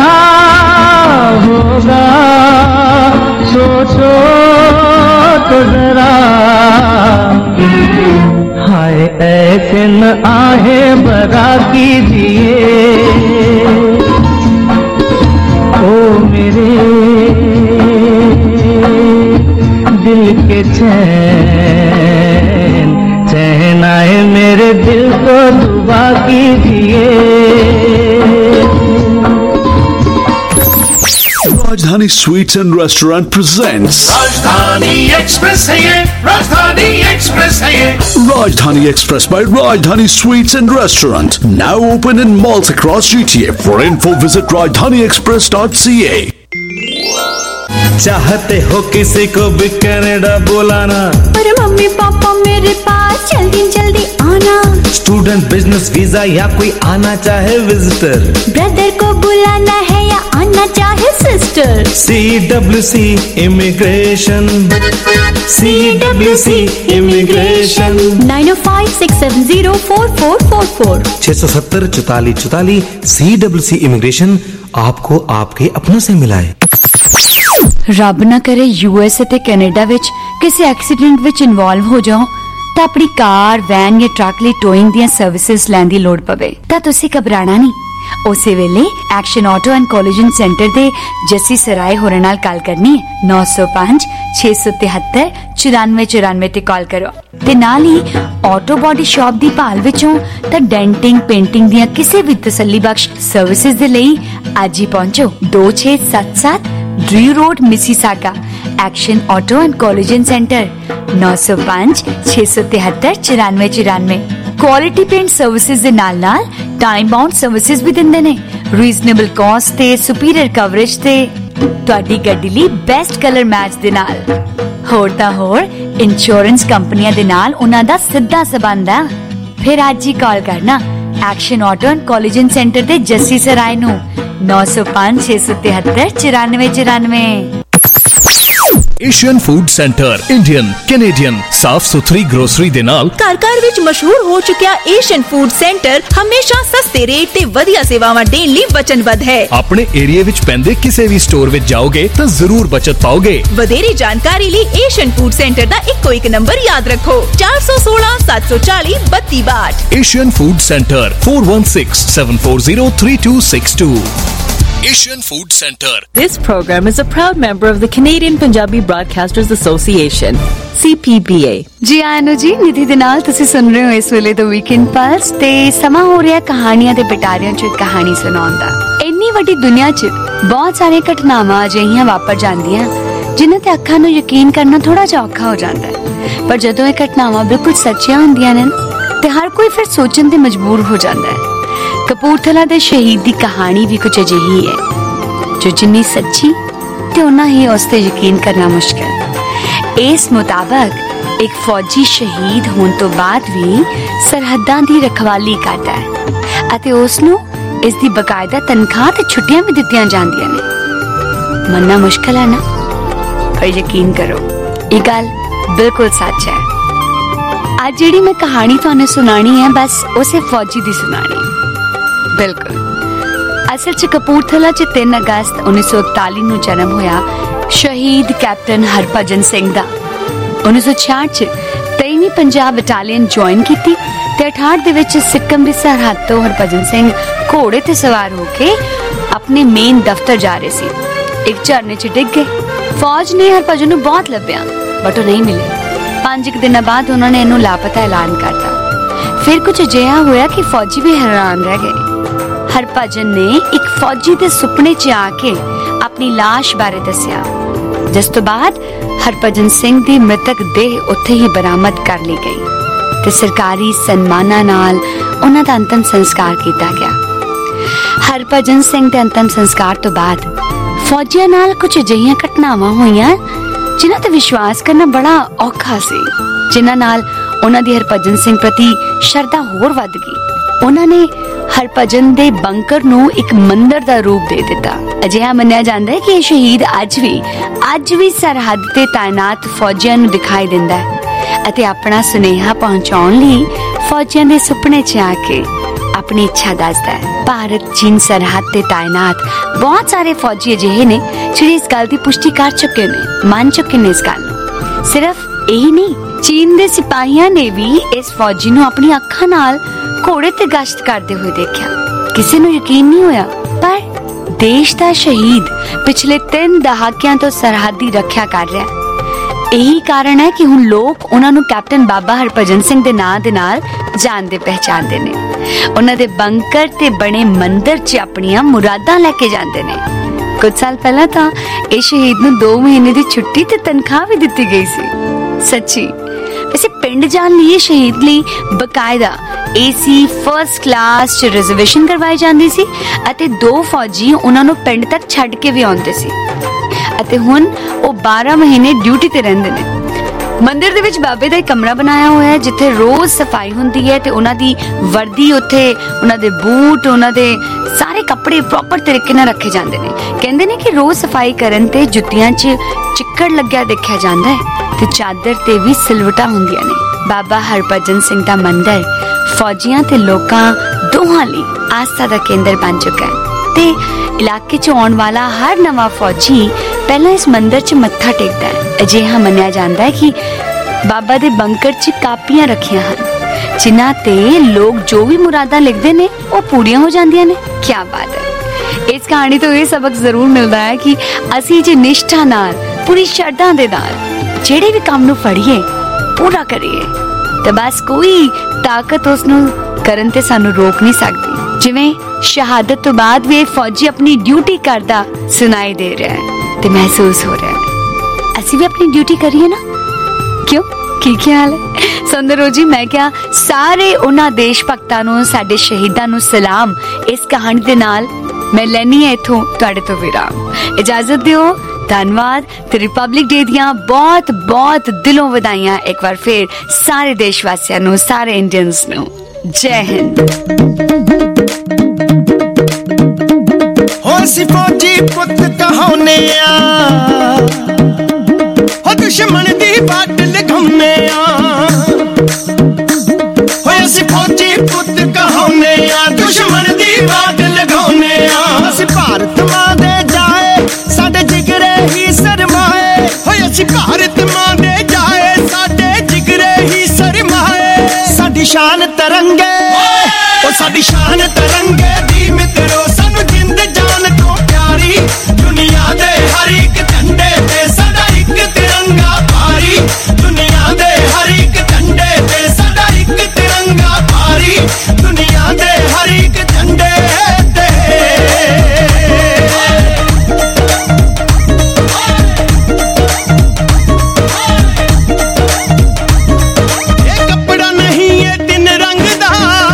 होगा सोचो तो जरा, हाय ऐसे न आहे बरा कीजिए। ओ मेरे दिल के चैन, चैन आए मेरे दिल को दुआ कीजिए। Rajdhani sweets and restaurant presents Rajdhani express है ये, राजधानी एक्सप्रेस है ये। Rajdhani Express by Rajdhani Sweets and Restaurant, now open in malls across G T A. For info, visit rajdhani express dot c a. चाहते हो किसी को भी कनाडा बुलाना, पर मम्मी पापा मेरे पास जल्दी जल्दी आना। स्टूडेंट, बिजनेस वीजा या कोई आना चाहे विजिटर, ब्रदर को बुलाना है या आना चाहे sister. C W C immigration, C W C immigration. Nine ओ five six seven zero four four four four छह सौ सत्तर चौताली चौताली। सी डब्ल्यू सी इमिग्रेशन आपको आपके अपनों से मिलाए। ਰੱਬ ਨਾ ਕਰੇ ਯੂਐਸਏ ਤੇ ਕੈਨੇਡਾ ਵਿੱਚ ਕਿਸੇ ਐਕਸੀਡੈਂਟ ਵਿੱਚ ਇਨਵੋਲਵ ਹੋ ਜਾਓ ਤਾਂ ਆਪਣੀ ਕਾਰ, ਵੈਨ ਜਾਂ ਟਰੱਕ ਲਈ ਟੋਇੰਗ ਦੀਆਂ ਸਰਵਿਸਿਜ਼ ਲੈਣ ਦੀ ਲੋੜ ਪਵੇ ਤਾਂ ਤੁਸੀਂ ਘਬਰਾਣਾ ਨਹੀਂ। ਉਸੇ ਵੇਲੇ action auto and collision centre ਦੇ ਜੱਸੀ ਸਰਾਏ ਹੋਰਾਂ ਨਾਲ ਕਾਲ ਕਰਨੀ ਹੈ। ਨੌ ਸੌ ਪੰਜ ਛੇ ਸੌ ਤਿਹੱਤਰ ਚੁਰਾਨਵੇਂ ਚੁਰਾਨਵੇਂ ਤੇ ਕਾਲ ਕਰੋ। ਤੇ ਨਾਲ ਹੀ ਆਟੋ ਬਾਡੀ ਸ਼ਾਪ ਦੀ ਭਾਲ ਵਿੱਚੋਂ ਤਾਂ ਡੈਂਟਿੰਗ, ਪੇਂਟਿੰਗ ਦੀਆਂ ਕਿਸੇ ਵੀ ਤਸੱਲੀ ਬਖਸ਼ ਸਰਵਿਸਿਜ਼ ਦੇ ਲਈ ਅੱਜ ਹੀ ਪਹੁੰਚੋ। ਦੋ ਛੇ ਸੱਤ ਸੱਤ Drew road Mississauga, action auto and collision centre. नौ सौ पांच छे सौ तिहत्तर चौरानवे चौरानवे। क्वालिटी पेंट सर्विसेज दे नाल नाल टाइम बाउंड सर्विसेज भी दिंदे ने। रीजनेबल कॉस्ट ते सुपीरियर कवरेज ते ਤੁਹਾਡੀ ਗੱਡੀ ਲਈ ਬੈਸਟ ਕਲਰ ਮੈਚ ਦੇ ਨਾਲ। ਹੋਰ ਤਾਂ ਹੋਰ ਇੰਸ਼ੋਰੈਂਸ ਕੰਪਨੀਆਂ ਦੇ ਨਾਲ ਉਹਨਾਂ ਦਾ ਸਿੱਧਾ ਸਬੰਧ ਆ। ਫਿਰ ਅੱਜ ਹੀ ਕਾਲ ਕਰਨਾ action auto and collision centre ਦੇ ਜੱਸੀ ਸਰਾਏ ਨੂੰ। नौ सौ पांच छह सौ तिहत्तर चौरानवे चौरानवे। Asian food centre Indian Canadian ਸਾਫ਼ ਸੁਥਰੀ ਗਰੋਸਰੀ ਦੇ ਨਾਲ ਘਰ ਘਰ ਵਿੱਚ ਮਸ਼ਹੂਰ ਹੋ ਚੁੱਕਿਆ ਏਸ਼ੀਅਨ ਫੂਡ ਸੈਂਟਰ ਹਮੇਸ਼ਾ ਸਸਤੇ ਰੇਟ ਤੇ ਵਧੀਆ ਸੇਵਾਵਾਂ ਦੇਣ ਲਈ ਵਚਨਬੱਧ ਹੈ। ਆਪਣੇ ਏਰੀਆ ਵਿੱਚ ਪੈਂਦੇ ਕਿਸੇ ਵੀ ਸਟੋਰ ਵਿੱਚ ਜਾਓਗੇ ਤਾਂ ਜ਼ਰੂਰ ਬਚਤ ਪਾਓਗੇ। ਵਧੇਰੇ ਜਾਣਕਾਰੀ ਲਈ ਏਸ਼ੀਅਨ ਫੂਡ ਸੈਂਟਰ ਦਾ ਇੱਕੋ ਇੱਕ ਨੰਬਰ ਯਾਦ ਰੱਖੋ ਚਾਰ ਸੌ ਸੋਲਾਂ ਸੱਤ ਸੌ ਚਾਲੀ ਬੱਤੀ ਬਾਹਠ। Asian food centre four one six seven four zero three two six two। Asian Food Center. This program is a proud member of the Canadian Punjabi Broadcasters Association, C P B A. ਜੀ ਆਨੂ ਜੀ ਨਿਧੀ ਦੇ ਨਾਲ ਤੁਸੀਂ ਸੁਣ ਰਹੇ ਹੋ ਇਸ ਵੇਲੇ ਤੋਂ ਵੀਕਐਂਡ ਪਲਸ ਤੇ ਸਮਾਂ ਹੋ ਰਿਹਾ ਕਹਾਣੀਆਂ ਦੇ ਪਿਟਾਰਿਆਂ ਚੋਂ ਇੱਕ ਕਹਾਣੀ ਸੁਣਾਉਣ ਦਾ। ਇੰਨੀ ਵੱਡੀ ਦੁਨੀਆ 'ਚ ਬਹੁਤ ਸਾਰੀਆਂ ਘਟਨਾਵਾਂ ਅਜਿਹੀਆਂ ਵਾਪਰ ਜਾਂਦੀਆਂ ਜਿਨ੍ਹਾਂ ਤੇ ਅੱਖਾਂ ਨੂੰ ਯਕੀਨ ਕਰਨਾ ਥੋੜਾ ਜਿਹਾ ਔਖਾ ਹੋ ਜਾਂਦਾ ਹੈ, ਪਰ ਜਦੋਂ ਇਹ ਘਟਨਾਵਾਂ ਬਿਲਕੁਲ ਸੱਚੀਆਂ ਹੁੰਦੀਆਂ ਨੇ ਤੇ ਹਰ ਕੋਈ ਫਿਰ ਸੋਚਣ ਤੇ ਮਜਬੂਰ ਹੋ ਜਾਂਦਾ ਹੈ। ਕਪੂਰਥਲਾ ਦੇ ਸ਼ਹੀਦ ਦੀ ਕਹਾਣੀ ਵੀ ਕੁਝ ਅਜਿਹੀ ਹੈ ਜੋ ਜਿੰਨੀ ਸੱਚੀ ਤੇ ਉਨਾ ਹੀ ਉਸ ਤੇ ਯਕੀਨ ਕਰਨਾ ਮੁਸ਼ਕਿਲ। ਇਸ ਮੁਤਾਬਕ ਇੱਕ ਫੌਜੀ ਸ਼ਹੀਦ ਹੋਣ ਤੋਂ ਬਾਅਦ ਵੀ ਸਰਹੱਦਾਂ ਦੀ ਰਖਵਾਲੀ ਕਰਦਾ ਹੈ ਅਤੇ ਉਸ ਨੂੰ ਇਸ ਦੀ ਬਕਾਇਦਾ ਤਨਖਾਹ ਤੇ ਛੁੱਟੀਆਂ ਵੀ ਦਿੱਤੀਆਂ ਜਾਂਦੀਆਂ ਨੇ। ਮੰਨਣਾ ਮੁਸ਼ਕਿਲ ਹੈ ਨਾ, ਪਰ ਯਕੀਨ ਕਰੋ ਇਹ ਗੱਲ ਬਿਲਕੁਲ ਸੱਚ ਹੈ। ਅੱਜ ਜਿਹੜੀ ਮੈਂ ਕਹਾਣੀ ਤੁਹਾਨੂੰ ਸੁਣਾਣੀ ਹੈ ਬਸ ਉਸੇ ਫੌਜੀ ਦੀ ਸੁਣਾਣੀ। ਬਿਲਕੁਲ ਅਸਲ 'ਚ ਕਪੂਰਥਲਾ 'ਚ ਤਿੰਨ ਅਗਸਤ ਉੱਨੀ ਸੌ ਇਕਤਾਲੀ ਨੂੰ ਜਨਮ ਹੋਇਆ ਸ਼ਹੀਦ ਕੈਪਟਨ ਹਰਭਜਨ ਸਿੰਘ ਦਾ। ਉੱਨੀ ਸੌ ਛਿਆਹਠ 'ਚ ਤੇਈਵੀਂ ਪੰਜਾਬ ਬਟਾਲੀਅਨ ਜੁਆਇਨ ਕੀਤੀ ਤੇ ਅਠਾਹਠ ਦੇ ਵਿੱਚ ਸਿੱਕਮ ਦੀ ਸਰਹੱਦ ਤੋਂ ਹਰਭਜਨ ਸਿੰਘ ਘੋੜੇ ਤੇ ਸਵਾਰ ਹੋ ਕੇ ਆਪਣੇ ਮੇਨ ਦਫ਼ਤਰ ਜਾ ਰਹੇ ਸੀ। ਇੱਕ ਝਰਨੇ 'ਚ ਡਿੱਗ ਗਏ। ਫੌਜ ਨੇ ਹਰਭਜਨ ਨੂੰ ਬਹੁਤ ਲੱਭਿਆ ਬਟ ਉਹ ਨਹੀਂ ਮਿਲੇ। ਪੰਜ ਕੁ ਦਿਨਾਂ ਬਾਅਦ ਉਹਨਾਂ ਨੇ ਇਹਨੂੰ ਲਾਪਤਾ ਐਲਾਨ ਕਰਤਾ। ਫਿਰ ਕੁਝ ਅਜਿਹਾ ਹੋਇਆ ਕਿ ਫੌਜੀ ਵੀ ਹੈਰਾਨ ਰਹਿ ਗਏ। ਹਰਭਜਨ ਨੇ ਇੱਕ ਫੌਜੀ ਦੇ ਸੁਪਨੇ 'ਚ ਆ ਕੇ ਆਪਣੀ ਲਾਸ਼ ਬਾਰੇ ਦੱਸਿਆ, ਜਿਸ ਤੋਂ ਬਾਅਦ ਹਰਭਜਨ ਸਿੰਘ ਦੀ ਮ੍ਰਿਤਕ ਦੇਹ ਉੱਥੇ ਹੀ ਬਰਾਮਦ ਕਰ ਲਈ ਗਈ ਤੇ ਸਰਕਾਰੀ ਸਨਮਾਨਾਂ ਨਾਲ ਉਹਨਾਂ ਦਾ ਅੰਤਮ ਸੰਸਕਾਰ ਕੀਤਾ ਗਿਆ। ਹਰਭਜਨ ਸਿੰਘ ਦੇ ਅੰਤਮ ਸੰਸਕਾਰ ਤੋਂ ਬਾਅਦ ਫੌਜੀਆਂ ਨਾਲ ਕੁਝ ਅਜਿਹੀਆਂ ਘਟਨਾਵਾਂ ਹੋਈਆਂ ਜਿਨ੍ਹਾਂ ਤੇ ਵਿਸ਼ਵਾਸ ਕਰਨਾ ਬੜਾ ਔਖਾ ਸੀ, ਜਿਨ੍ਹਾਂ ਨਾਲ ਉਹਨਾਂ ਦੀ ਹਰਭਜਨ ਸਿੰਘ ਪ੍ਰਤੀ ਸ਼ਰਧਾ ਹੋਰ ਵੱਧ ਗਈ। ਉਹਨਾਂ ਨੇ ਹਰਭਜਨ ਦੇ ਬੰਕਰ ਨੂੰ ਇੱਕ ਮੰਦਿਰ ਦਾ ਰੂਪ ਦੇ ਦਿੱਤਾ। ਅਜਿਹਾ ਮੰਨਿਆ ਜਾਂਦਾ ਹੈ ਕਿ ਇਹ ਸ਼ਹੀਦ ਅੱਜ ਵੀ ਅੱਜ ਵੀ ਸਰਹੱਦ ਤੇ ਤਾਇਨਾਤ ਫੌਜੀਆਂ ਨੂੰ ਦਿਖਾਈ ਦਿੰਦਾ ਹੈ ਅਤੇ ਆਪਣਾ ਸੁਨੇਹਾ ਪਹੁੰਚਾਉਣ ਲਈ ਫੌਜੀਆਂ ਦੇ ਸੁਪਨੇ 'ਚ ਆ ਕੇ ਆਪਣੀ ਇੱਛਾ ਦੱਸਦਾ ਹੈ। ਭਾਰਤ ਚੀਨ ਸਰਹੱਦ ਤੇ ਤਾਇਨਾਤ ਬਹੁਤ ਸਾਰੇ ਫੌਜੀ ਅਜਿਹੇ ਨੇ ਜਿਹੜੇ ਇਸ ਗੱਲ ਦੀ ਪੁਸ਼ਟੀ ਕਰ ਚੁੱਕੇ ਨੇ, ਮੰਨ ਚੁੱਕੇ ਨੇ ਇਸ ਗੱਲ ਨੂੰ। ਸਿਰਫ ਇਹੀ ਨਹੀਂ, ਚੀਨ ਦੇ ਸਿਪਾਹੀਆਂ ਨੇ ਵੀ ਇਸ ਫੌਜੀ ਨੂੰ ਆਪਣੀ ਅੱਖਾਂ ਨਾਲ ਘੋੜੇ ਤੇ ਗਸ਼ਤ ਕਰਦੇ ਹੋਏ ਦੇਖਿਆ। ਕਿਸੇ ਨੂੰ ਯਕੀਨ ਨਹੀਂ ਹੋਇਆ, ਪਰ ਦੇਸ਼ ਦਾ ਸ਼ਹੀਦ ਪਿਛਲੇ ਤਿੰਨ ਦਹਾਕਿਆਂ ਤੋਂ ਸਰਹੱਦੀ ਰੱਖਿਆ ਕਰ ਰਿਹਾ। ਇਹੀ ਕਾਰਨ ਹੈ ਕਿ ਹੁਣ ਲੋਕ ਉਹਨਾਂ ਨੂੰ ਕੈਪਟਨ ਬਾਬਾ ਹਰਭਜਨ ਸਿੰਘ ਦੇ ਨਾਂ ਦੇ ਨਾਲ ਜਾਣਦੇ ਪਹਿਚਾਨਦੇ ਨੇ। ਉਹਨਾਂ ਦੇ ਬੰਕਰ ਤੇ ਬਣੇ ਮੰਦਿਰ 'ਚ ਆਪਣੀਆਂ ਮੁਰਾਦਾਂ ਲੈ ਕੇ ਜਾਂਦੇ ਨੇ। ਕੁਝ ਸਾਲ ਪਹਿਲਾਂ ਤਾਂ ਇਹ ਸ਼ਹੀਦ ਨੂੰ ਦੋ ਮਹੀਨੇ ਦੀ ਛੁੱਟੀ ਤੇ ਤਨਖਾਹ ਵੀ ਦਿੱਤੀ ਗਈ ਸੀ। ਸੱਚੀ ਵੈਸੇ ਪਿੰਡ ਜਾਣ ਲਈ ਸ਼ਹੀਦ ਲਈ ਬਕਾਇਦਾ ਏਸੀ ਫਰਸਟ ਕਲਾਸ 'ਚ ਰਿਜ਼ਰਵੇਸ਼ਨ ਕਰਵਾਈ ਜਾਂਦੀ ਸੀ ਅਤੇ ਦੋ ਫੌਜੀ ਉਹਨਾਂ ਨੂੰ ਪਿੰਡ ਤੱਕ ਛੱਡ ਕੇ ਵੀ ਆਉਂਦੇ ਸੀ ਅਤੇ ਹੁਣ ਉਹ ਬਾਰਾਂ ਮਹੀਨੇ ਡਿਊਟੀ ਤੇ ਰਹਿੰਦੇ ਨੇ। ਮੰਦਿਰ ਦੇ ਵਿੱਚ ਬਾਬੇ ਦਾ ਇੱਕ ਕਮਰਾ ਬਣਾਇਆ ਹੋਇਆ ਹੈ ਜਿੱਥੇ ਰੋਜ਼ ਸਫਾਈ ਹੁੰਦੀ ਹੈ ਤੇ ਉਹਨਾਂ ਦੀ ਵਰਦੀ ਉੱਥੇ, ਉਹਨਾਂ ਦੇ ਬੂਟ, ਉਹਨਾਂ ਦੇ ਸਾਰੇ ਕੱਪੜੇ ਪ੍ਰੋਪਰ ਤਰੀਕੇ ਨਾਲ ਰੱਖੇ ਜਾਂਦੇ ਨੇ। ਕਹਿੰਦੇ ਨੇ ਕਿ ਰੋਜ਼ ਸਫਾਈ ਕਰਨ ਤੇ ਜੁੱਤੀਆਂ 'ਚ ਚਿੱਕੜ ਲੱਗਿਆ ਦੇਖਿਆ ਜਾਂਦਾ ਹੈ ਤੇ ਚਾਦਰ ਤੇ ਵੀ ਸਿਲਵਟਾਂ ਹੁੰਦੀਆਂ ਨੇ। ਬਾਬਾ ਹਰਭਜਨ ਸਿੰਘ ਦਾ ਮੰਦਿਰ ਫੌਜੀਆਂ ਤੇ ਲੋਕਾਂ ਦੋਹਾਂ ਲਈ ਆਸਥਾ ਦਾ ਕੇਂਦਰ ਬਣ ਚੁੱਕਾ ਹੈ ਤੇ ਇਲਾਕੇ 'ਚ ਆਉਣ ਵਾਲਾ ਹਰ ਨਵਾਂ ਫੌਜੀ ਪਹਿਲਾਂ ਇਸ ਮੰਦਿਰ 'ਚ ਮੱਥਾ ਟੇਕਦਾ ਹੈ। ਅਜਿਹਾ ਮੰਨਿਆ ਜਾਂਦਾ ਹੈ ਕਿ ਬਾਬਾ ਦੇ ਬੰਕਰ 'ਚ ਕਾਪੀਆਂ ਰੱਖੀਆਂ ਹਨ ਜਿਨ੍ਹਾਂ ਤੇ ਲੋਕ ਜੋ ਵੀ ਮੁਰਾਦਾਂ ਲਿਖਦੇ ਨੇ ਉਹ ਪੂਰੀਆਂ ਹੋ ਜਾਂਦੀਆਂ ਨੇ। ਕੀ ਬਾਤ ਹੈ। ਇਸ ਕਹਾਣੀ ਤੋਂ ਇਹ ਸਬਕ ਜ਼ਰੂਰ ਮਿਲਦਾ ਹੈ ਕਿ ਅਸੀਂ ਜੇ ਨਿਸ਼ਠਾ ਨਾਲ, ਪੂਰੀ ਸ਼ਰਧਾ ਦੇ ਨਾਲ ਜਿਹੜੇ ਵੀ ਕੰਮ ਨੂੰ ਫੜੀਏ, ਪੂਰਾ ਕਰੀਏ ਤੇ ਬਸ ਕੋਈ ਤਾਕਤ ਉਸ ਨੂੰ ਕਰਨ ਤੇ ਸਾਨੂੰ ਰੋਕ ਨਹੀਂ ਸਕਦੀ। ਜਿਵੇਂ ਸ਼ਹਾਦਤ ਤੋਂ ਬਾਅਦ ਵੀ ਇਹ ਫੌਜੀ ਆਪਣੀ ਡਿਊਟੀ ਕਰਦਾ ਸੁਣਾਈ ਦੇ ਰਿਹਾ ਹੈ ਤੇ ਮਹਿਸੂਸ ਹੋ ਰਿਹਾ ਹੈ। ਅਸੀਂ ਵੀ ਆਪਣੀ ਡਿਊਟੀ ਕਰੀਏ ਨਾ, ਕਿਉਂ? ਕੀ ਖਿਆਲ ਹੈ? ਸੁੰਦਰੋ ਜੀ, ਮੈਂ ਕਿਹਾ ਸਾਰੇ ਉਹਨਾਂ ਦੇਸ਼ ਭਗਤਾਂ ਨੂੰ, ਸਾਡੇ ਸ਼ਹੀਦਾਂ ਨੂੰ ਸਲਾਮ। ਇਸ ਕਹਾਣੀ ਦੇ ਨਾਲ ਮੈਂ ਲੈਣੀ ਹੈ ਇਥੋਂ ਤੁਹਾਡੇ ਤੋਂ ਵਿਰਾਮ। ਇਜਾਜ਼ਤ ਦਿਓ। ਧੰਨਵਾਦ ਤੇ ਰਿਪਬਲਿਕ ਡੇ ਦੀਆਂ ਬਹੁਤ ਬਹੁਤ ਦਿਲੋਂ ਵਧਾਈਆਂ ਇੱਕ ਵਾਰ ਫਿਰ ਸਾਰੇ ਦੇਸ਼ ਵਾਸੀਆਂ ਨੂੰ, ਸਾਰੇ ਇੰਡੀਅਨਸ ਨੂੰ। ਜੈ ਹਿੰਦ। ਹੋ ਅਸੀਂ ਫੌਜੀ ਪੁੱਤ ਕਹਾਉਨੇ ਆ, दुश्मन दी बाट लगाउने आ होए असी फौजी पुत कहाउने आ दुश्मन दी बाट लगाउने आ असी भारत मां दे जाए साडे जिगरे ही सरमाए होए असी भारत मां दे जाए साडे जिगरे ही सरमाए साडी शान तरंगे ओ साडी शान तरंगे दी मित्रो सानू जिंद जान तो प्यारी दुनिया दे हर एक झंडे ते साडा एक तिरंगा भारी दुनिया दे हर एक झंडे ते साडा एक तिरंगा भारी दुनिया दे हर एक झंडे ते ये कपड़ा नहीं ये दिन रंग दा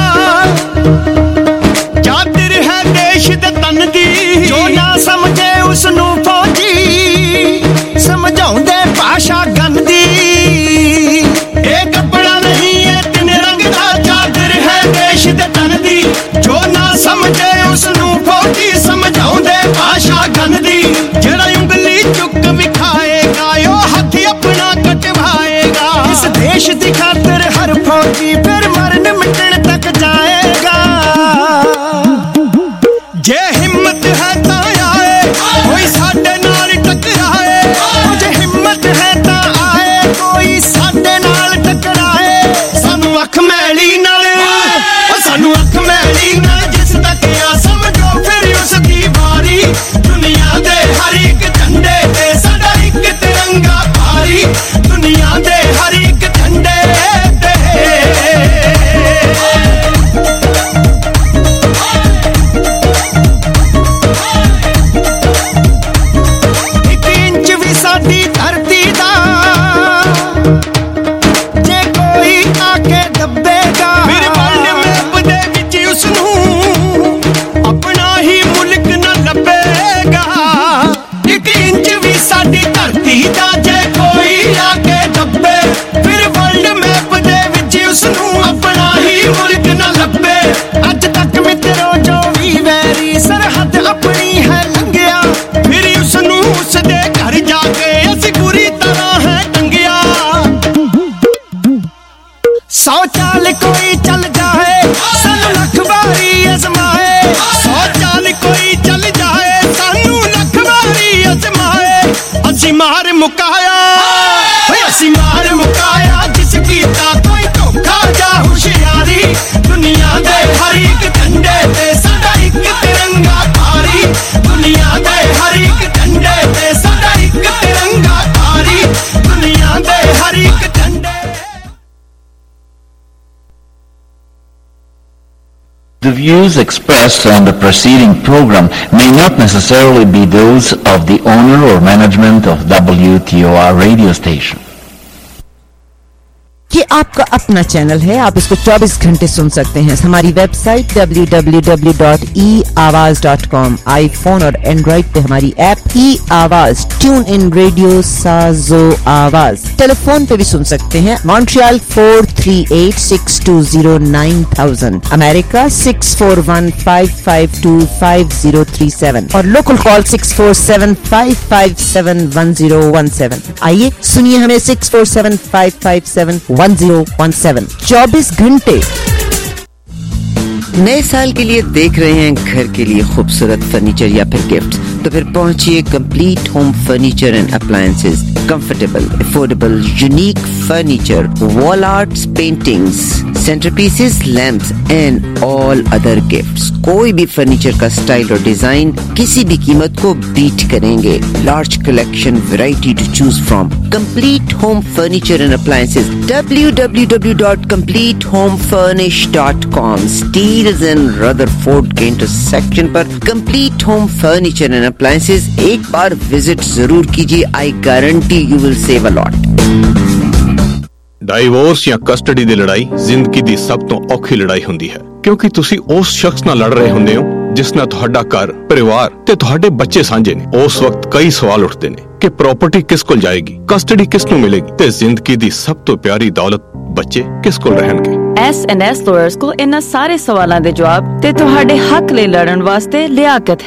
चादर है देश दे तन दी जो ना समझे उसनू फौजी समझाउंदे भाषा गंदी ये कपड़ा नहीं है तीन रंग दा चादर है देश दे तन दी जो ना समझे उसनू फौजी समझाउंदे भाषा गंदी जेड़ा उंगली चुक विखाएगा यो हाथ अपना कटवाएगा इस देश दी खातिर हर फौजी फिर मरन मिटन तक जाएगा जे हिम्मत है ता आए कोई साडे नाल टकराए जे हिम्मत है ता आए कोई साडे नाल टकराए सानू अख मैली नाल ओ सानू अख मैली नाल जिस तक आ समझो फिर उस दी बारी दुनिया दे हर एक झंडे ते साडा एक तिरंगा भारी दुनिया दे हर एक झंडे ते एक इंच भी साडी धरती दा जे कोई आके दबेगा फिर वर्ल्ड मैप दे विच उसनू अपना ही मुल्क न लभेगा एक इंच भी साडी धरती दा जे कोई आके दबे फिर वर्ल्ड मैप दे विच उसनू अपना ही मुल्क न लभे अज तक मित्रो जो भी वैरी सरहद अपनी है लंघिया फिर उसनू उसदे घर जाके असी बुरी तरह है टंगिया सौ चाल कोई चल जाए सानू लख बारी अजमाए सौ चाल कोई चल जाए सानू लख बारी अजमाए असी मार मुकाया होए असी मार मुकाया जिस कीता कोई धोखा जा होशियारी दुनिया दे हर एक झंडे ते साडा एक तिरंगा भारी दुनिया दे हर एक झंडे ते साडा एक तिरंगा भारी दुनिया दे हर एक झंडे The views expressed on the preceding program may not necessarily be those of the owner or management of W T O R radio station. ये आपका अपना चैनल है, आप इसको चौबीस घंटे सुन सकते हैं। हमारी website W W W dot e Awaaz dot com, iPhone और एंड्रॉइड पे हमारी ऐप ई आवाज़, ट्यून इन रेडियो साजो आवाज़, टेलीफोन पे भी सुन सकते हैं। Montreal four three eight six two zero nine thousand, America six four one five five two five zero three seven और local call six four seven five five seven one zero one seven. आइए सुनिए हमें six four seven five five seven one zero one seven. चौबीस घंटे। नए साल के लिए देख रहे हैं घर के लिए खूबसूरत फर्नीचर या फिर गिफ्ट, तो फिर पहुंचिए complete home furniture and appliances. Comfortable, affordable, unique furniture, wall arts, paintings, centrepieces, lamps and all other gifts. कोई भी फर्नीचर का स्टाइल और डिजाइन किसी भी कीमत को बीट करेंगे। Large collection, variety to choose from. Complete home furniture and appliances, W W W dot complete home furnish dot com. Steeles and Rutherford के इंटरसेक्शन पर complete home furniture and appliances एक बार visit जरूर कीजिए। I guarantee you will save a lot. Divorce या custody ਦੀ ਲੜਾਈ ਜ਼ਿੰਦਗੀ ਦੀ ਸਭ ਤੋਂ ਔਖੀ ਲੜਾਈ ਹੁੰਦੀ ਹੈ, ਕਿਉਂਕਿ ਤੁਸੀਂ ਉਸ ਸ਼ਖਸ ਨਾਲ ਲੜ ਰਹੇ ਹੁੰਦੇ ਹੋ ਜਿਸ ਨਾਲ ਤੁਹਾਡਾ ਘਰ, ਪਰਿਵਾਰ ਤੇ ਤੁਹਾਡੇ ਬੱਚੇ ਸਾਂਝੇ ਨੇ। ਉਸ ਵਕਤ ਕਈ ਸਵਾਲ ਉੱਠਦੇ ਨੇ ਕਿ ਪ੍ਰਾਪਰਟੀ ਕਿਸ ਕੋਲ ਜਾਏਗੀ, ਕਸਟਡੀ ਕਿਸ ਨੂੰ ਮਿਲੇਗੀ ਤੇ ਜ਼ਿੰਦਗੀ ਦੀ ਸਭ ਤੋਂ ਪਿਆਰੀ ਦੌਲਤ ਬੱਚੇ ਕਿਸ ਕੋਲ ਰਹਿਣਗੇ। ਐਸ ਐਂਡ ਐਸ ਲਾਇਰਸ ਕੋਲ ਇਹਨਾਂ ਸਾਰੇ ਸਵਾਲਾਂ ਦੇ ਜਵਾਬ ਤੇ ਤੁਹਾਡੇ ਹੱਕ ਲਈ ਲੜਨ ਵਾਸਤੇ ਲਿਆਕਤ ਹੈ।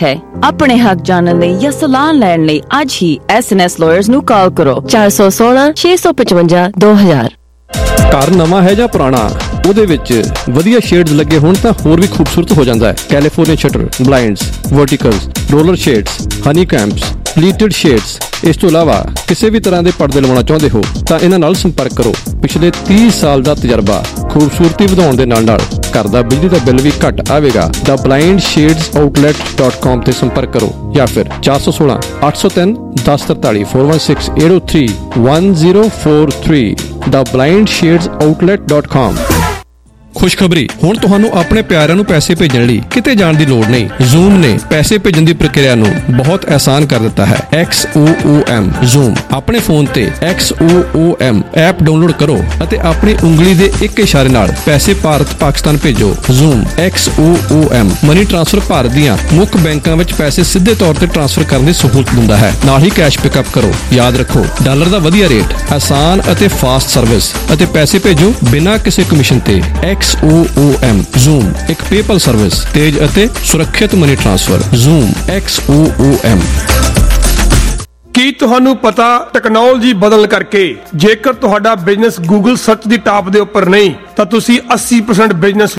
ਆਪਣੇ ਹੱਕ ਜਾਣਨ ਲਈ ਜਾਂ ਸਲਾਹ ਲੈਣ ਲਈ ਅੱਜ ਹੀ ਐਸ ਐਨ ਐਸ Lawyers ਨੂੰ ਕਾਲ ਕਰੋ ਚਾਰ ਸੌ ਸੋਲਾਂ ਛੇ ਸੌ ਪਚਵੰਜਾ ਦੋ ਹਜ਼ਾਰ। ਘਰ ਨਵਾਂ ਹੈ ਜਾਂ ਪੁਰਾਣਾ, ਉਹਦੇ ਵਿੱਚ ਵਧੀਆ ਸ਼ੇਡਸ ਲੱਗੇ ਹੋਣ ਤਾਂ ਹੋਰ ਵੀ ਖੂਬਸੂਰਤ ਹੋ ਜਾਂਦਾ ਹੈ। California shutter, blinds, verticals, roller shades, honey combs, pleated shades. ਇਸ ਤੋਂ ਇਲਾਵਾ ਕਿਸੇ ਵੀ ਤਰ੍ਹਾਂ ਦੇ ਪਰਦੇ ਲਵਾਉਣਾ ਚਾਹੁੰਦੇ ਹੋ ਤਾਂ ਇਹਨਾਂ ਨਾਲ ਸੰਪਰਕ ਕਰੋ। ਪਿਛਲੇ ਤੀਹ ਸਾਲ ਦਾ ਤਜਰਬਾ, ਖੂਬਸੂਰਤੀ ਵਧਾਉਣ ਦੇ ਨਾਲ ਨਾਲ ਘਰ ਦਾ ਬਿਜਲੀ ਦਾ ਬਿੱਲ ਵੀ ਘੱਟ ਆਵੇਗਾ। The blind shades outlet dot com ਤੇ ਸੰਪਰਕ ਕਰੋ ਜਾਂ ਫਿਰ ਚਾਰ ਸੌ ਸੋਲਾਂ ਅੱਠ ਸੌ ਤਿੰਨ ਦਸ ਤਰਤਾਲੀ ਚਾਰ ਇੱਕ ਛੇ ਅੱਠ ਜ਼ੀਰੋ ਤਿੰਨ ਇੱਕ ਜ਼ੀਰੋ ਚਾਰ ਤਿੰਨ the blind shades outlet dot com. ਖੁਸ਼ਖਬਰੀ, ਹੁਣ ਤੁਹਾਨੂੰ ਆਪਣੇ ਪਿਆਰਿਆਂ ਨੂੰ ਪੈਸੇ ਭੇਜਣ ਲਈ ਕਿਤੇ ਜਾਣ ਦੀ ਲੋੜ ਨਹੀਂ। Zoom ਨੇ ਪੈਸੇ ਭੇਜਣ ਦੀ ਪ੍ਰਕਿਰਿਆ ਨੂੰ ਬਹੁਤ ਆਸਾਨ ਕਰ ਦਿੱਤਾ ਹੈ। X O O M Zoom ਆਪਣੇ ਫੋਨ ਤੇ X O O M app download ਕਰੋ ਅਤੇ ਆਪਣੀ ਉਂਗਲੀ ਦੇ ਇੱਕ ਇਸ਼ਾਰੇ ਨਾਲ ਪੈਸੇ ਭਾਰਤ ਪਾਕਿਸਤਾਨ ਭੇਜੋ। Zoom X O O M money transfer Bharat ਦੀਆਂ ਮੁੱਖ ਬੈਂਕਾਂ ਵਿੱਚ ਪੈਸੇ ਸਿੱਧੇ ਤੌਰ ਤੇ ਟ੍ਰਾਂਸਫਰ ਕਰਨ ਦੀ ਸਹੂਲਤ ਦਿੰਦਾ ਹੈ। ਨਾਲ ਹੀ ਕੈਸ਼ ਪਿਕਅਪ ਕਰੋ। ਯਾਦ ਰੱਖੋ, ਡਾਲਰ ਦਾ ਵਧੀਆ ਰੇਟ, ਆਸਾਨ ਅਤੇ ਫਾਸਟ ਸਰਵਿਸ ਅਤੇ ਪੈਸੇ ਭੇਜੋ ਬਿਨਾਂ ਕਿਸੇ ਕਮਿਸ਼ਨ ਤੇ। X O O M Zoom ਇੱਕ ਪੇਪਲ ਸਰਵਿਸ, ਤੇਜ਼ ਅਤੇ ਸੁਰੱਖਿਅਤ money transfer. Zoom X O O M. ਕੀ ਤੁਹਾਨੂੰ ਪਤਾ, ਟੈਕਨੋਲੋਜੀ ਬਦਲਣ ਕਰਕੇ ਜੇਕਰ ਤੁਹਾਡਾ ਬਿਜ਼ਨਸ ਗੂਗਲ ਸਰਚ ਦੀ ਟਾਪ ਦੇ ਉੱਪਰ ਨਹੀਂ ਤਾਂ ਤੁਸੀਂ ਅੱਸੀ ਪਰਸੈਂਟ ਬਿਜ਼ਨਸ